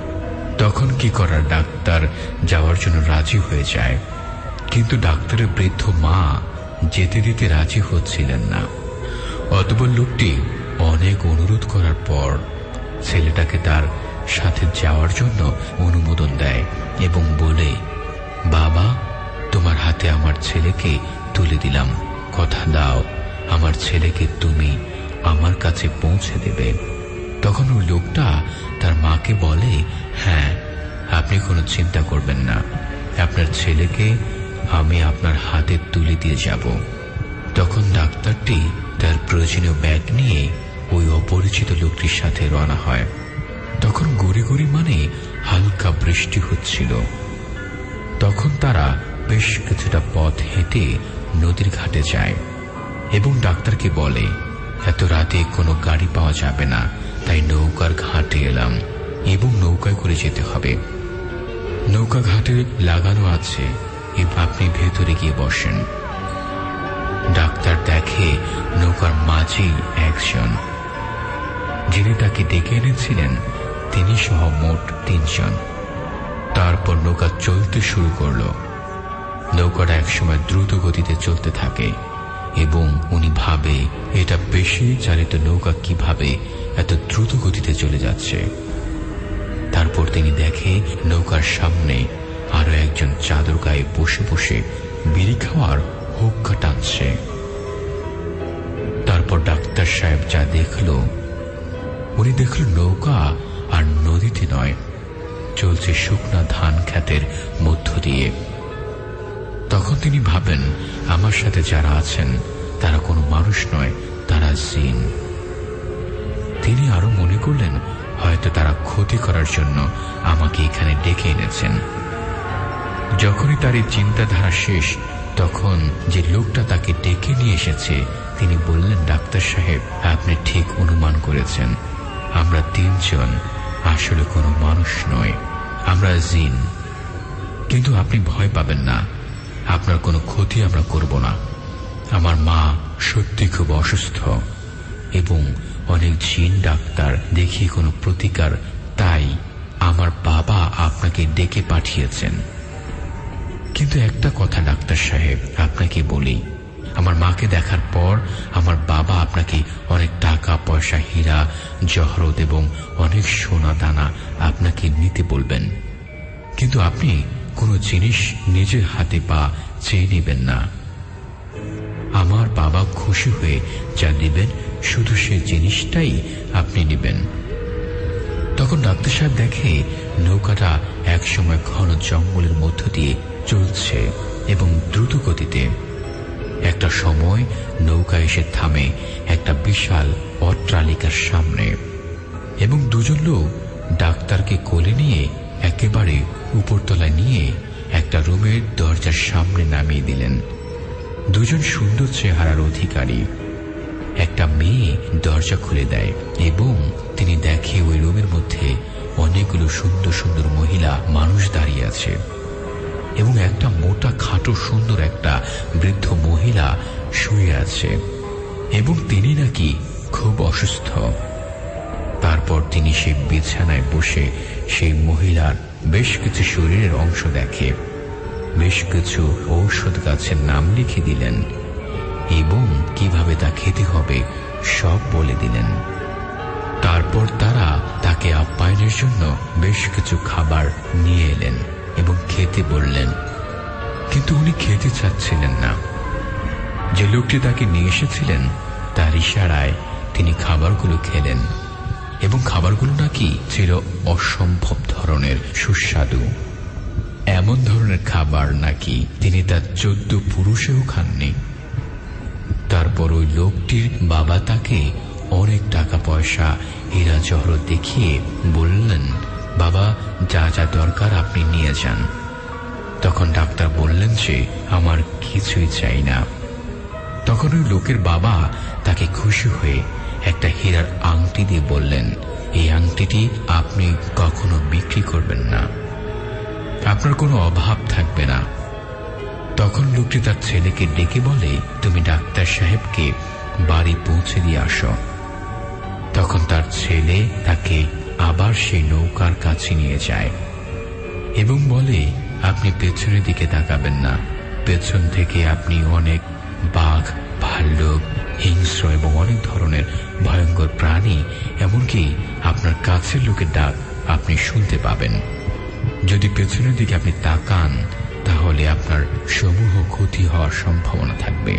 তখন কি করার, ডাক্তার যাওয়ার জন্য রাজি হয়ে যায়। কিন্তু ডাক্তারের বৃদ্ধ মা যেতে দিতে রাজি হচ্ছিলেন না। অতঃপর লোকটি অনেক অনুরোধ করার পর ছেলেটাকে তার সাথে যাওয়ার জন্য অনুমোদন দেয় এবং বলে, বাবা তোমার হাতে আমার ছেলেকে তুলে দিলাম, কথা দাও আমার ছেলেকে তুমি আমার কাছে পৌঁছে দেবে। তখন ওই লোকটা তার মাকে বলে, হ্যাঁ আপনি কোনো চিন্তা করবেন না, আপনার ছেলেকে আমি আপনার হাতে তুলে দিয়ে যাব। তখন ডাক্তারটি তার প্রয়োজনীয় ব্যাগ নিয়ে ওই অপরিচিত লোকটির সাথে রওনা হয়। তখন গড়ি গড়ি মানে হালকা বৃষ্টি হচ্ছিল। তখন তারা বেশ কিছুটা পথ হেঁটে নদীর ঘাটে যায় এবং ডাক্তারকে বলে, এত রাতে কোনো গাড়ি পাওয়া যাবে না, তাই নৌকার ঘাটে এলাম এবং নৌকায় করে যেতে হবে। নৌকা ঘাটে লাগানো আছে, আপনি ভেতরে গিয়ে বসেন। ডাক্তার দেখে নৌকার মাঝেই একজন, যিনি তাকে ডেকে এনেছিলেন তিনি সহ মোট 3 জন। তারপর নৌকা চলতে শুরু করল। নৌকাটা একসময় দ্রুত গতিতে চলতে থাকে এবং উনি ভাবে এটা বেশি চালিত নৌকা কিভাবে এত দ্রুত গতিতে চলে যাচ্ছে। তারপর তিনি দেখে নৌকার সামনে আরো একজন চাদর গায়ে বসে বসে বিড়ি খাওয়ার হুক্কা টানছে। তারপর ডাক্তার সাহেব যা দেখলো, উনি দেখল নৌকা আর নদীতে নয়, চলছে শুকনা ধান ক্ষেতের মধ্য দিয়ে। তখন তিনি ভাবেন, আমার সাথে যারা আছেন তারা কোনো মানুষ নয়, তারা জিন। তিনি আরো মনে করলেন, হয়তো তারা ক্ষতি করার জন্য আমাকে এখানে ডেকে এনেছেন। যখনই তার এই চিন্তাধারা শেষ, তখন যে লোকটা তাকে ডেকে নিয়ে এসেছে তিনি বললেন, ডাক্তার সাহেব, আপনি ঠিক অনুমান করেছেন, আমরা তিনজন আসলে কোনো মানুষ নয়, আমরা জিন। কিন্তু আপনি ভয় পাবেন না, আপনার কোনো ক্ষতি আমরা করব না। আমার মা সত্যি খুব অসুস্থ এবং অনেক জিন ডাক্তার দেখিয়ে কোনো প্রতিকার, তাই আমার বাবা আপনাকে ডেকে পাঠিয়েছেন। কিন্তু একটা কথা ডাক্তার সাহেব, আপনাকে বলি, আমার মাকে দেখার পর আমার বাবা আপনাকে অনেক টাকা পয়সা, হীরা জহরত এবং অনেক সোনা দানা আপনাকে নিতে বলবেন, কিন্তু আপনি কোনো জিনিস নিজের হাতে বা চেয়ে নেবেন না। আমার বাবা খুশি হয়ে যা নেবেন শুধু সেই জিনিসটাই আপনি নেবেন। তখন ডাক্তার সাহেব দেখে নৌকাটা একসময় ঘন জঙ্গলের মধ্য দিয়ে চলছে এবং দ্রুত গতিতে। একটা সময় নৌকা এসে থামে একটা বিশাল অট্টালিকার সামনে এবং দুজন লোক ডাক্তারকে কোলে নিয়ে একেবারে উপরতলায় নিয়ে একটা রুমের দরজার সামনে নামিয়ে দিলেন। দুজন সুন্দর চেহারার অধিকারী। একটা মেয়ে দরজা খুলে দেয় এবং তিনি দেখে ওই রুমের মধ্যে অনেকগুলো সুন্দর সুন্দর মহিলা মানুষ দাঁড়িয়ে আছে এবং একটা মোটা খাটো সুন্দর একটা বৃদ্ধ মহিলা শুয়ে আছে এবং তিনি নাকি খুব অসুস্থ। তারপর তিনি সেই বিছানায় বসে সেই মহিলার বেশ কিছু শরীরের অংশ দেখে, বেশ কিছু ঔষধ গাছের নাম লিখে দিলেন এবং কিভাবে তা খেতে হবে সব বলে দিলেন। তারপর তারা তাকে আপ্যায়নের জন্য বেশ কিছু খাবার নিয়ে এলেন এবং খেতে বললেন, কিন্তু উনি খেতে চাচ্ছিলেন না। যে লোকটি তাকে নিয়ে এসেছিলেন তার ইশারায় তিনি খাবারগুলো খেলেন এবং খাবারগুলো নাকি ছিল অসম্ভব ধরনের সুস্বাদু। এমন ধরনের খাবার নাকি তিনি তার 14 পুরুষেও খাননি। তারপর ওই লোকটির বাবা তাকে অনেক টাকা পয়সা, হীরা জহরত দেখিয়ে বললেন, বাবা, যা যা দরকার আপনি নিয়ে যান। তখন ডাক্তার বললেন যে আমার কিছুই চাই না। তখন ওই লোকের বাবা তাকে খুশি হয়ে একটা হীরার আংটি দিয়ে বললেন, এই আংটিটি আপনি কখনো বিক্রি করবেন না, আপনার কোনো অভাব থাকবে না। তখন লোকটি তার ছেলেকে ডেকে বলে, তুমি ডাক্তার সাহেবকে বাড়ি পৌঁছে দিয়ে আসো। তখন তার ছেলে তাকে আবার সেই নৌকার কাছে নিয়ে যায় এবং বলে, আপনি পেছনের দিকে তাকাবেন না, পেছন থেকে আপনি অনেক বাঘ, ভাল্লুক, হিংস্র এবং অনেক ধরনের ভয়ঙ্কর প্রাণী, এমনকি আপনার কাছের লোকের ডাক আপনি শুনতে পাবেন। যদি পেছনের দিকে আপনি তাকান তাহলে আপনার সমূহ ক্ষতি হওয়ার সম্ভাবনা থাকবে।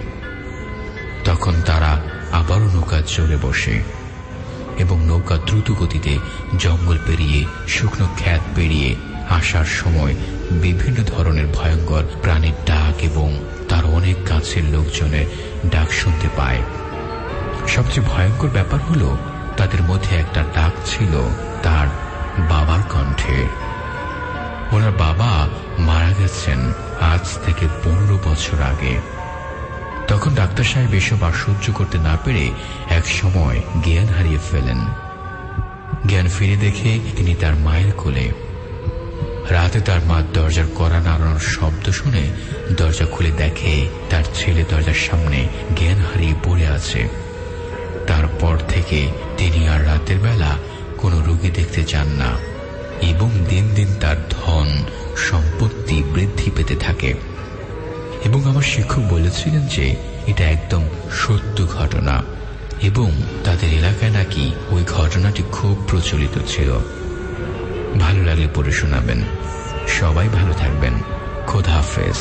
তখন তারা আবারও নৌকা চড়ে বসে এবং নৌকা দ্রুত গতিতে জঙ্গল পেরিয়ে শুকনো ক্ষেত পেরিয়ে আসার সময় বিভিন্ন ধরনের ভয়ঙ্কর প্রাণীর ডাক এবং তার অনেক কাছের লোকজনের ডাক শুনতে পায়। সবচেয়ে ভয়ঙ্কর ব্যাপার হলো তাদের মধ্যে একটা ডাক ছিল তার বাবার কণ্ঠে। ওনার বাবা মারা গেছেন আজ থেকে 15 বছর আগে। তখন ডাক্তার সাহেব এসব আর সহ্য করতে না পেরে এক সময় জ্ঞান হারিয়ে ফেলেন। জ্ঞান ফিরে দেখে তিনি তার মায়ের কোলে। রাতে তার মা দরজার কড়া নাড়ানোর শব্দ শুনে দরজা খুলে দেখে তার ছেলে দরজার সামনে জ্ঞান হারিয়ে পড়ে আছে। তারপর থেকে তিনি আর রাতের বেলা কোনো রোগী দেখতে যান না এবং দিন দিন তার ধন সম্পত্তি বৃদ্ধি পেতে থাকে। এবং আমার শিক্ষক বলেছিলেন যে এটা একদম সত্য ঘটনা এবং তাদের এলাকায় নাকি ওই ঘটনাটি খুব প্রচলিত ছিল। ভালো লাগলে পড়ে শোনাবেন। সবাই ভালো থাকবেন। খোদা হাফেজ।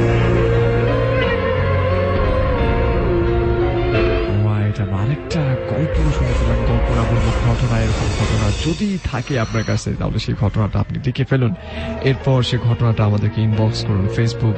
আরেকটা গল্প শুনেছিলাম, গল্প না বলবো, ঘটনা। এরকম ঘটনা যদি থাকে আপনার কাছে তাহলে সেই ঘটনাটা আপনি লিখে ফেলুন। এরপর সেই ঘটনাটা আমাদেরকে ইনবক্স করুন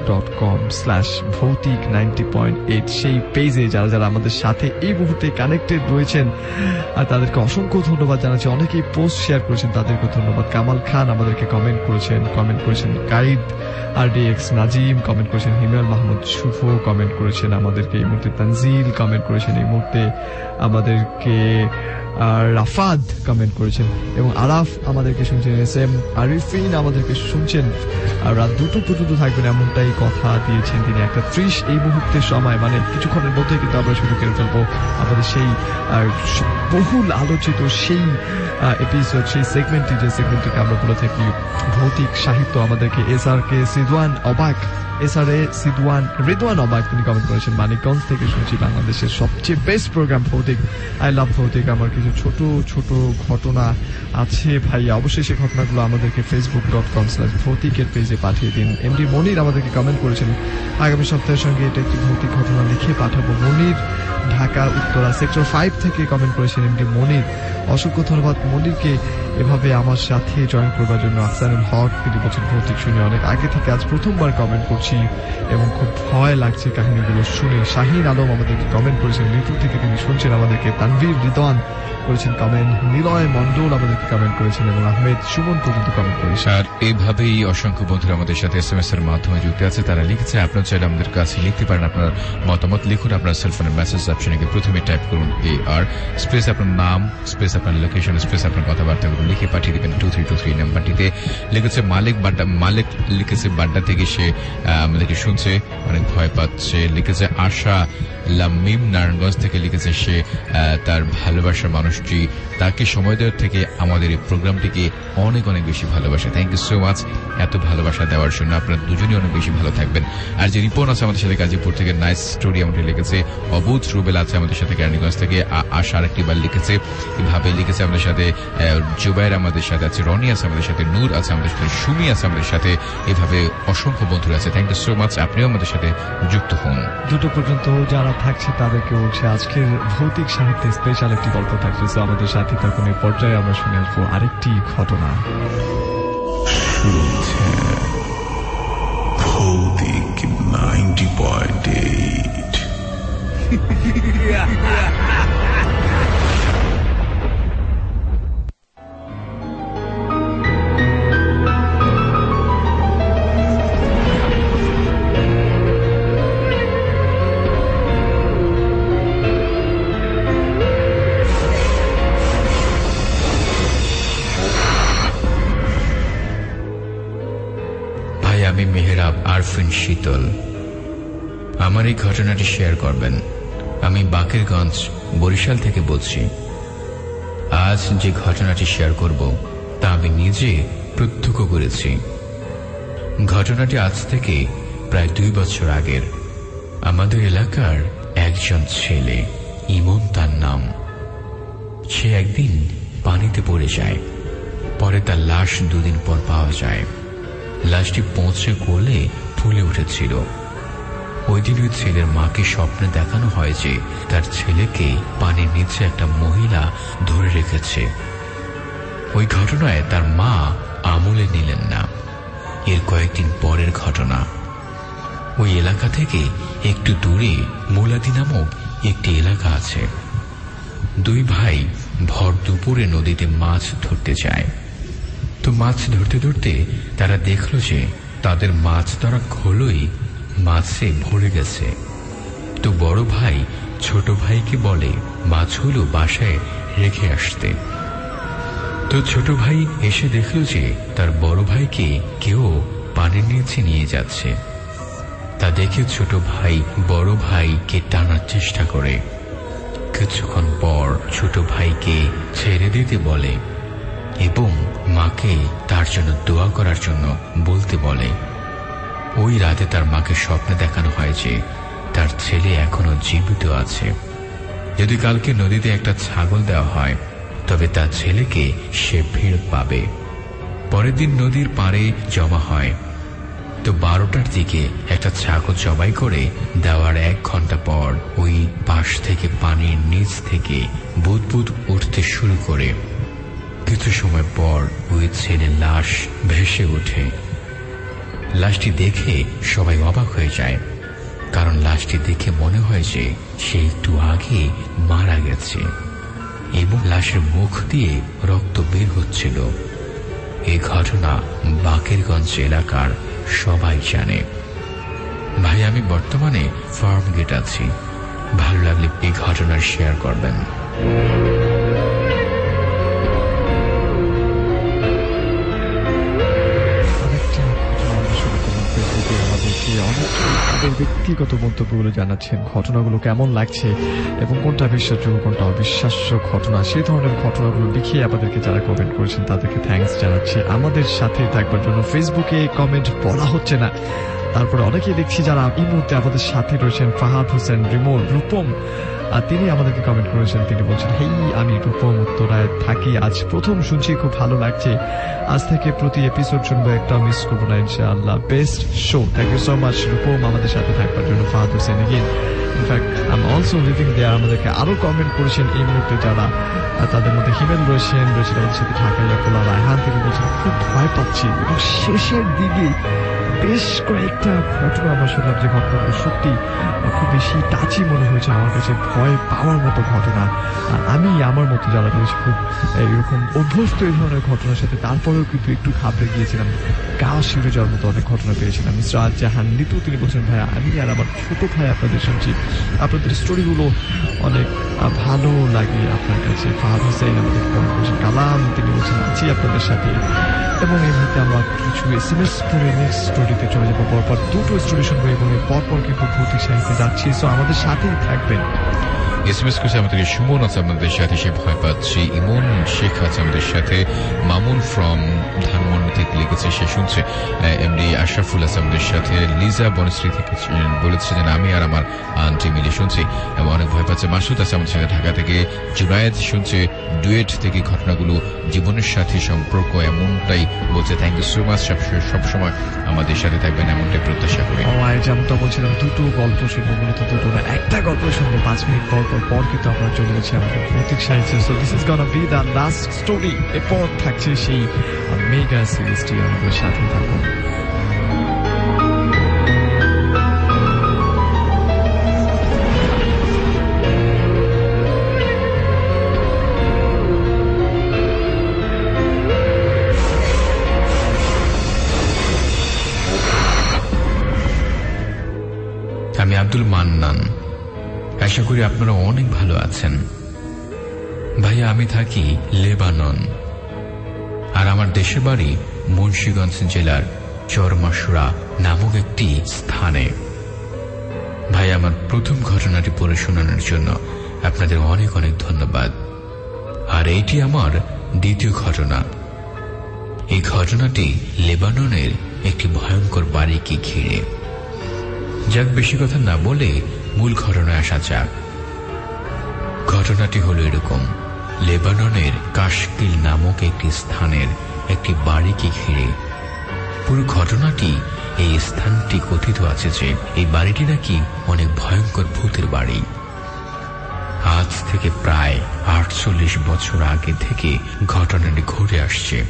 facebook.com/ভৌতিক90.8 সেই পেজে। যারা যারা আমাদের সাথে এই মুহূর্তে কানেক্টেড রয়েছেন আর তাদেরকে অসংখ্য ধন্যবাদ জানাচ্ছি। অনেকেই পোস্ট শেয়ার করেছেন, তাদেরকে ধন্যবাদ। কামাল খান আমাদেরকে কমেন্ট করেছেন গাইড RDX নাজিম কমেন্ট করেছেন, হিমেল মাহমুদ শুভ কমেন্ট করেছেন আমাদেরকে এই মুহূর্তে, তানজিল কমেন্ট করেছেন এই মুহূর্তে আমাদেরকে, রাফাদ কমেন্ট করেছেন এবং আরাফ আমাদেরকে শুনছেন, SM আরিফিন আমাদেরকে শুনছেন। আর রাত 2টা পর্যন্ত থাকবেন এমনটাই কথা দিয়েছেন তিনি। 1:30 এই মুহূর্তের সময়, মানে কিছুক্ষণের মধ্যে কিন্তু আমরা শুরু করে ফেলবো আমাদের সেই বহুল আলোচিত সেই এপিসোড, সেই সেগমেন্টটি, যে সেগমেন্টটিকে আমরা বলে থাকি ভৌতিক সাহিত্য। আমাদেরকে রিদওয়ান অবাক তিনি কমেন্ট করেছেন, মানিকগঞ্জ থেকে শুনছি বাংলাদেশের সবচেয়ে best program Bhoutik. I love Bhoutik. আমার কিছু ছোট ছোট ঘটনা আছে ভাইয়া, অবশ্যই সেই ঘটনাগুলো আমাদেরকে facebook.com/ভৌতিকের পেজে পাঠিয়ে দিন। MD মনির আমাদেরকে কমেন্ট করেছেন, আগামী সপ্তাহের সঙ্গে এটা একটি ভৌতিক ঘটনা লিখে পাঠাবো। মনির ঢাকা উত্তরা সেক্টর 5 থেকে কমেন্ট করেছেন MD মনির। অসংখ্য ধন্যবাদ মনিরকে এভাবে আমার সাথে জয়েন করবার জন্য। আহসানুল হক তিনি বলছেন, ভৌতিক শুনে অনেক আগে থেকে আজ প্রথমবার কমেন্ট করছি এবং খুব ভয় লাগছে কাহিনীগুলো শুনে। শাহিন আলম আমাদেরকে কমেন্ট করেছেন, মিরপুর থেকে তিনি শুনছেন আমাদেরকে। তানভীর রিদওয়ান করেছেন কমেন্ট, নিলয় মন্ডল আমাদেরকে কমেন্ট করেছেন এবং আহমেদ সুমন পর্যন্ত কমেন্ট করেছেন। আর এইভাবেই অসংখ্য বন্ধুরা আমাদের সাথে SMS এর মাধ্যমে যুক্ত আছে। তারা লিখছে, আপনারা চাইলে আমাদের কাছে লিখতে পারেন, আপনার মতামত লিখুন। আপনার সেলফোনের মেসেজ অপশনে গিয়ে প্রথমে টাইপ করুন AR স্পেস আপনার নাম স্পেস আপনার লোকেশন স্পেস আপনার কথাবার্তাগুলো লিখে পাঠিয়ে দিবেন 2323 নাম্বারটিতে। লিখেছে মালিক লিখেছে বাড্ডা থেকে, সে আমাদেরকে শুনছে, অনেক ভয় পাচ্ছে। লিখেছে আশা লামিম নারায়ণগঞ্জ থেকে, লিখেছে সে তার ভালোবাসার মানুষটি তাকে সময় দেওয়ার থেকে আমাদের এই প্রোগ্রামটিকে অনেক অনেক বেশি ভালোবাসে। থ্যাংক ইউ সো মাচ এত ভালোবাসা দেওয়ার জন্য। আপনারা দুজনই অনেক বেশি ভালো থাকবেন। আর যে রিপন আছে আমাদের সাথে গাজীপুর থেকে, নাইস স্টোরি আমাদের লিখেছে। অবুধ রুবেল আছে আমাদের সাথে কেরানীগঞ্জ থেকে। আশা আরেকটি বার লিখেছে, এভাবে লিখেছে আমাদের সাথে। জুবাইর আমাদের সাথে আছে, রনি আছে আমাদের সাথে, নূর আছে আমাদের সাথে, সুমি আছে আমাদের সাথে। এভাবে অসংখ্য বন্ধুরা আছে। থ্যাংক ইউ সো মাচ, আপনিও আমাদের সাথে যুক্ত হন। 2টা পর্যন্ত যারা থাকছে তাদেরকে বলছে আজকের ভৌতিক সাহিত্যে স্পেশাল একটি গল্প থাকছে। আমাদের সাথে তখন এই পর্যায়ে আমরা শুনে আসবো আরেকটি ঘটনা। ভৌতিক 90.8 আমি মেহরাব আরফিন শীতল। আমার এই ঘটনাটি শেয়ার করবেন। আমি বাকেরগঞ্জ বরিশাল থেকে বলছি। আজ যে ঘটনাটি শেয়ার করব তা আমি নিজে প্রত্যক্ষ করেছি। ঘটনাটি আজ থেকে প্রায় 2 বছর আগের। আমাদের এলাকার একজন ছেলে, ইমন তার নাম, সে একদিন পানিতে পড়ে যায়। পরে তার লাশ 2 দিন পর পাওয়া যায়। লাশটি পৌঁছে কোলে ফুলে উঠেছিল। ওই দিন ওই ছেলের মাকে স্বপ্নে দেখানো হয় যে তার ছেলেকে পানির নিচে একটা মহিলা ধরে রেখেছে। ওই ঘটনায় তার মা আমলে নিলেন না। এর কয়েকদিন পরের ঘটনা, ওই এলাকা থেকে একটু দূরে মোলাদি নামক একটি এলাকা আছে। 2 ভাই ভর দুপুরে নদীতে মাছ ধরতে যায়। তো মাছ ধরতে ধরতে তারা দেখল যে তাদের মাছ ধরা খোলই মাছে ভরে গেছে। তো বড় ভাই ছোট ভাইকে বলে মাছগুলো বাসায় রেখে আসতে। তো ছোট ভাই এসে দেখল যে তার বড় ভাইকে কেউ পানির নিচে নিয়ে যাচ্ছে। তা দেখে ছোট ভাই বড় ভাইকে টানার চেষ্টা করে। কিছুক্ষণ পর ছোট ভাইকে ছেড়ে দিতে বলে এবং মাকে তার জন্য দোয়া করার জন্য বলতে বলে। ওই রাতে তার মাকে স্বপ্নে দেখানো হয় যে তার ছেলে এখনো জীবিত আছে। যদি কালকে নদীতে একটা ছাগল দেওয়া হয় তবে তার ছেলেকে সে ফিরে পাবে। পরের দিন নদীর পাড়ে জমা হয়। তো 12টার দিকে একটা ছাগল জবাই করে দেওয়ার 1 ঘন্টা পর ওই পাশ থেকে পানির নিচ থেকে বুদবুদ উঠতে শুরু করে। কিছু সময় পর ওই ছেলের লাশ ভেসে ওঠে। লাশটি দেখে সবাই অবাক হয়ে যায়, কারণ লাশটি দেখে মনে হয় যে সে একটু আগে মারা গেছে এবং লাশের মুখ দিয়ে রক্ত বের হচ্ছিল। এই ঘটনা বাকেরগঞ্জ এলাকার সবাই জানে। ভাই, আমি বর্তমানে ফার্ম গেট আছি, ভালো লাগলে এই ঘটনা শেয়ার করবেন। তাদের ব্যক্তিগত মন্তব্যগুলো জানাচ্ছেন, ঘটনাগুলো কেমন লাগছে এবং কোনটা বিশ্বাসযোগ্য কোনটা অবিশ্বাস্য ঘটনা, সেই ধরনের ঘটনাগুলো লিখিয়ে আমাদেরকে যারা কমেন্ট করেছেন তাদেরকে থ্যাঙ্কস জানাচ্ছি। আমাদের সাথে থাকবার জন্য ফেসবুকে কমেন্ট পড়া হচ্ছে না, তারপরে অনেকেই দেখছি যারা এই মুহূর্তে আমাদের সাথে রয়েছেন। ফাহাদ হোসেন রিমোল রূপম, তিনি আমাদেরকে কমেন্ট করেছেন। তিনি বলছেন, হেই আমি রূপম, উত্তরায় থাকি, আজ প্রথম শুনছি, খুব ভালো লাগছে। আজ থেকে প্রতি এপিসোড শুনবো, একটা মিস করবো না ইনশাআল্লাহ। Best show. Thank you so much Rupam আমাদের সাথে থাকবার জন্য। Fahad Hossain again, in fact I am also living there, আমাদেরকে আরো কমেন্ট করেছেন এই মুহূর্তে যারা, তাদের মধ্যে হিমেল রয়েছেন আমাদের সাথে ঢাকায় একলা রায়হান। তিনি বলছেন খুব ভয় পাচ্ছি, এবং শেষের দিকে বেশ কয়েকটা ঘটনা আমরা শুনলাম যে ঘটনাগুলো সত্যি খুব বেশি টাচি মনে হয়েছে আমার কাছে, ভয় পাওয়ার মতো ঘটনা। আমি আমার মতো যারা রয়েছে খুব এরকম অভ্যস্ত এই ধরনের ঘটনার সাথে, তারপরেও কিন্তু একটু ঘাবড়ে গিয়েছিলাম, গা শিউরে যাওয়ার মতো অনেক ঘটনা পেয়েছিলাম। মিস্টার জাহান নিতু তিনি বলছেন, ভাইয়া আমি আর আমার ছোট ভাই আপনাদের শুনছি, আপনাদের স্টোরিগুলো অনেক ভালো লাগে আপনার কাছে। ফাহাদ হোসেন আমাদের কমেন্ট করেছেন। কালাম তিনি বলছেন, আছি আপনাদের সাথে। এবং এই মুহূর্তে আমরা কিছু SMS পড়ে নেক্সট স্টোরিতে চলে যাবো। পরপর দুটো স্টোরি শুনবো এবং পরপর কিন্তু ভৌতিক সাহিত্যে যাচ্ছি, সো আমাদের সাথেই থাকবেন। SMS করছে আমাদের সুমন আছে আমাদের সাথে, সে ভয় পাচ্ছে। ইমন শেখ আছে আমাদের সাথে। মামুন ফ্রম ধানমন্ডি থেকে লিখেছে, সে শুনছে। এমডি আশরাফুল আছে আমাদের সাথে। লিজা বনশ্রী থেকে বলেছে যে আমি আর আমার আন্টি মিলে শুনছি এবং অনেক ভয় পাচ্ছে। মাসুদ আছে আমাদের সাথে ঢাকা থেকে। জুনায়েদ শুনছে ডুয়েট থেকে, ঘটনাগুলো জীবনের সাথে সম্পর্ক এমনটাই বলছে। থ্যাংক ইউ সো মাচ, সবসময় আমাদের সাথে থাকবেন এমনটাই প্রত্যাশা করি। যেমনটা বলছিলাম, দুটো গল্প শুনবো, মূলত দুটো না, একটা গল্প শুনবো 5 মিনিট পর কিন্তু আমরা চলে গেছি আমাদের ভৌতিক সাহিত্যে। So this is gonna be the last story. এরপর থাকছে সেই মেগা সিরিজটি, আমাদের সাথে থাকুন। আমি আব্দুল মান্নান, আশা করি আপনারা অনেক ভালো আছেন। ভাইয়া, আমি থাকি লেবানন, আর আমার দেশের বাড়ি মুন্সিগঞ্জ জেলার চরমাশুরা নামক একটি স্থানে। ভাই, আমার প্রথম ঘটনাটি পড়ে শোনানোর জন্য আপনাদের অনেক অনেক ধন্যবাদ। আর এইটি আমার দ্বিতীয় ঘটনা। এই ঘটনাটি লেবাননের একটি ভয়ঙ্কর বাড়িকে ঘিরে। যাক, বেশি কথা না বলে মূল ঘটনায় আসা যাক। ঘটনাটি হলো এরকম, লেবাননের কাশকিল নামক একটি স্থানের একটি বাড়িকে ঘিরে। পুরো ঘটনাটি, এই স্থানটি কথিত আছে যে এই বাড়িটি নাকি অনেক ভয়ঙ্কর ভূতের বাড়ি। আজ থেকে প্রায় 48 বছর আগে থেকে ঘটনাটি ঘটে আসছে।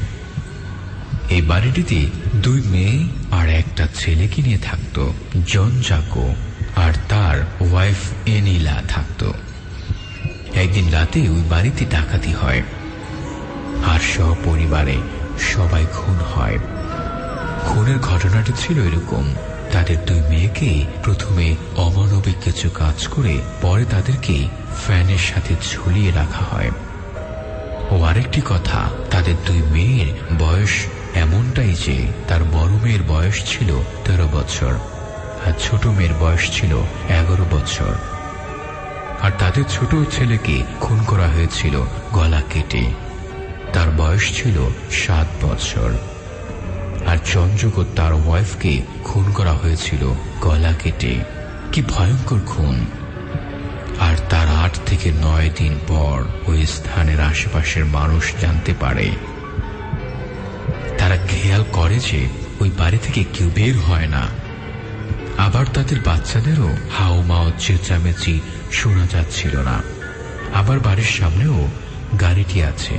এই বাড়িটিতে 2 মেয়ে আর একটা ছেলেকে নিয়ে থাকতো। জন জাকো আর তার ওয়াইফ এনিলা থাকতো। একদিন রাতে ওই বাড়িতে ডাকাতি হয় আর সপরিবারে সবাই খুন হয়। খুনের ঘটনাটি ছিল এরকম, তাদের 2 মেয়েকে প্রথমে অমানবিক কিছু কাজ করে পরে তাদেরকে ফ্যানের সাথে ঝুলিয়ে রাখা হয়। ও আরেকটি কথা, তাদের 2 মেয়ের বয়স এমনটাই যে তার বড় মেয়ের বয়স ছিল 13 বছর আর ছোট মেয়ের বয়স ছিল 11 বছর। আর তাদের ছোট ছেলেকে খুন করা হয়েছিল গলা কেটে, তার বয়স ছিল 7 বছর। আর চঞ্জক ও তার ওয়াইফকে খুন করা হয়েছিল গলা কেটে। কি ভয়ঙ্কর খুন! আর তার 8 থেকে 9 দিন পর ওই স্থানের আশেপাশের মানুষ জানতে পারে। তারা খেয়াল করে যে ওই বাড়ি থেকে কেউ বের হয় না। আবার তাদের বাচ্চাদেরও হাউমাও চেঁচামেচি শোনা যাচ্ছিল না। আবার বাড়ির সামনেও গাড়িটি আছে।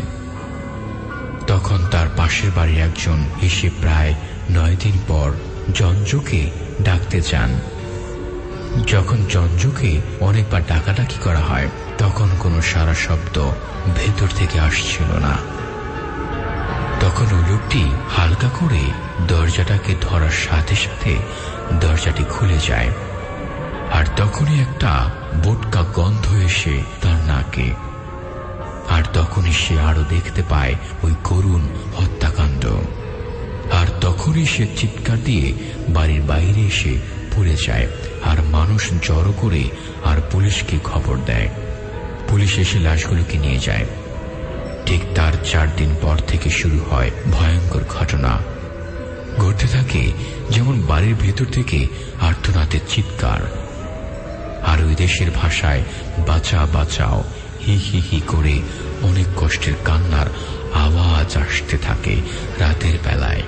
তখন তার পাশের বাড়ির একজন এসে প্রায় 9 দিন পর জঞ্জুকে ডাকতে চান। যখন জঞ্জুকে অনেকবার ডাকাডাকি করা হয় তখন কোনো সারা শব্দ ভেতর থেকে আসছিল না। তখন ওই লোকটি হালকা করে দরজাটাকে ধরার সাথে সাথে দরজাটি খুলে যায়, আর তখনই একটা বোটকা গন্ধ এসে তার নাকে। আর তখনই সে আরো দেখতে পায় ওই করুণ হত্যাকাণ্ড। আর তখনই সে চিৎকার দিয়ে বাড়ির বাইরে এসে পড়ে যায়, আর মানুষ জড়ো করে আর পুলিশকে খবর দেয়। পুলিশ এসে লাশগুলোকে নিয়ে যায়। ঠিক তার 4 দিন পর থেকে শুরু হয় ভয়ঙ্কর ঘটনা। ঘটতে থাকে যেমন বাড়ির ভেতর থেকে আর্তনাদের চিৎকার, আর ওই দেশের ভাষায় বাঁচা বাঁচাও হি হি হি করে অনেক কষ্টের কান্নার আওয়াজ আসতে থাকে রাতের বেলায়।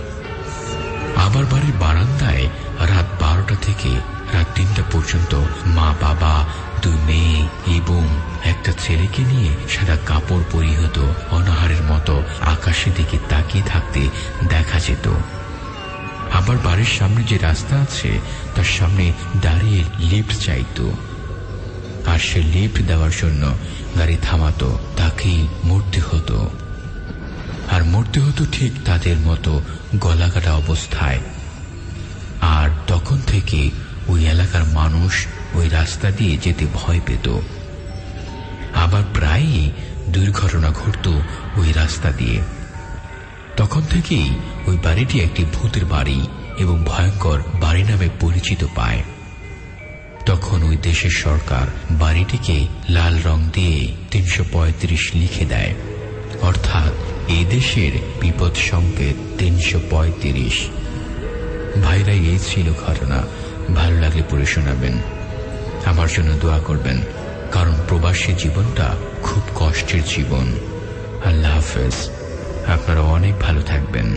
আবার বাড়ির বারান্দায় রাত 12টা থেকে রাত 3টা পর্যন্ত মা, বাবা, 2 মেয়ে এবং একটা ছেলেকে নিয়ে সাদা কাপড় পরিহিত অনাহারের মতো আকাশের দিকে তাকিয়ে থাকতে দেখা যেত। আবার বাড়ির সামনে যে রাস্তা আছে তার সামনে দাঁড়িয়ে লিফট চাইতো, আর সে লিফট দেওয়ার জন্য গাড়ি থামাতো, তাকেই মরতে হতো। আর মরতে হতো ঠিক তাদের মতো গলাকাটা অবস্থায়। আর তখন থেকে ওই এলাকার মানুষ ওই রাস্তা দিয়ে যেতে ভয় পেত। আবার প্রায়ই দুর্ঘটনা ঘটত ওই রাস্তা দিয়ে। তখন থেকেই ওই বাড়িটি একটি ভূতের বাড়ি এবং ভয়ঙ্কর বাড়ি নামে পরিচিত পায়। তখন ওই দেশের সরকার বাড়িটিকে লাল রং দিয়ে 335 লিখে দেয়, অর্থাৎ এই দেশের বিপদ সংকেত 335। ভাইরা, এই ছিল ঘটনা। ভালো লাগলে পড়ে শোনাবেন, আমার জন্য দোয়া করবেন, কারণ প্রবাসী জীবনটা খুব কষ্টের জীবন। আল্লাহ হাফেজ, আপনারা অনেক ভালো থাকবেন।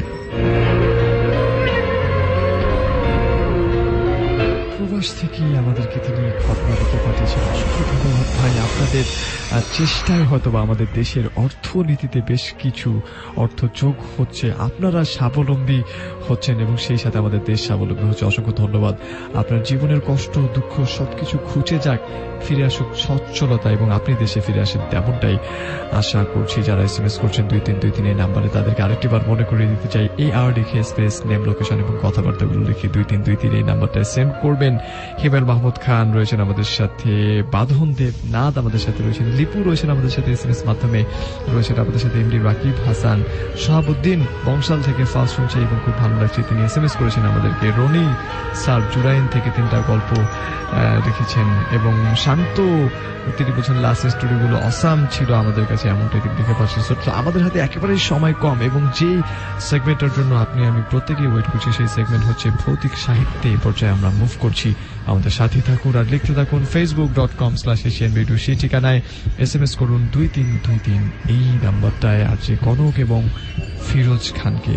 প্রবাস থেকে আমাদেরকে তিনি ঘটনা লিখে পাঠিয়েছেন। অসংখ্য ধন্যবাদ ভাই। আপনাদের চেষ্টায় হয়তো বা আমাদের দেশের অর্থনীতিতে বেশ কিছু অর্থ যোগ হচ্ছে, আপনারা স্বাবলম্বী হচ্ছেন এবং সেই সাথে আমাদের দেশ স্বাবলম্বী হচ্ছে। অসংখ্য ধন্যবাদ। আপনার জীবনের কষ্ট দুঃখ সবকিছু খুঁজে যাক, ফিরে আসুক সচ্ছলতা এবং আপনি দেশে ফিরে আসেন, তেমনটাই আশা করছি। যারা SMS করছেন 2323 এই নাম্বারে, তাদেরকে আরেকটিবার মনে করিয়ে দিতে চাই, AR লিখে স্পেস নেম লোকেশন এবং কথাবার্তাগুলো লিখে 2323 এই নাম্বারটায় সেন্ড করবেন। হিমেল মাহমুদ খান রয়েছেন আমাদের সাথে, বাঁধন দেব নাদ আমাদের সাথে রয়েছেন, লিপু রয়েছেন আমাদের সাথে SMS মাধ্যমে, রয়েছেন আমাদের সাথে এমডি রাকিব হাসান, শাহাবুদ্দিন বংশাল থেকে ফার্স্ট শুনছে এবং খুব ভালো লাগছে, তিনি SMS করেছেন আমাদেরকে। রনি স্যার জুরাইন থেকে 3টা গল্প লিখেছেন এবং শান্ত তিনি বলছেন লাস্ট স্টোরিগুলো অসাম ছিল আমাদের কাছে, এমনটাই তিনি লিখে পাচ্ছেন। আমাদের হাতে একেবারেই সময় কম এবং যে সেগমেন্টের জন্য আপনি আমি প্রত্যেকেই ওয়েট করছি সেই সেগমেন্ট হচ্ছে ভৌতিক সাহিত্যে। এই পর্যায়ে আমরা মুভ করছি, আমাদের সাথে থাকুন আর লিখতে থাকুন facebook.com/asianradio, সেই ঠিকানায় SMS করুন 2323 এই নাম্বারটায়। আর যে কনক এবং ফিরোজ খানকে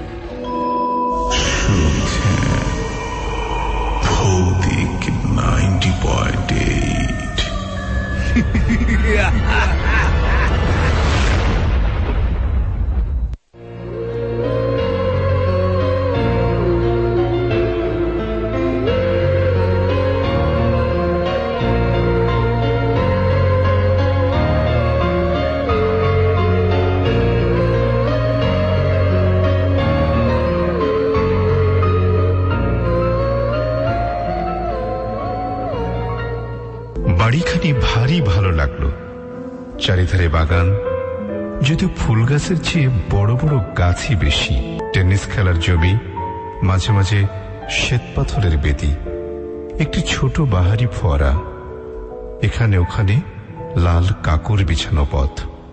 ভৌতিক 90.8 বাড়িখানি ভারী ভালো লাগলো। চারিধারে বাগান, যদিও ফুল গাছের চেয়ে বড় বড় গাছই বেশি। টেনিস খেলার জমি, মাঝে মাঝে শ্বেত পাথরের বেদি, একটি ছোট বাহারি ফোয়ারা, এখানে ওখানে লাল কাকর বিছানো পথ।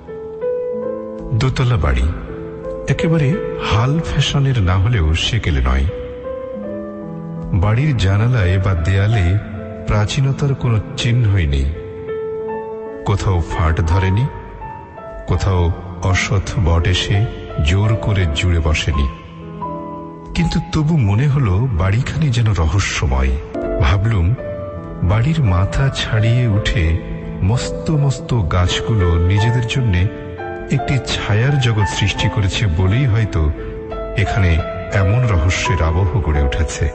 দোতলা বাড়ি, একেবারে হাল ফ্যাশনের না হলেও সেকেলে নয়। বাড়ির জানালায় বা দেয়ালে প্রাচীনতার কোনো চিহ্নই নেই। কোথাও ফাট ধরেনি, কোথাও অশ্বত্থ বট এসে জোর করে জুড়ে বসেনি, কিন্তু তবু মনে হলো বাড়িখানি যেন রহস্যময়। ভাবলুম বাড়ির মাথা ছাড়িয়ে উঠে মস্ত মস্ত গাছগুলো নিজেদের জন্য একটি ছায়ার জগৎ সৃষ্টি করেছে বলেই হয়তো এখানে এমন রহস্যের আবহ গড়ে উঠেছে।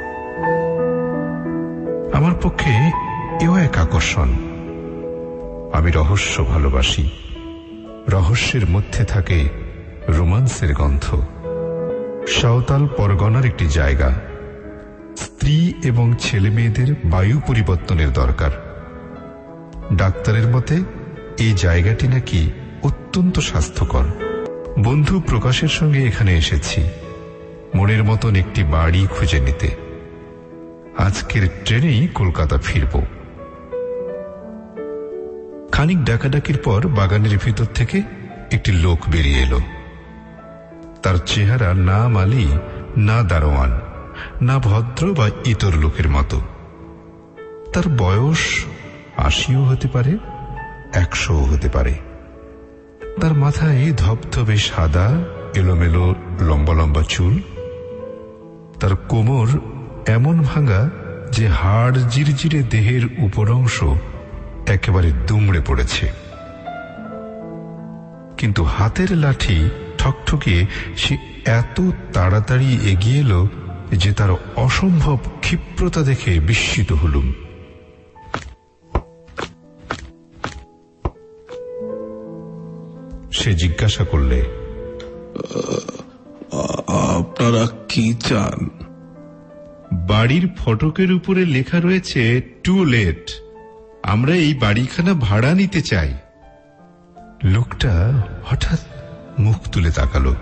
আমার পক্ষে এও এক আকর্ষণ। আমি রহস্য ভালোবাসি। রহস্যের মধ্যে থাকে রোমান্সের গন্ধ। সাঁওতাল পরগনার একটি জায়গা। স্ত্রী এবং ছেলে মেয়েদের বায়ু পরিবর্তনের দরকার। ডাক্তারের মতে এই জায়গাটি নাকি অত্যন্ত স্বাস্থ্যকর। বন্ধু প্রকাশের সঙ্গে এখানে এসেছি মনের মতন একটি বাড়ি খুঁজে নিতে। আজকের ট্রেনেই কলকাতা ফিরব। খানিক ডাকাডাকির পর বাগানের ভিতর থেকে একটি লোক বেরিয়ে এলো। তার চেহারা না মালি, না দারোয়ান, না ভদ্র বা ইতর লোকের মতো। তার বয়স ৮০ও হতে পারে, ১০০ও হতে পারে। তার মাথায় ধবধবে সাদা এলোমেলো লম্বা লম্বা চুল। তার কোমর এমন ভাঙা যে হাড় জিরজিরে দেহের উপর অংশ একেবারে দুমড়ে পড়েছে। কিন্তু হাতের লাঠি ঠকঠকিয়ে সে এত তাড়াতাড়ি এগিয়ে এলো যে তার অসম্ভব ক্ষিপ্রতা দেখে বিস্মিত হলুম। সে জিজ্ঞাসা করলে, আপনারা কি চান? বাড়ির ফটকের উপরে লেখা রয়েছে টু লেট। আমরা এই বাড়িখানা ভাড়া নিতে চাই। লোকটা হঠাৎ মুখ তুলে তাকালো।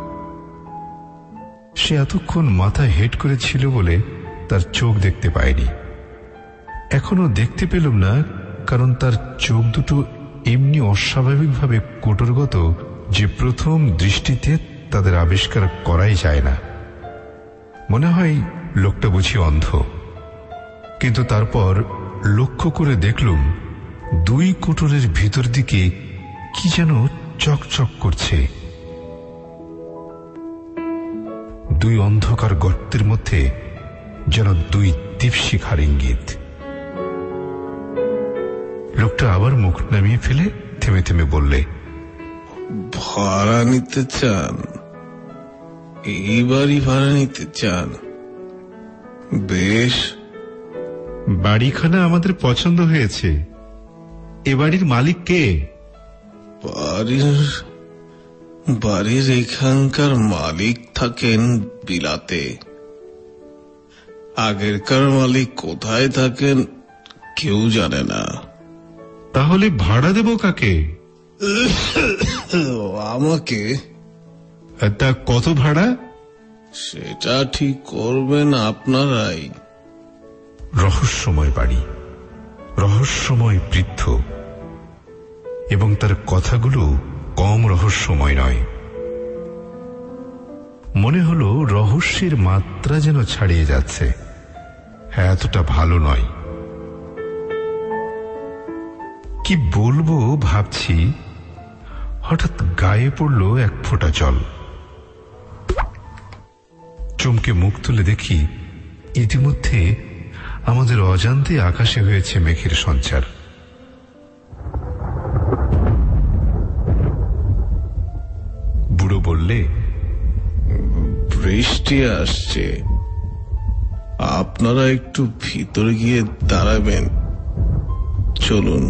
সে এতক্ষণ মাথা হেট করেছিল বলে তার চোখ দেখতে পায়নি। এখনো দেখতে পেলাম না, কারণ তার চোখ দুটো এমনি অস্বাভাবিকভাবে কোটরগত যে প্রথম দৃষ্টিতে তাদের আবিষ্কার করাই যায় না। মনে হয় লোকটা বুঝি অন্ধ। কিন্তু তারপর লক্ষ্য করে দেখলুম দুই কোটরের ভিতর দিকে কি যেন চকচক করছে। দুই অন্ধকার গর্তের মধ্যে যেন দুই দীপশিখার ইঙ্গিত। লোকটা আবার মুখ নামিয়ে ফেলে থেমে থেমে বললে, ভাড়া নিতে চান? এই বাড়ি ভাড়া নিতে চান? বেশ, বাড়িখানা আমাদের পছন্দ হয়েছে। এ বাড়ির মালিক কে? বাড়ির এখানকার মালিক থাকেন বিলাতে। আগেরকার মালিক কোথায় থাকেন কেউ জানে না। তাহলে ভাড়া দেব কাকে? আমাকে। তা কত ভাড়া? সেটা ঠিক করবেন আপনারাই। রহস্যময় বাড়ি, রহস্যময় বৃদ্ধ, এবং তার কথাগুলো কম রহস্যময় নয়। মনে হলো রহস্যের মাত্রা যেন ছাড়িয়ে যাচ্ছে। হ্যাঁ, এতটা ভালো নয়। কি বলবো ভাবছি, হঠাৎ গায়ে পড়ল এক ফোঁটা জল। চমকে মুখ তুলে দেখি ইতিমধ্যে আমাদের অজান্তে আকাশে হয়েছে মেঘের সঞ্চার। বুড়ো বললে, বৃষ্টি আসছে, আপনারা একটু ভিতরে গিয়ে দাঁড়াবেন। চলুন।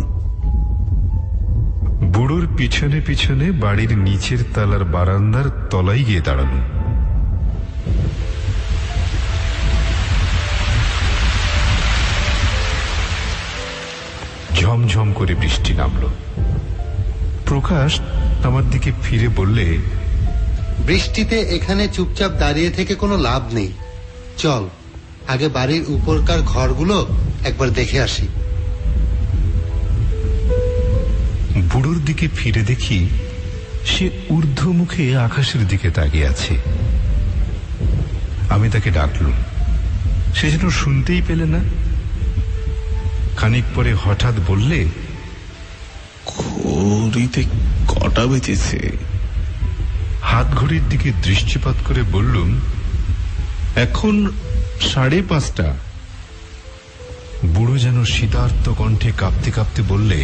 বুড়োর পিছনে পিছনে বাড়ির নিচের তলার বারান্দার তলায় গিয়ে দাঁড়ানো। ঝমঝম করে বৃষ্টি নামল। প্রকাশ আমার দিকে ফিরে বললে, বৃষ্টিতে এখানে চুপচাপ দাঁড়িয়ে থেকে কোনো লাভ নেই। চল আগে বাড়ির উপরকার ঘরগুলো একবার দেখে আসি। বুড়োর দিকে ফিরে দেখি সে ঊর্ধ্বমুখে আকাশের দিকে তাকিয়ে আছে। আমি তাকে ডাকলুম, সে যেন শুনতেই পেলে না। খানিক পরে হঠাৎ বললে, ঘড়িতে কটা বেজেছে? হাত ঘড়ির দিকে দৃষ্টিপাত করে বললুম, এখন 5:30। বুড়ো যেন শীতার্ত কণ্ঠে কাঁপতে কাঁপতে বললে,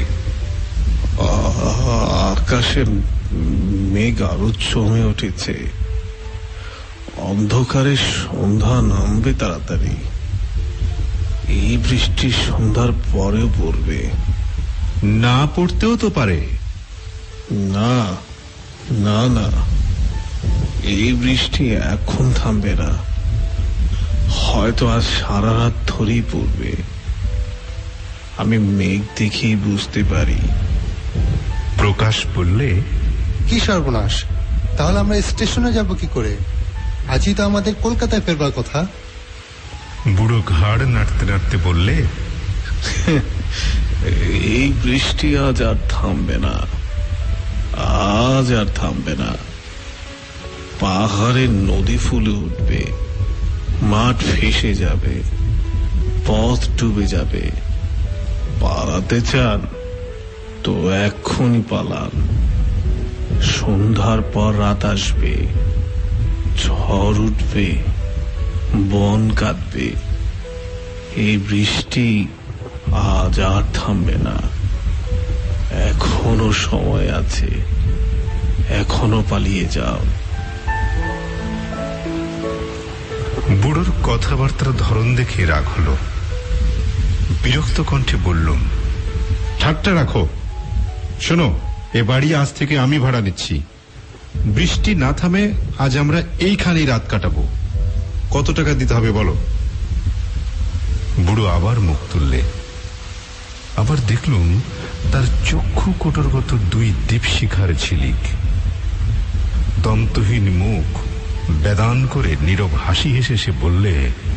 আকাশে মেঘ আরো জমে উঠেছে, অন্ধকারে সন্ধ্যা নামবে তাড়াতাড়ি। এই বৃষ্টি সন্ধ্যার পরেও পড়বে। না পড়তেও তো পারে। না না না, এই বৃষ্টি এখন থামবে না, হয়তো আজ সারা রাত ধরেই পড়বে। আমি মেঘ দেখেই বুঝতে পারি। প্রকাশ বললে, কি সর্বনাশ, তাহলে আমরা স্টেশনে যাব কি করে? আজই তো আমাদের কলকাতায় ফেরবার কথা। বুড়ো ঘাড় নাড়তে নাড়তে বললে, এই বৃষ্টি আজ আর থামবে না, আজ আর থামবে না। পাহাড়ে নদী ফুলে উঠবে, মাঠ ফেসে যাবে, পথ ডুবে যাবে। পালাতে চান তো এক্ষুনি পালান। সন্ধ্যার পর রাত আসবে, ঝড় উঠবে, বন কাঁদবে। এই বৃষ্টি আজ আর থামবে না। এখনো সময় আছে, এখনো পালিয়ে যাও। বুড়োর কথাবার্তার ধরন দেখে রাগ হলো। বিরক্ত কণ্ঠে বললুম, ঠাট্টা রাখো। শোনো, এ বাড়ি আজ থেকে আমি ভাড়া নিচ্ছি। বৃষ্টি না থামে আজ আমরা এইখানেই রাত কাটাবো। কত টাকা দিতে হবে বলো? বুড়ো আবার মুখ তুললে। আবার দেখলুম তার চক্ষু কোটরগত 2 দীপশিখার ঝিলিক। দন্তহীন মুখ বেদান করে নীরব হাসি হেসে সে বললে,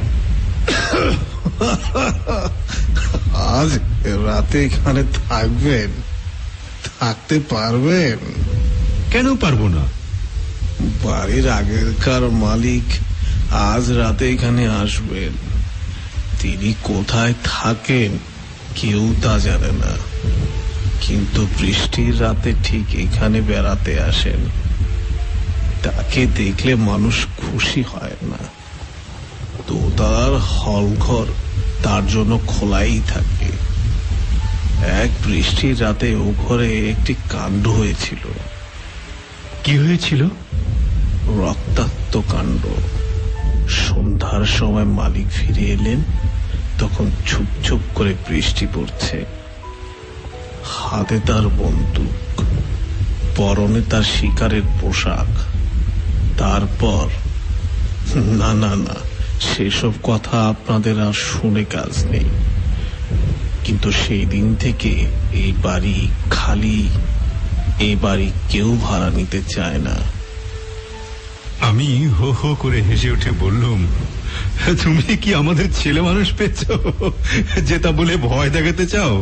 আজ রাতে এখানে থাকবেন? থাকতে পারবেন? কেন পারবো না? বাড়ির আগেরকার মালিক আজ রাতে এখানে আসবেন। তিনি কোথায় থাকেন কেউ তা জানে না, কিন্তু বৃষ্টির রাতে ঠিক এখানে বেড়াতে আসেন। তাকে দেখলে মানুষ খুশি হয় না। দোতলার হলঘর তার জন্য খোলাই থাকে। এক বৃষ্টির রাতে ও ঘরে একটি কাণ্ড হয়েছিল। কি হয়েছিল? রক্তাক্ত কাণ্ড। সন্ধ্যার সময় মালিক ফিরে এলেন, তখন ঝুপ ঝুপ করে বৃষ্টি পড়ছে। হাতে তার বন্দুক, পরনে তার শিকারের পোশাক। তারপর না না না, সেসব কথা আপনাদের আর শুনে কাজ নেই। কিন্তু সেই দিন থেকে এই বাড়ি খালি, এই বাড়ি কেউ ভাড়া নিতে চায় না। আমি হো হো করে হেসে উঠে বললুম, তুমি কি আমাদের ছেলে মানুষ পেয়েছ যে তা বলে ভয় দেখাতে চাও?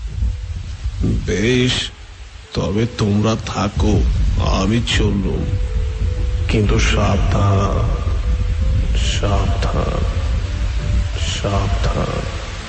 বেশ, তবে তোমরা থাকো, আমি চললুম। কিন্তু সাবধান, সাবধান, সাবধান।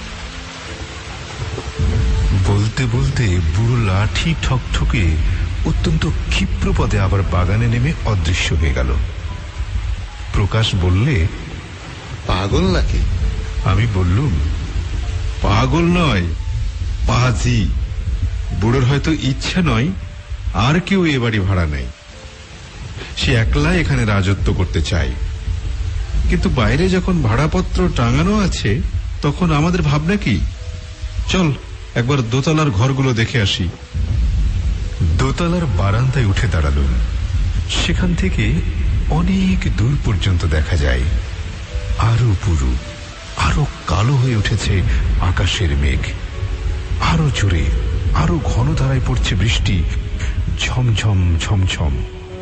বলতে বলতে বুড়ো লাঠি ঠকঠকে অত্যন্ত ক্ষিপ্র পদে আবার বাগানে নেমে অদৃশ্য হয়ে গেল। প্রকাশ বললে, পাগল নাকি? আমি বললুম, পাগল নয়, পাজি। বুড়োর হয়তো ইচ্ছা নয় আর কেউ এ বাড়ি ভাড়া নেই। সে একলা এখানে রাজত্ব করতে চায়। কিন্তু বাইরে যখন ভাড়াপত্র টাঙানো আছে, তখন আমাদের ভাবনা কি? চল একবার দোতলার ঘরগুলো দেখে আসি। দোতলার বারান্দায় উঠে দাঁড়ালুম। সেখান থেকে অনেক দূর পর্যন্ত দেখা যায় আরো পুরু, আরো কালো হয়ে উঠেছে আকাশের মেঘ। আরো জোরে, আরো ঘন ধারায় পড়ছে বৃষ্টি, ঝমঝম ঝমঝম।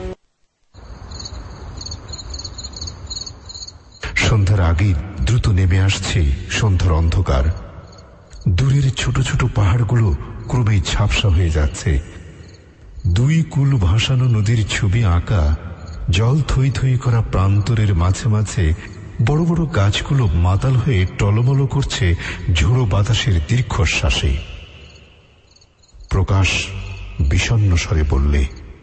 সন্ধ্যার আগে দ্রুত নেমে আসছে সন্ধ্যার অন্ধকার। দূরের ছোট ছোট পাহাড়গুলো ক্রমেই ঝাপসা হয়ে যাচ্ছে। 2 কূল ভাসানো নদীর ছবি আঁকা জল থই থই করা প্রান্তরের মাঝে মাঝে বড় বড় গাছগুলো মাতাল হয়ে টলমল করছে ঝোড়ো বাতাসের দীর্ঘশ্বাসে। প্রকাশ বিষণ্ণ স্বরে বললে,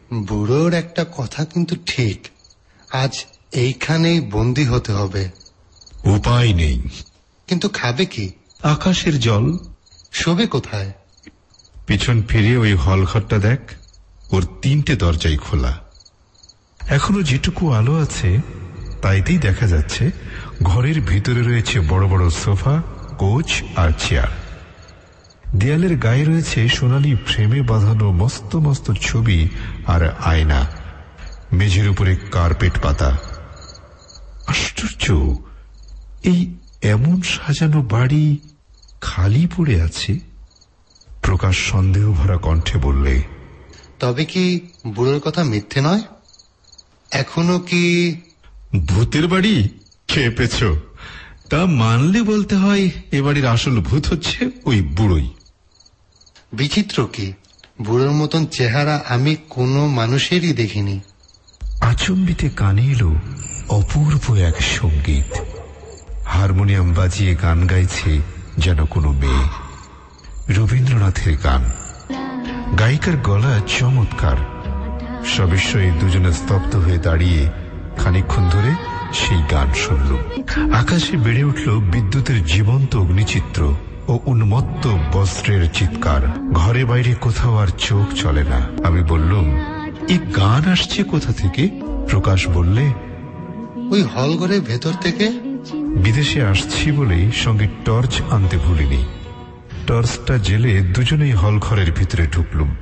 বুড়োর একটা কথা কিন্তু ঠিক, আজ এইখানেই বন্দী হতে হবে। উপায় নেই। কিন্তু খাবে কি? আকাশের জল। শোবে কোথায়? পিছন ফিরে ওই হলঘরটা দেখ, ওর 3টে দরজাই খোলা। এখনো যেটুকু আলো আছে তাইতেই দেখা যাচ্ছে ঘরের ভিতরে রয়েছে বড় বড় সোফা, কোচ আর চেয়ার। দেয়ালের গায়ে রয়েছে সোনালী ফ্রেমে বাঁধানো মস্ত মস্ত ছবি আর আয়না। মেঝের উপরে কার্পেট পাতা। আশ্চর্য, এই এমন সাজানো বাড়ি খালি পড়ে আছে। প্রকাশ সন্দেহ ভরা কণ্ঠে বললে, তবে কি বুড়োর কথা মিথ্যে নয়? এখনো কি ভূতের বাড়ি? খেপেছ? তা মানলে বলতে হয় এ বাড়ির আসল ভূত হচ্ছে ওই বুড়োই। বিচিত্র কি, বুড়োর মতন চেহারা আমি কোনো মানুষেরই দেখিনি। আচম্বিতে কানে এলো অপূর্ব এক সঙ্গীত। হারমোনিয়াম বাজিয়ে গান গাইছে যেন কোনো মেয়ে। রবীন্দ্রনাথের গান। গায়িকার গলা চমৎকার। সবিস্ময়ে দুজনে স্তব্ধ হয়ে দাঁড়িয়ে খানিকক্ষণ ধরে সেই গান শুনল। আকাশে বেড়ে উঠল বিদ্যুতের জীবন্ত অগ্নিচিত্র ও উন্মত্ত বস্ত্রের চিৎকার। ঘরে বাইরে কোথাও আর চোখ চলে না। আমি বললুম, এই গান আসছে কোথা থেকে? প্রকাশ বললে, ওই হল ঘরের ভেতর থেকে। বিদেশে আসছি বলে সঙ্গে টর্চ আনতে ভুলিনি। টর্চটা জেলে দুজনেই হল ঘরের ভিতরে ঢুকলুম।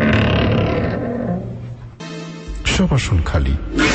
সব আসন খালি।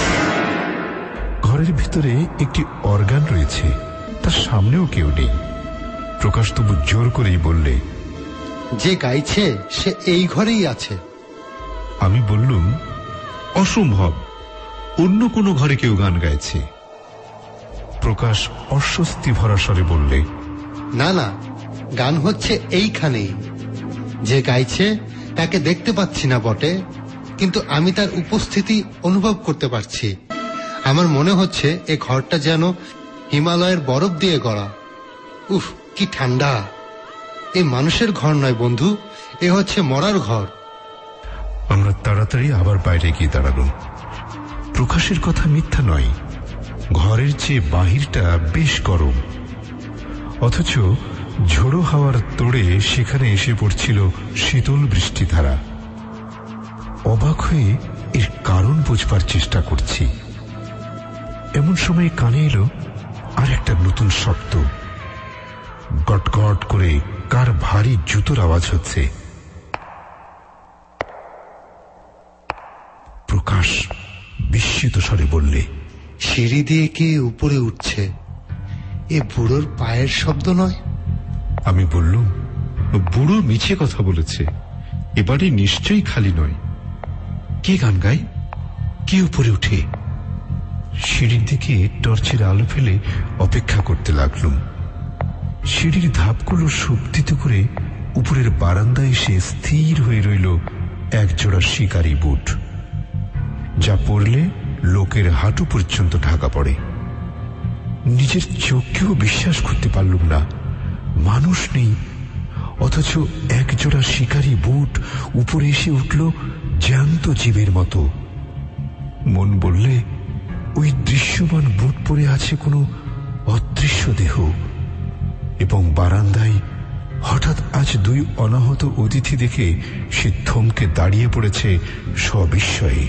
ঘরের ভিতরে একটি অর্গান রয়েছে, তার সামনেও কেউ নেই। প্রকাশ তবু জোর করেই বললে, যে গাইছে সে এই ঘরেই আছে। আমি বললুম, অসম্ভব, অন্য কোনো ঘরে কেউ গান গাইছে। প্রকাশ অস্বস্তি ভরা স্বরে বললে, না না, গান হচ্ছে এইখানেই। যে গাইছে তাকে দেখতে পাচ্ছি না বটে, কিন্তু আমি তার উপস্থিতি অনুভব করতে পারছি। আমার মনে হচ্ছে এ ঘরটা যেন হিমালয়ের বরফ দিয়ে গড়া। উফ, কি ঠান্ডা! এ মানুষের ঘর নয় বন্ধু, এ হচ্ছে মরার ঘর। আমরা তাড়াতাড়ি আবার বাইরে গিয়ে দাঁড়ালাম। প্রকাশের কথা মিথ্যা নয়, ঘরের চেয়ে বাহিরটা বেশ গরম। অথচ ঝোড়ো হাওয়ার তোড়ে সেখানে এসে পড়ছিল শীতল বৃষ্টিধারা। অবাক হয়ে এর কারণ বুঝবার চেষ্টা করছি। এমন সময় কানে এলো আর একটা নতুন শব্দ। গটগট করে কার ভারী জুতোর আওয়াজ হচ্ছে। প্রকাশ বিস্মিত স্বরে বললে, সিঁড়ি দিয়ে কে উপরে উঠছে? এ বুড়োর পায়ের শব্দ নয়? আমি বললুম, বুড়ো মিছে কথা বলেছে, এবারে নিশ্চয়ই খালি নয়। কে গান গায়? কে উপরে উঠে? সিঁড়ির দিকে টর্চের আলো ফেলে অপেক্ষা করতে লাগলুম। সিঁড়ির ধাপগুলো শব্দিত করে উপরের বারান্দায় এসে স্থির হয়ে রইল এক জোড়া শিকারি বুট, যা পরলে লোকের হাঁটু পর্যন্ত ঢাকা পড়ে। নিজের চোখকেও বিশ্বাস করতে পারলুম না। মানুষ নেই, অথচ এক জোড়া শিকারি বুট উপরে এসে উঠল জ্যান্ত জীবের মতো। মন বললে, ওই দৃশ্যমান বুট পরে আছে কোনো অদৃশ্য দেহ। এবং বারান্দায় হঠাৎ আজ দুই অনাহত অতিথি দেখে সে থমকে দাঁড়িয়ে পড়েছে সবিস্ময়ে।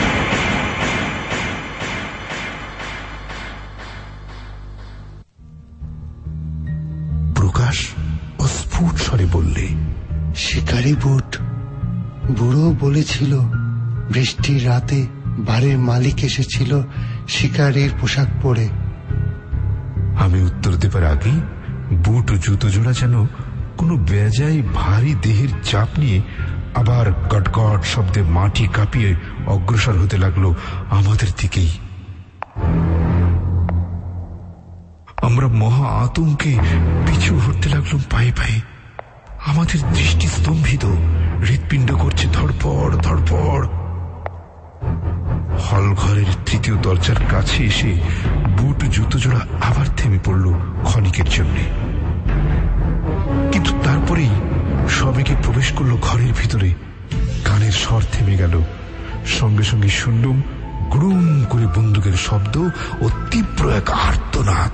প্রকাশ অস্ফুট স্বরে বললে, শিকারি বুট। বুড়ো বলেছিল বৃষ্টির রাতে বাড়ির মালিক এসেছিল শিকারির পোশাক পরে। আমি উত্তর দেবার আগে বুট ও জুতো জোড়া যেন কোনো বেজায় ভারী দেহের চাপ নিয়ে আবার গটগট শব্দে মাটি কাঁপিয়ে অগ্রসর হতে লাগলো আমাদের দিকেই। আমরা মহা আতঙ্কে পিছু হতে লাগলাম পায়ে পায়ে। আমাদের দৃষ্টি স্তম্ভিত, হৃৎপিণ্ড করছে ধড়পড় ধড়পড়। হল ঘরের তৃতীয় দরজার কাছে এসে বুট জুতো জোড়া আবার থেমে পড়ল ক্ষণিকের জন্য। কিন্তু তারপরেই সবেগে প্রবেশ করলো ঘরের ভিতরে। গানের স্বর থেমে গেল, সঙ্গে সঙ্গে শুনলুম গ্রুম করে বন্দুকের শব্দ ও তীব্র এক আর্তনাদ।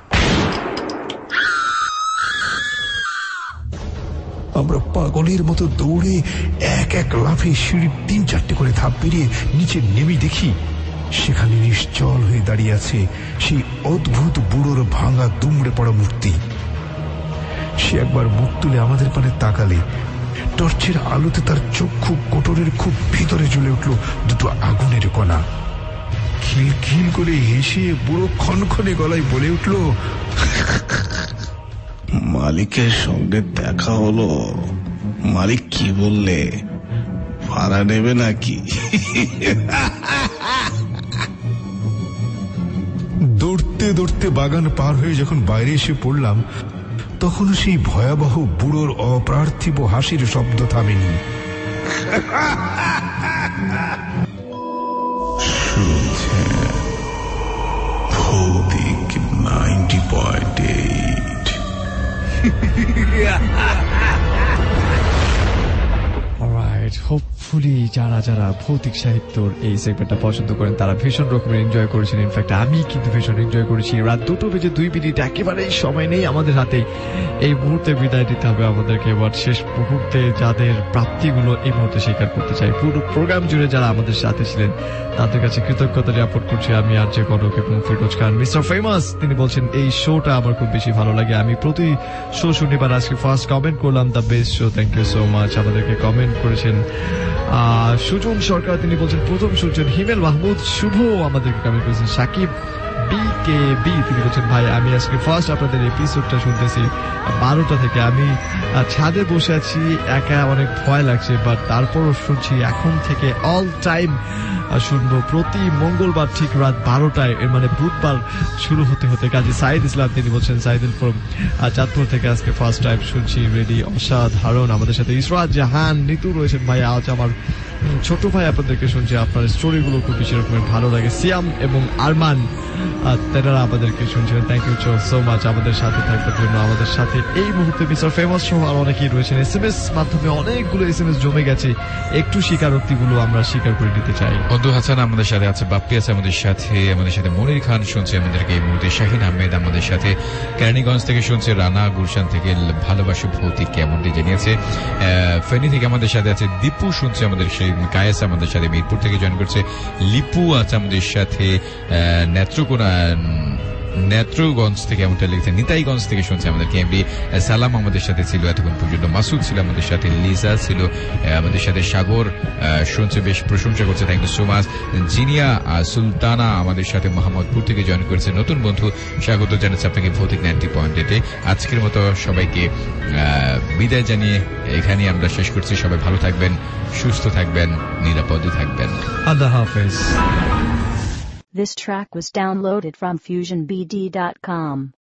আমরা পাগলের মতো দৌড়ে এক এক লাফে সিঁড়ির 3-4টে করে ধাপ পেরিয়ে নিচে নেমে দেখি সেখানে নিশ্চল হয়ে দাঁড়িয়ে আছে সেই অদ্ভুত বুড়োর ভাঙা দুমড়ে পড়া মূর্তি। সে একবার মুখ তুলে আমাদের পানে তাকালে টর্চের আলোতে তার চক্ষু কোটরের খুব ভিতরে জ্বলে উঠল দুটো আগুনের কণা। খিলখিল করে হেসে বুড়ো ক্ষণক্ষণে গলায় বলে উঠল, মালিকের সঙ্গে দেখা হলো। মালিক কি বললে? ভাড়া নেবে নাকি? দৌড়তে দৌড়তে বাগান পার হয়ে যখন বাইরে এসে পড়লাম তখনও সেই ভয়াবহ বুড়োর অপ্রার্থিব হাসির শব্দ থামেনি। শুনছেন ভৌতিক 90.8। অলরাইট, হোপফুলি যারা যারা ভৌতিক সাহিত্যর এই সেগমেন্টটা পছন্দ করেন তারা ভীষণ রকমের এনজয় করেছেন। ইনফ্যাক্ট আমি কিন্তু ভীষণ এনজয় করেছি। রাত 2:02 একেবারেই সময় নেই আমাদের হাতে। এই মুহূর্তে বিদায় দিতে হবে আমাদেরকে। এবার শেষ মুহূর্তে যাদের প্রাপ্তিগুলো এই মুহূর্তে স্বীকার করতে চাই, পুরো প্রোগ্রাম জুড়ে যারা আমাদের সাথে ছিলেন তাদের কাছে কৃতজ্ঞতা জ্ঞাপন করছি আমি, আর যে কনক এবং ফিরোজ খান। মিস্টার ফেমাস তিনি বলছেন এই শোটা আমার খুব বেশি ভালো লাগে, আমি প্রতি শো শুনিবার আজকে ফার্স্ট কমেন্ট করলাম the best show. Thank you so much. আমাদেরকে কমেন্ট করেছেন সুজন সরকার, তিনি বলছেন প্রথম শুনছেন। হিমেল মাহমুদ শুভ আমাদেরকে কমেন্ট করেছেন। সাকিব BKB তিনি বলছেন ভাই আমি আজকে ফার্স্ট আপনাদের এপিসোডটা শুনতেছি 12টা থেকে। আমি ছাদে বসে আছি, একা অনেক ভয় লাগছে, বাট তারপরও শুনছি। এখন থেকে অল টাইম শুনবো প্রতি মঙ্গলবার ঠিক রাত 12টায়, এর মানে বুধবার শুরু হতে হতে। কাজী সাইদ ইসলাম তিনি বলছেন সাইদুল ফ্রম চাঁদপুর থেকে আজকে ফার্স্ট টাইম শুনছি, রেডি অসাধারণ। আমাদের সাথে ইসরাত জাহান নিতু রয়েছেন। ভাই আজ আমার ছোট ভাই আপনাদেরকে শুনছে, আপনার স্টোরিগুলো খুব বেশি রকমের ভালো লাগে। সিয়াম এবং আরমান তেনারা আমাদেরকে শুনছেন। থ্যাংক ইউ সো মাচ আমাদের সাথে থাকার জন্য। আমাদের সাথে এই মুহূর্তে মিস্টার ফেমাস সহ আর অনেকেই রয়েছেন। SMS মাধ্যমে অনেকগুলো SMS জমে গেছে, একটু স্বীকারোক্তিগুলো আমরা স্বীকার করে নিতে চাই। বন্ধু হাসান আমাদের সাথে আছে, বাপ্পি আছে আমাদের সাথে মনির খান শুনছে আমাদেরকে এই মুহূর্তে, শাহিন আহমেদ আমাদের সাথে কেরানীগঞ্জ থেকে শুনছে, রানা গুলশান থেকে ভালোবাসা ভৌতিক কেমনটি জানিয়েছে, ফেনী থেকে আমাদের সাথে আছে, দীপু শুনছে আমাদের, সেই কায়েস আমাদের সাথে মিরপুর থেকে জয়েন করছে, লিপু আছে আমাদের সাথে, নেত্রগঞ্জ থেকে এমনটা লিখছে, নিতাইগঞ্জ থেকে শুনছে আমাদেরকে এমডি সালাম আমাদের সাথে ছিল এতক্ষণ পর্যন্ত, মাসুদ ছিল আমাদের সাথে, লিজা ছিল আমাদের সাথে, সাগর শুনছে, বেশ প্রশংসা করছে, thank you so much. Zinia Sultana আমাদের সাথে মোহাম্মদপুর থেকে জয়েন করেছে, নতুন বন্ধু স্বাগত জানাচ্ছে আপনাকে ভৌতিক 90.8-এ। আজকের মতো সবাইকে বিদায় জানিয়ে এখানে আমরা শেষ করছি। সবাই ভালো থাকবেন, সুস্থ থাকবেন, নিরাপদে থাকবেন। আল্লাহ হাফেজ। This track was downloaded from FusionBD.com.